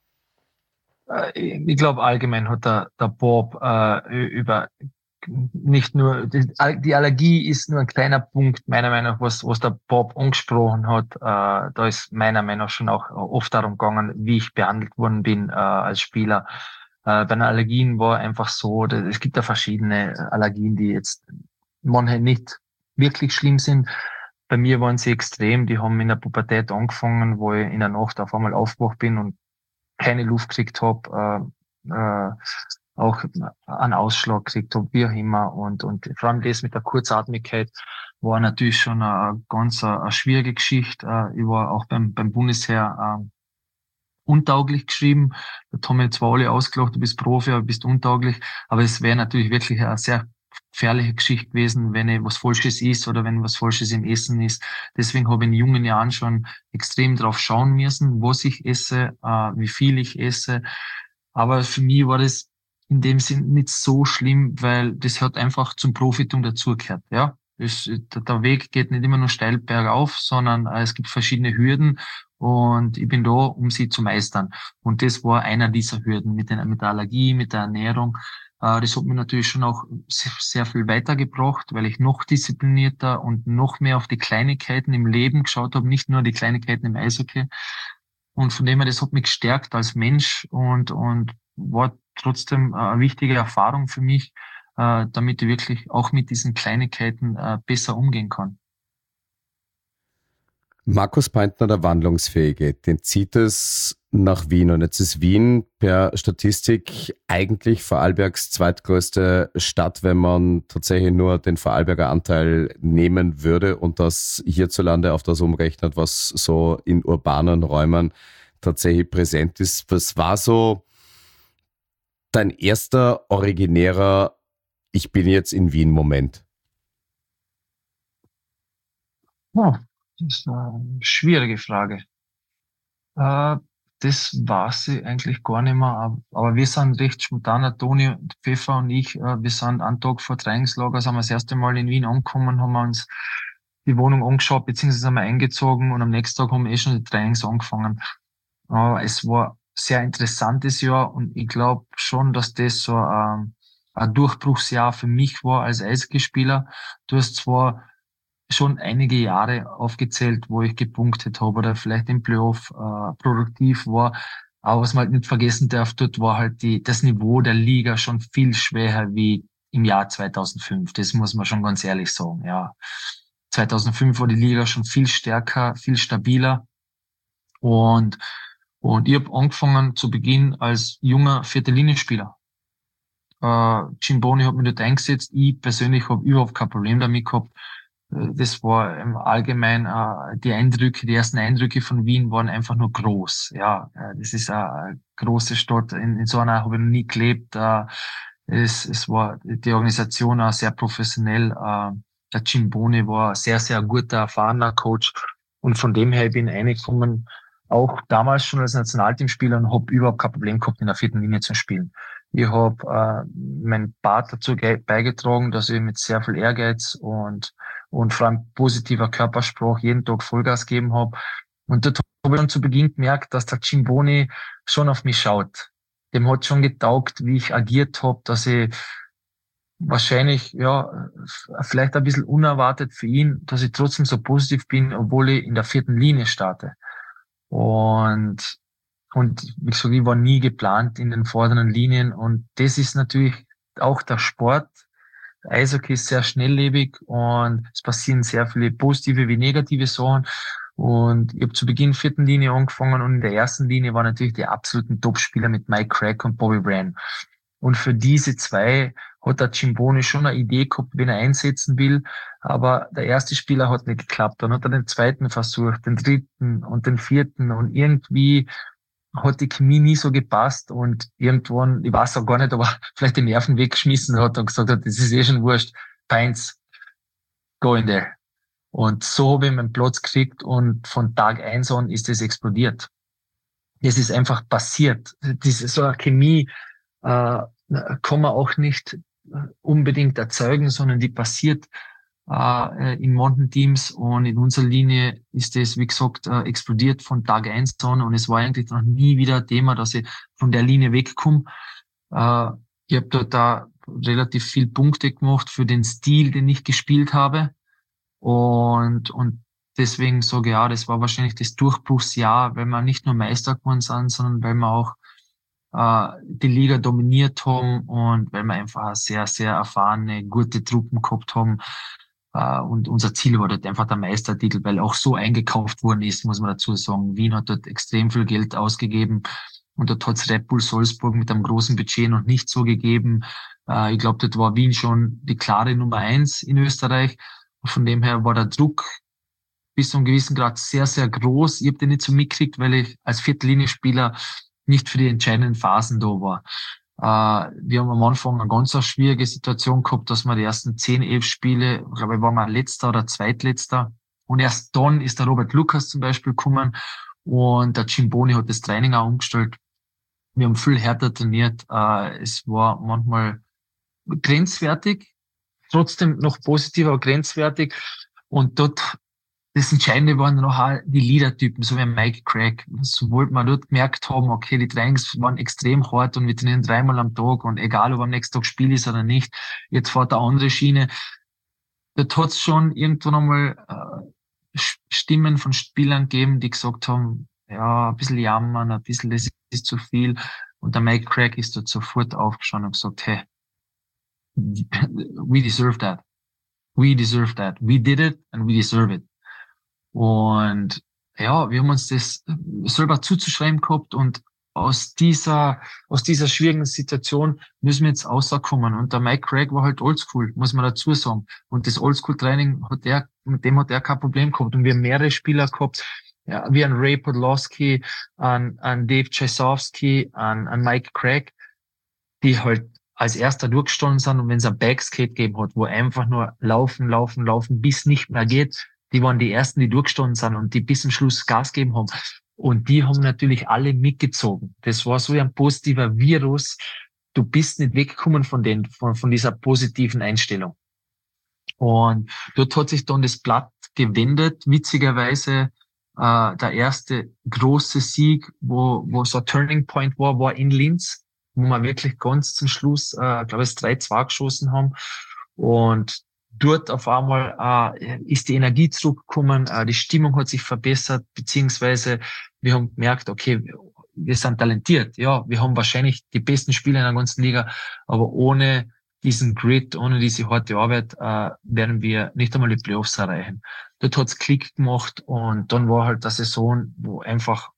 [SPEAKER 4] Ich glaube, allgemein hat der, der Bob äh, über nicht nur, die, die Allergie ist nur ein kleiner Punkt, meiner Meinung nach, was, was der Bob angesprochen hat. Äh, da ist meiner Meinung nach schon auch oft darum gegangen, wie ich behandelt worden bin äh, als Spieler. Äh, bei den Allergien war einfach so, dass, es gibt ja verschiedene Allergien, die jetzt manche nicht wirklich schlimm sind. Bei mir waren sie extrem, die haben in der Pubertät angefangen, wo ich in der Nacht auf einmal aufgewacht bin und keine Luft gekriegt habe, äh, äh, auch einen Ausschlag gekriegt habe, wie auch immer. Und, und vor allem das mit der Kurzatmigkeit war natürlich schon eine ganz eine, eine schwierige Geschichte. Ich war auch beim, beim Bundesheer äh, untauglich geschrieben. Da haben wir zwar alle ausgelacht, du bist Profi, aber bist untauglich. Aber es wäre natürlich wirklich eine sehr gefährliche Geschichte gewesen, wenn ich was Falsches ist oder wenn was Falsches im Essen ist. Deswegen habe ich in jungen Jahren schon extrem drauf schauen müssen, was ich esse, äh, wie viel ich esse. Aber für mich war das in dem Sinn nicht so schlimm, weil das hat einfach zum Profitum dazugehört, ja. Das, der Weg geht nicht immer nur steil bergauf, sondern äh, es gibt verschiedene Hürden und ich bin da, um sie zu meistern. Und das war einer dieser Hürden mit, den, mit der Allergie, mit der Ernährung. Äh, das hat mir natürlich schon auch sehr, sehr viel weitergebracht, weil ich noch disziplinierter und noch mehr auf die Kleinigkeiten im Leben geschaut habe, nicht nur die Kleinigkeiten im Eishockey. Und von dem her, das hat mich gestärkt als Mensch und, und war trotzdem eine wichtige Erfahrung für mich, äh, damit ich wirklich auch mit diesen Kleinigkeiten äh, besser umgehen kann.
[SPEAKER 3] Markus Peintner, der Wandlungsfähige, den zieht es nach Wien. Und jetzt ist Wien per Statistik eigentlich Vorarlbergs zweitgrößte Stadt, wenn man tatsächlich nur den Vorarlberger Anteil nehmen würde und das hierzulande auf das umrechnet, was so in urbanen Räumen tatsächlich präsent ist. Was war so dein erster originärer Ich bin jetzt in Wien Moment?
[SPEAKER 4] Oh, das ist eine schwierige Frage. Äh, das weiß ich eigentlich gar nicht mehr, aber wir sind recht spontan, Toni Pfeffer und ich, äh, wir sind einen Tag vor Trainingslager, sind wir das erste Mal in Wien angekommen, haben wir uns die Wohnung angeschaut, beziehungsweise sind wir eingezogen und am nächsten Tag haben wir eh schon die Trainings angefangen. Äh, es war ein sehr interessantes Jahr und ich glaube schon, dass das so ähm, ein Durchbruchsjahr für mich war als Eishockeyspieler. Du hast zwar schon einige Jahre aufgezählt, wo ich gepunktet habe oder vielleicht im Playoff äh, produktiv war. Aber was man halt nicht vergessen darf, dort war halt die, das Niveau der Liga schon viel schwächer wie im Jahr zweitausendfünf. Das muss man schon ganz ehrlich sagen. Ja, zweitausendfünf war die Liga schon viel stärker, viel stabiler. Und, und ich habe angefangen zu Beginn als junger Vierte-Linie-Spieler. Äh, Jim Boney hat mich dort eingesetzt. Ich persönlich habe überhaupt kein Problem damit gehabt. Das war im Allgemeinen, äh, die Eindrücke, die ersten Eindrücke von Wien waren einfach nur groß. Ja, äh, das ist eine große Stadt. In, in so einer habe ich noch nie gelebt. Äh, es, es war die Organisation auch sehr professionell. Äh, der Jim Boney war ein sehr, sehr guter, erfahrener Coach. Und von dem her bin ich reingekommen, auch damals schon als Nationalteamspieler und habe überhaupt kein Problem gehabt, in der vierten Linie zu spielen. Ich habe äh, meinen Part dazu beigetragen, dass ich mit sehr viel Ehrgeiz und und vor allem positiver Körpersprache jeden Tag Vollgas gegeben habe. Und dort habe ich schon zu Beginn gemerkt, dass der Jim Boney schon auf mich schaut. Dem hat schon getaugt, wie ich agiert habe, dass ich wahrscheinlich, ja, vielleicht ein bisschen unerwartet für ihn, dass ich trotzdem so positiv bin, obwohl ich in der vierten Linie starte. Und Und wie gesagt, ich war nie geplant in den vorderen Linien. Und das ist natürlich auch der Sport. Eishockey ist sehr schnelllebig und es passieren sehr viele positive wie negative Sachen. Und ich habe zu Beginn vierten Linie angefangen und in der ersten Linie waren natürlich die absoluten Top-Spieler mit Mike Crack und Bobby Bryan. Und für diese zwei hat der Jim Boney schon eine Idee gehabt, wen er einsetzen will. Aber der erste Spieler hat nicht geklappt. Dann hat er den zweiten versucht, den dritten und den vierten. Und irgendwie hat die Chemie nie so gepasst und irgendwann, ich weiß auch gar nicht, aber vielleicht die Nerven weggeschmissen hat und gesagt hat, das ist eh schon wurscht, Peins, go in there. Und so habe ich meinen Platz gekriegt und von Tag eins an ist das explodiert. Es ist einfach passiert. Diese, so eine Chemie äh, kann man auch nicht unbedingt erzeugen, sondern die passiert äh, in manchen Teams und in unserer Linie ist das, wie gesagt, äh, explodiert von Tag eins an und es war eigentlich noch nie wieder ein Thema, dass ich von der Linie wegkomme. Äh, ich habe dort da relativ viel Punkte gemacht für den Stil, den ich gespielt habe und und deswegen sage ich, ja, das war wahrscheinlich das Durchbruchsjahr, weil wir nicht nur Meister geworden sind, sondern weil wir auch äh, die Liga dominiert haben und weil wir einfach sehr, sehr erfahrene, gute Truppen gehabt haben. Und unser Ziel war dort einfach der Meistertitel, weil auch so eingekauft worden ist, muss man dazu sagen. Wien hat dort extrem viel Geld ausgegeben Und dort hat's Red Bull Salzburg mit einem großen Budget noch nicht so gegeben. Äh, ich glaube, dort war Wien schon die klare Nummer eins in Österreich. Und von dem her war der Druck bis zu einem gewissen Grad sehr, sehr groß. Ich habe den nicht so mitgekriegt, weil ich als Viertellinie-Spieler nicht für die entscheidenden Phasen da war. Uh, wir haben am Anfang eine ganz schwierige Situation gehabt, dass wir die ersten zehn, elf Spiele, ich glaube, waren wir letzter oder zweitletzter. Und erst dann ist der Robert Lukas zum Beispiel gekommen und der Cimboni hat das Training auch umgestellt. Wir haben viel härter trainiert. Uh, es war manchmal grenzwertig, trotzdem noch positiv, aber grenzwertig. Und dort, das Entscheidende waren noch auch die Leadertypen, so wie Mike Craig. Sobald wir dort gemerkt haben, okay, die Trainings waren extrem hart und wir trainieren dreimal am Tag und egal, ob am nächsten Tag Spiel ist oder nicht, jetzt fährt eine andere Schiene. Dort hat es schon irgendwann einmal äh, Stimmen von Spielern gegeben, die gesagt haben, ja, ein bisschen jammern, ein bisschen, das ist zu viel. Und der Mike Craig ist dort sofort aufgestanden und gesagt, hey, we deserve that. We deserve that. We did it and we deserve it. Und ja, wir haben uns das selber zuzuschreiben gehabt und aus dieser, aus dieser schwierigen Situation müssen wir jetzt rauskommen. Und der Mike Craig war halt oldschool, muss man dazu sagen. Und das Oldschool-Training hat er, mit dem hat er kein Problem gehabt. Und wir haben mehrere Spieler gehabt, ja, wie ein Ray Podolski, an, an Dave Czajsowski, an, an Mike Craig, die halt als erster durchgestanden sind. Und wenn es ein Backskate gegeben hat, wo einfach nur laufen, laufen, laufen, bis nicht mehr geht, die waren die ersten, die durchgestanden sind und die bis zum Schluss Gas gegeben haben. Und die haben natürlich alle mitgezogen. Das war so ein positiver Virus. Du bist nicht weggekommen von den, von, von dieser positiven Einstellung. Und dort hat sich dann das Blatt gewendet. Witzigerweise, äh, der erste große Sieg, wo, wo so ein Turning Point war, war in Linz, wo wir wirklich ganz zum Schluss, äh, glaube ich, drei zwei geschossen haben. Und dort auf einmal äh, ist die Energie zurückgekommen, äh, die Stimmung hat sich verbessert, beziehungsweise wir haben gemerkt, okay, wir sind talentiert, ja, wir haben wahrscheinlich die besten Spieler in der ganzen Liga, aber ohne diesen Grit, ohne diese harte Arbeit äh, werden wir nicht einmal die Playoffs erreichen. Dort hat's Klick gemacht und dann war halt eine Saison, wo einfach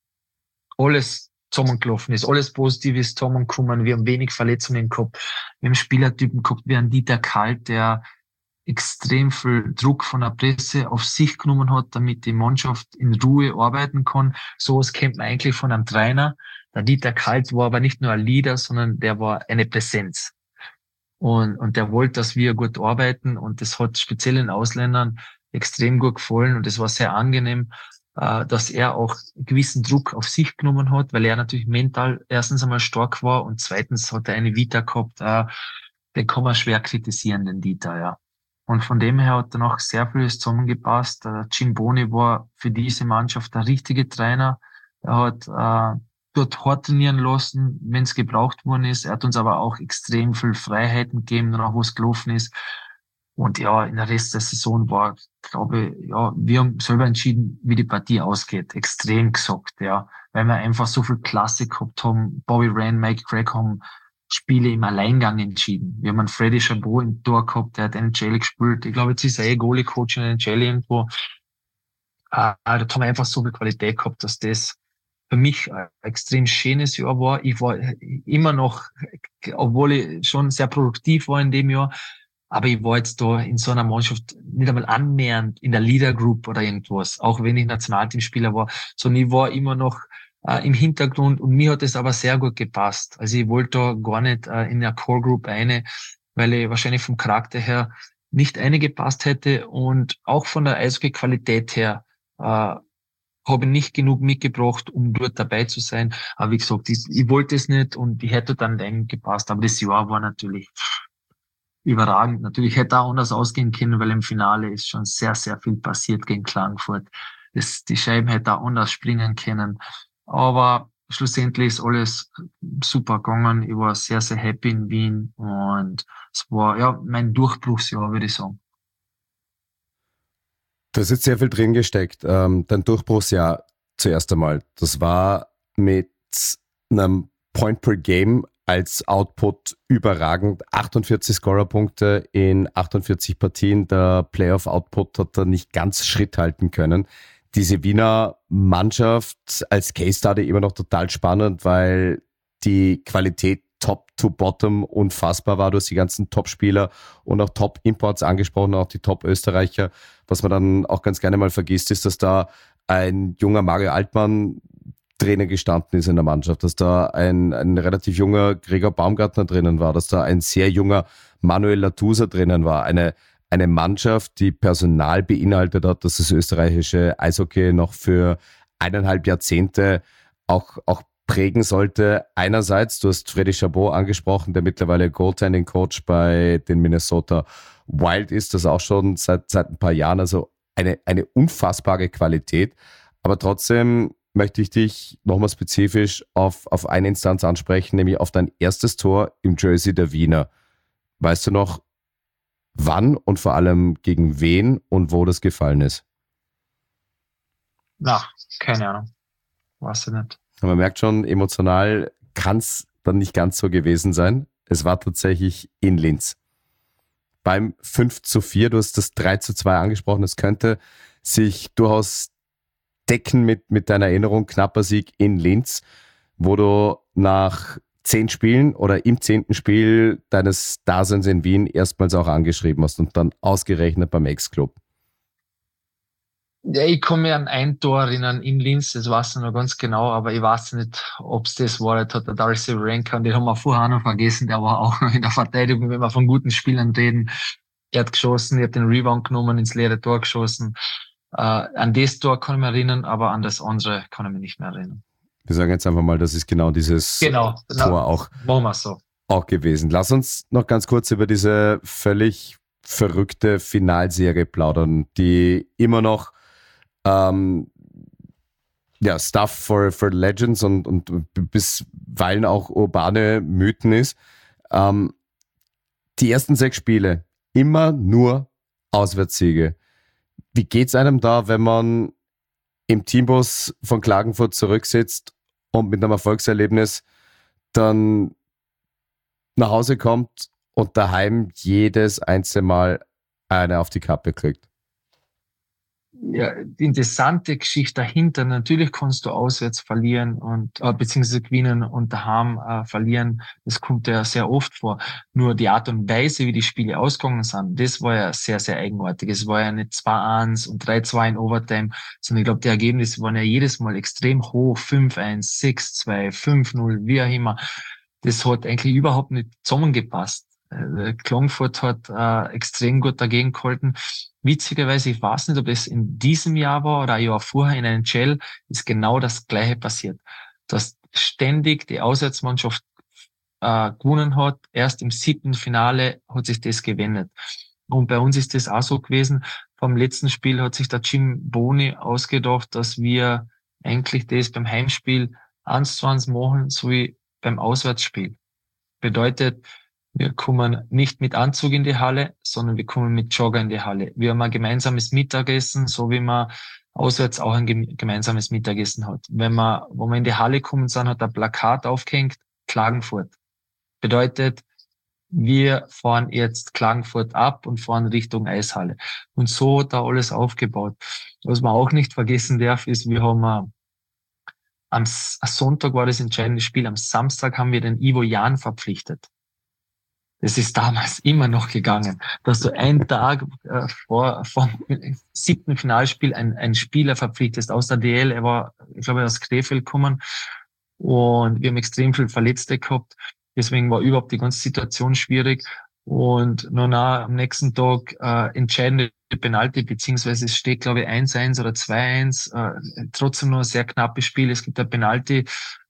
[SPEAKER 4] alles zusammengelaufen ist, alles Positives zusammengekommen, wir haben wenig Verletzungen gehabt, wir haben Spielertypen gehabt, wie ein Dieter Kalt, der extrem viel Druck von der Presse auf sich genommen hat, damit die Mannschaft in Ruhe arbeiten kann. Sowas kennt man eigentlich von einem Trainer. Der Dieter Kalt war aber nicht nur ein Leader, sondern der war eine Präsenz. Und, und der wollte, dass wir gut arbeiten und das hat speziell den Ausländern extrem gut gefallen und es war sehr angenehm, äh, dass er auch gewissen Druck auf sich genommen hat, weil er natürlich mental erstens einmal stark war und zweitens hat er eine Vita gehabt, äh, den kann man schwer kritisieren, den Dieter, ja. Und von dem her hat dann auch sehr vieles zusammengepasst. Der Cimboni war für diese Mannschaft der richtige Trainer. Er hat äh, dort hart trainieren lassen, wenn es gebraucht worden ist. Er hat uns aber auch extrem viel Freiheiten gegeben, danach wo es gelaufen ist. Und ja, in der Rest der Saison war, glaube ich, ja, wir haben selber entschieden, wie die Partie ausgeht. Extrem gesagt, ja. Weil wir einfach so viel Klasse gehabt haben. Bobby Ryan, Mike Craig haben Spiele im Alleingang entschieden. Wir haben einen Freddy Chabot im Tor gehabt, der hat N H L gespielt. Ich glaube, jetzt ist er eh Goalie-Coach in N H L irgendwo. Äh, da haben wir einfach so viel Qualität gehabt, dass das für mich ein extrem schönes Jahr war. Ich war immer noch, obwohl ich schon sehr produktiv war in dem Jahr, aber ich war jetzt da in so einer Mannschaft nicht einmal annähernd in der Leader Group oder irgendwas, auch wenn ich Nationalteamspieler war, sondern ich war immer noch äh, im Hintergrund und mir hat es aber sehr gut gepasst. Also ich wollte da gar nicht äh, in der Core Group eine, weil ich wahrscheinlich vom Charakter her nicht eine gepasst hätte und auch von der Eishockey-Qualität her äh, habe ich nicht genug mitgebracht, um dort dabei zu sein. Aber wie gesagt, ich, ich wollte es nicht und ich hätte dann gepasst. Aber das Jahr war natürlich überragend. Natürlich hätte auch anders ausgehen können, weil im Finale ist schon sehr, sehr viel passiert gegen Klagenfurt. Das, die Scheiben hätte auch anders springen können. Aber schlussendlich ist alles super gegangen. Ich war sehr, sehr happy in Wien und es war ja mein Durchbruchsjahr, würde ich sagen.
[SPEAKER 3] Da ist jetzt sehr viel drin gesteckt. Ähm, dein Durchbruchsjahr zuerst einmal. Das war mit einem Point per Game als Output überragend. achtundvierzig Scorerpunkte in achtundvierzig Partien. Der Playoff-Output hat da nicht ganz Schritt halten können. diese Wiener Mannschaft als Case Study immer noch total spannend, weil die Qualität Top to Bottom unfassbar war. Du hast die ganzen Top-Spieler und auch Top-Imports angesprochen, auch die Top-Österreicher. Was man dann auch ganz gerne mal vergisst, ist, dass da ein junger Mario Altmann Trainer gestanden ist in der Mannschaft, dass da ein, ein relativ junger Gregor Baumgartner drinnen war, dass da ein sehr junger Manuel Latusa drinnen war. Eine, eine Mannschaft, die Personal beinhaltet hat, dass das österreichische Eishockey noch für eineinhalb Jahrzehnte auch, auch prägen sollte. Einerseits, du hast Freddy Chabot angesprochen, der mittlerweile Goaltending-Coach bei den Minnesota Wild ist, das auch schon seit, seit ein paar Jahren, also eine, eine unfassbare Qualität. Aber trotzdem möchte ich dich nochmal spezifisch auf, auf eine Instanz ansprechen, nämlich auf dein erstes Tor im Jersey der Wiener. Weißt du noch, wann und vor allem gegen wen und wo das gefallen ist?
[SPEAKER 4] Na, keine Ahnung. Weiß ich nicht.
[SPEAKER 3] Man merkt schon, emotional kann es dann nicht ganz so gewesen sein. Es war tatsächlich in Linz. Beim fünf zu vier, du hast das drei zu zwei angesprochen, es könnte sich durchaus decken mit, mit deiner Erinnerung, knapper Sieg in Linz, wo du nach zehn Spielen oder im zehnten Spiel deines Daseins in Wien erstmals auch angeschrieben hast und dann ausgerechnet beim Ex-Club.
[SPEAKER 4] Ja, ich kann mich an ein Tor erinnern in Linz, das weiß ich noch ganz genau, aber ich weiß nicht, ob es das war. Das hat der Darcy Renka, und den haben wir vorher noch vergessen, der war auch noch in der Verteidigung, wenn wir von guten Spielern reden. Er hat geschossen, ich habe den Rebound genommen, ins leere Tor geschossen. Äh, an das Tor kann ich mich erinnern, aber an das andere kann ich mich nicht mehr erinnern.
[SPEAKER 3] Wir sagen jetzt einfach mal, das ist genau dieses
[SPEAKER 4] genau,
[SPEAKER 3] Tor auch,
[SPEAKER 4] machen wir so.
[SPEAKER 3] auch gewesen. Lass uns noch ganz kurz über diese völlig verrückte Finalserie plaudern, die immer noch ähm, ja, Stuff for, for Legends und, und bisweilen auch urbane Mythen ist. Ähm, die ersten sechs Spiele, immer nur Auswärtssiege. Wie geht's einem da, wenn man im Teambus von Klagenfurt zurücksitzt und mit einem Erfolgserlebnis dann nach Hause kommt und daheim jedes einzelne Mal eine auf die Kappe kriegt?
[SPEAKER 4] Ja, die interessante Geschichte dahinter, natürlich kannst du auswärts verlieren und äh, beziehungsweise gewinnen und daheim äh, verlieren. Das kommt ja sehr oft vor. Nur die Art und Weise, wie die Spiele ausgegangen sind, das war ja sehr, sehr eigenartig. Es war ja nicht zwei eins und drei zwei in Overtime, sondern ich glaube, die Ergebnisse waren ja jedes Mal extrem hoch. fünf eins, sechs zwei, fünf null, wie auch immer. Das hat eigentlich überhaupt nicht zusammengepasst. Äh, Klagenfurt hat äh, extrem gut dagegen gehalten. Witzigerweise, ich weiß nicht, ob das in diesem Jahr war oder ein Jahr vorher in N H L, ist genau das Gleiche passiert. Dass ständig die Auswärtsmannschaft äh, gewonnen hat. Erst im siebten Finale hat sich das gewendet. Und bei uns ist das auch so gewesen. Vom letzten Spiel hat sich der Jim Boni ausgedacht, dass wir eigentlich das beim Heimspiel eins zu eins machen, so wie beim Auswärtsspiel. Bedeutet, wir kommen nicht mit Anzug in die Halle, sondern wir kommen mit Jogger in die Halle. Wir haben ein gemeinsames Mittagessen, so wie man auswärts auch ein gemeinsames Mittagessen hat. Wenn wir, wo wir in die Halle kommen sind, hat ein Plakat aufgehängt, Klagenfurt. Bedeutet, wir fahren jetzt Klagenfurt ab und fahren Richtung Eishalle. Und so hat da alles aufgebaut. Was man auch nicht vergessen darf, ist, wir haben am am Sonntag war das entscheidende Spiel, am Samstag haben wir den Ivo Jan verpflichtet. Das ist damals immer noch gegangen, dass du einen Tag äh, vor vom siebten Finalspiel einen, einen Spieler verpflichtest aus der D L. Er war, ich glaube, aus Krefeld gekommen und wir haben extrem viel Verletzte gehabt. Deswegen war überhaupt die ganze Situation schwierig. Und nun auch am nächsten Tag äh, entscheidende Penalty, beziehungsweise es steht, glaube ich, eins eins oder zwei eins. Äh, trotzdem noch ein sehr knappes Spiel. Es gibt ein Penalty.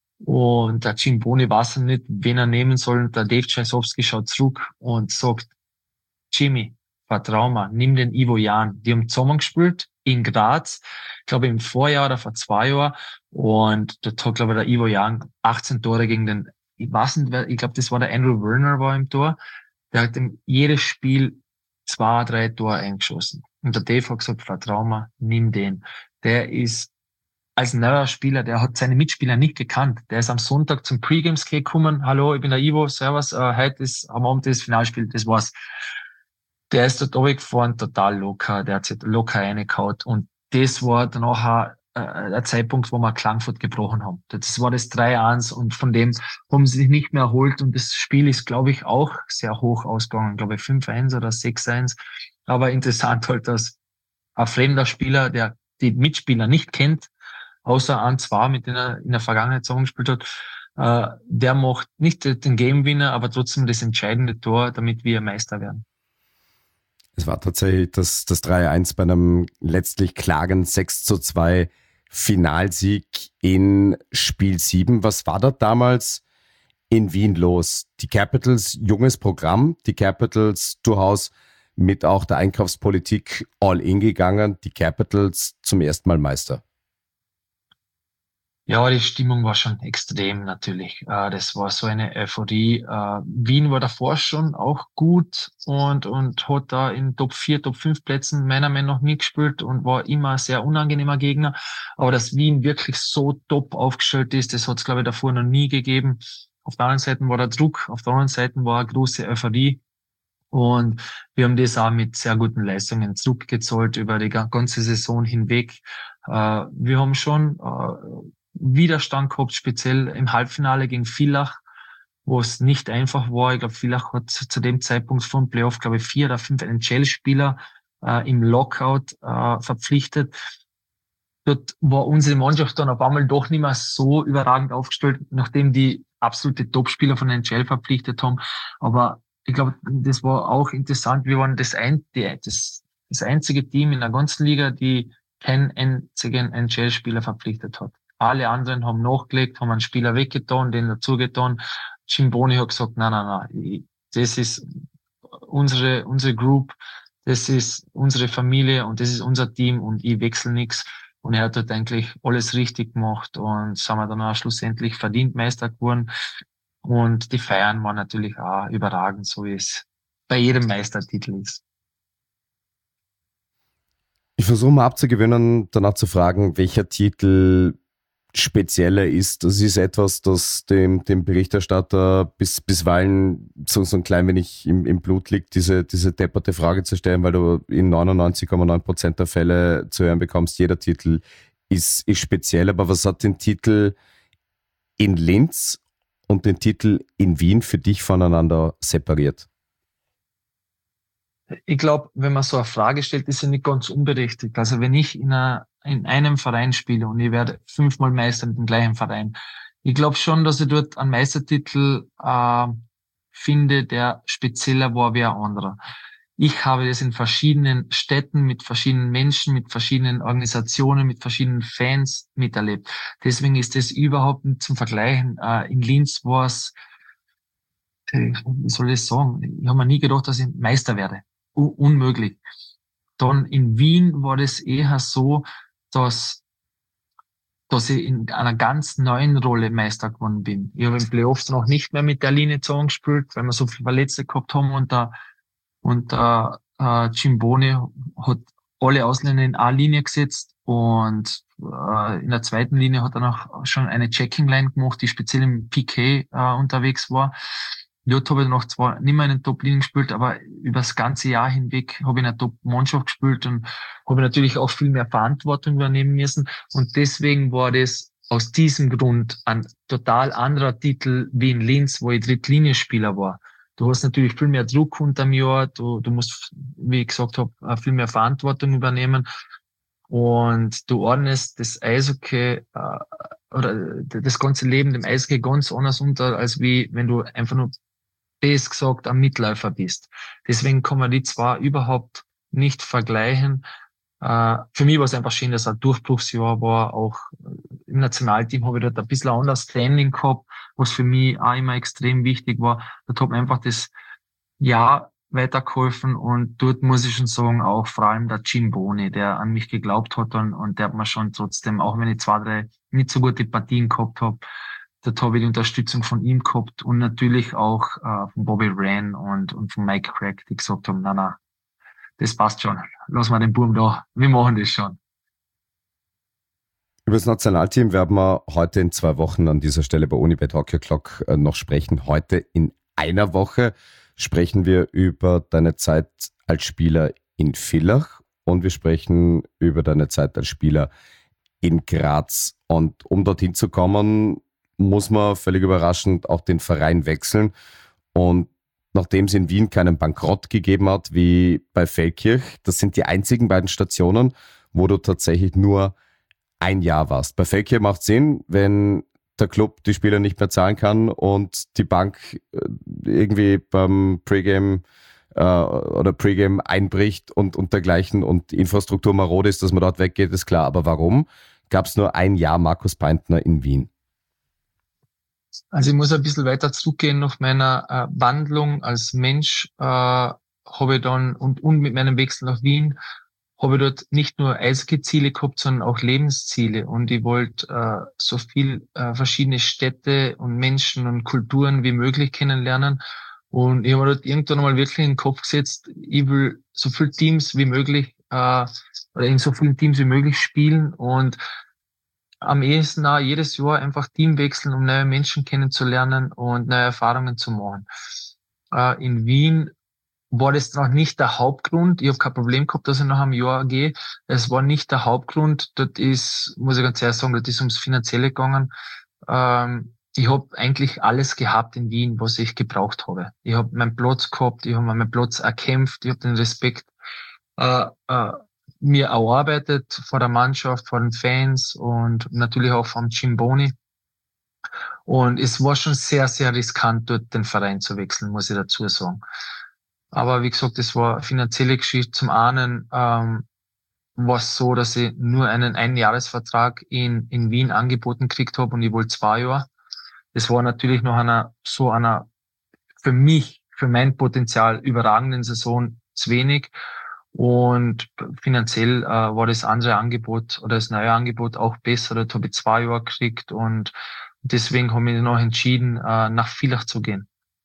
[SPEAKER 4] Und der Jim Boni weiß nicht, wen er nehmen soll. Und der Dave Czajsowski schaut zurück und sagt, Jimmy, vertrau mir, nimm den Ivo Jan. Die haben zusammengespielt in Graz, ich glaube im Vorjahr oder vor zwei Jahren. Und dort hat, glaube ich, der Ivo Jan achtzehn Tore gegen den, ich weiß nicht, wer, ich glaube, das war der Andrew Werner war im Tor. Der hat ihm jedes Spiel zwei, drei Tore eingeschossen. Und der Dave hat gesagt, vertrau mir, nimm den. Der ist als neuer Spieler, der hat seine Mitspieler nicht gekannt. Der ist am Sonntag zum Pre-Games gekommen. Hallo, ich bin der Ivo, servus, äh, heute ist am Abend das Finalspiel, das war's. Der ist dort runtergefahren, total locker, der hat sich locker reingehauen und das war dann auch ein, äh, der Zeitpunkt, wo wir Klagenfurt gebrochen haben. Das war das drei eins und von dem haben sie sich nicht mehr erholt und das Spiel ist, glaube ich, auch sehr hoch ausgegangen. Ich glaube fünf eins oder sechs eins. Aber interessant halt, dass ein fremder Spieler, der die Mitspieler nicht kennt, außer ein, zwei, mit denen er in der Vergangenheit zusammengespielt hat, äh, der macht nicht den Game-Winner, aber trotzdem das entscheidende Tor, damit wir Meister werden.
[SPEAKER 3] Es war tatsächlich das, das drei eins bei einem letztlich klaren sechs zu zwei Finalsieg in Spiel sieben. Was war da damals in Wien los? Die Capitals, junges Programm, die Capitals durchaus mit auch der Einkaufspolitik all in gegangen, die Capitals zum ersten Mal Meister.
[SPEAKER 4] Ja, die Stimmung war schon extrem natürlich. Das war so eine Euphorie. Wien war davor schon auch gut und und hat da in Top vier, Top fünf Plätzen meiner Meinung nach mitgespielt und war immer ein sehr unangenehmer Gegner. Aber dass Wien wirklich so top aufgestellt ist, das hat es, glaube ich, davor noch nie gegeben. Auf der anderen Seite war der Druck, auf der anderen Seite war eine große Euphorie. Und wir haben das auch mit sehr guten Leistungen zurückgezahlt über die ganze Saison hinweg. Wir haben schon Widerstand gehabt, speziell im Halbfinale gegen Villach, wo es nicht einfach war. Ich glaube, Villach hat zu dem Zeitpunkt vom Playoff, glaube ich, vier oder fünf N H L-Spieler äh, im Lockout äh, verpflichtet. Dort war unsere Mannschaft dann auf einmal doch nicht mehr so überragend aufgestellt, nachdem die absolute Topspieler von N H L verpflichtet haben. Aber ich glaube, das war auch interessant. Wir waren das, ein, die, das, das einzige Team in der ganzen Liga, die keinen einzigen N H L-Spieler verpflichtet hat. Alle anderen haben nachgelegt, haben einen Spieler weggetan, den dazugetan. Cimboni hat gesagt, nein, nein, nein, das ist unsere, unsere Group, das ist unsere Familie und das ist unser Team und ich wechsle nichts. Und er hat dort eigentlich alles richtig gemacht und sind wir dann auch schlussendlich verdient Meister geworden. Und die Feiern waren natürlich auch überragend, so wie es bei jedem Meistertitel ist.
[SPEAKER 3] Ich versuche mal abzugewöhnen, danach zu fragen, welcher Titel spezieller ist. Das ist etwas, das dem, dem Berichterstatter bis, bisweilen so, so ein klein wenig im, im Blut liegt, diese, diese depperte Frage zu stellen, weil du in neunundneunzig Komma neun Prozent der Fälle zu hören bekommst, jeder Titel ist, ist speziell. Aber was hat den Titel in Linz und den Titel in Wien für dich voneinander separiert?
[SPEAKER 4] Ich glaube, wenn man so eine Frage stellt, ist sie nicht ganz unberechtigt. Also wenn ich in, einer, in einem Verein spiele und ich werde fünfmal Meister mit dem gleichen Verein, ich glaube schon, dass ich dort einen Meistertitel äh, finde, der spezieller war wie ein anderer. Ich habe das in verschiedenen Städten, mit verschiedenen Menschen, mit verschiedenen Organisationen, mit verschiedenen Fans miterlebt. Deswegen ist das überhaupt nicht zum Vergleichen. Äh, in Linz war es, wie soll ich sagen, ich habe mir nie gedacht, dass ich Meister werde. Unmöglich. Dann in Wien war das eher so, dass, dass ich in einer ganz neuen Rolle Meister geworden bin. Ich habe im Playoffs noch nicht mehr mit der Linie zusammengespielt, weil wir so viele Verletzte gehabt haben und der, und der äh, Cimboni hat alle Ausländer in A-Linie gesetzt und äh, in der zweiten Linie hat er noch schon eine Checking-Line gemacht, die speziell im P K äh, unterwegs war. Dort habe ich noch zwar nicht mehr in den Top-Linien gespielt, aber über das ganze Jahr hinweg habe ich in einer Top-Mannschaft gespielt und habe natürlich auch viel mehr Verantwortung übernehmen müssen. Und deswegen war das aus diesem Grund ein total anderer Titel wie in Linz, wo ich Drittlinienspieler war. Du hast natürlich viel mehr Druck unterm Jahr, du, du musst, wie ich gesagt habe, viel mehr Verantwortung übernehmen und du ordnest das Eishockey äh, oder das ganze Leben dem Eishockey ganz anders unter, als wie wenn du einfach nur best gesagt am Mitläufer bist. Deswegen kann man die zwei überhaupt nicht vergleichen. Äh, für mich war es einfach schön, dass es ein Durchbruchsjahr war. Auch im Nationalteam habe ich dort ein bisschen anderes Training gehabt, was für mich auch immer extrem wichtig war. Dort hat mir einfach das Jahr weitergeholfen und dort muss ich schon sagen, auch vor allem der Cimboni, der an mich geglaubt hat und, und der hat mir schon trotzdem, auch wenn ich zwei, drei nicht so gute Partien gehabt habe, dort habe ich die Unterstützung von ihm gehabt und natürlich auch äh, von Bobby Wren und, und von Mike Craig, die gesagt haben, na, na, das passt schon. Lass mal den Buben da. Wir machen das schon.
[SPEAKER 3] Über das Nationalteam werden wir heute in zwei Wochen an dieser Stelle bei Unibet Hockey O'Clock noch sprechen. Heute in einer Woche sprechen wir über deine Zeit als Spieler in Villach und wir sprechen über deine Zeit als Spieler in Graz. Und um dorthin zu kommen, muss man völlig überraschend auch den Verein wechseln. Und nachdem es in Wien keinen Bankrott gegeben hat, wie bei Feldkirch, das sind die einzigen beiden Stationen, wo du tatsächlich nur ein Jahr warst. Bei Feldkirch macht Sinn, wenn der Club die Spieler nicht mehr zahlen kann und die Bank irgendwie beim Pre-Game äh, oder Pre-Game einbricht und, und dergleichen und die Infrastruktur marode ist, dass man dort weggeht, ist klar. Aber warum gab es nur ein Jahr Markus Peintner in Wien?
[SPEAKER 4] Also ich muss ein bisschen weiter zurückgehen nach meiner äh, Wandlung als Mensch, äh, habe ich dann und, und mit meinem Wechsel nach Wien habe ich dort nicht nur Eishockey-Ziele gehabt, sondern auch Lebensziele. Und ich wollte äh, so viel äh, verschiedene Städte und Menschen und Kulturen wie möglich kennenlernen. Und ich habe mir dort irgendwann einmal wirklich in den Kopf gesetzt, ich will so viele Teams wie möglich äh, oder in so vielen Teams wie möglich spielen und am ehesten auch jedes Jahr einfach Team wechseln, um neue Menschen kennenzulernen und neue Erfahrungen zu machen. Äh, in Wien war das noch nicht der Hauptgrund. Ich habe kein Problem gehabt, dass ich nach einem Jahr gehe. Es war nicht der Hauptgrund. Dort ist, muss ich ganz ehrlich sagen, dort ist ums Finanzielle gegangen. Ähm, ich habe eigentlich alles gehabt in Wien, was ich gebraucht habe. Ich habe meinen Platz gehabt, ich habe meinen Platz erkämpft, ich habe den Respekt äh, äh, mir erarbeitet vor der Mannschaft, vor den Fans und natürlich auch vom Cimboni. Und es war schon sehr, sehr riskant, dort den Verein zu wechseln, muss ich dazu sagen. Aber wie gesagt, es war eine finanzielle Geschichte. Zum einen ähm, war es so, dass ich nur einen Einjahresvertrag in in Wien angeboten gekriegt habe und ich wollte zwei Jahre. Das war natürlich noch einer so einer für mich, für mein Potenzial überragenden Saison zu wenig. Und finanziell äh, war das andere Angebot oder das neue Angebot auch besser. Dort habe ich zwei Jahre gekriegt und deswegen habe ich mich noch entschieden, äh, nach Villach zu gehen.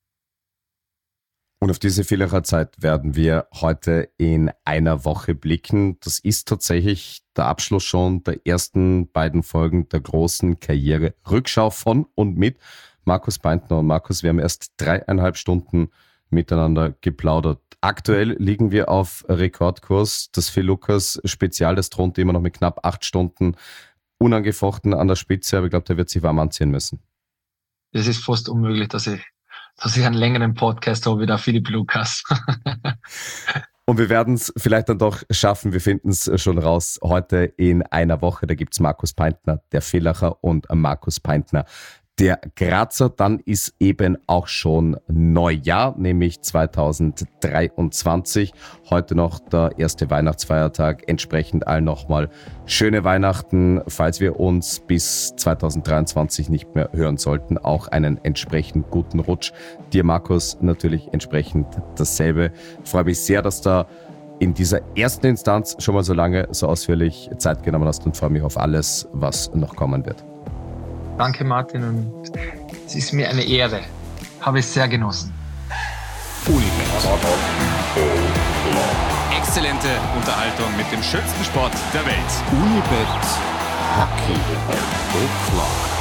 [SPEAKER 3] Und auf diese Villacher Zeit werden wir heute in einer Woche blicken. Das ist tatsächlich der Abschluss schon der ersten beiden Folgen der großen Karriere-Rückschau von und mit Markus Peintner. Und Markus, wir haben erst dreieinhalb Stunden miteinander geplaudert. Aktuell liegen wir auf Rekordkurs. Das Phil Lucas Spezial, das thront immer noch mit knapp acht Stunden unangefochten an der Spitze. Aber ich glaube, der wird sich warm anziehen müssen.
[SPEAKER 4] Es ist fast unmöglich, dass ich dass ich einen längeren Podcast habe wie der Philipp Lucas.
[SPEAKER 3] Und wir werden es vielleicht dann doch schaffen. Wir finden es schon raus heute in einer Woche. Da gibt es Markus Peintner, der Villacher, und Markus Peintner, der Grazer. Dann ist eben auch schon Neujahr, nämlich zweitausenddreiundzwanzig. Heute noch der erste Weihnachtsfeiertag. Entsprechend allen nochmal schöne Weihnachten. Falls wir uns bis zweitausenddreiundzwanzig nicht mehr hören sollten, auch einen entsprechend guten Rutsch. Dir, Markus, natürlich entsprechend dasselbe. Ich freue mich sehr, dass da in dieser ersten Instanz schon mal so lange, so ausführlich Zeit genommen hast und freue mich auf alles, was noch kommen wird.
[SPEAKER 4] Danke, Martin, und es ist mir eine Ehre. Habe ich sehr genossen.
[SPEAKER 2] Unibet. Exzellente Unterhaltung mit dem schönsten Sport der Welt.
[SPEAKER 6] Unibet Hockey O'Clock.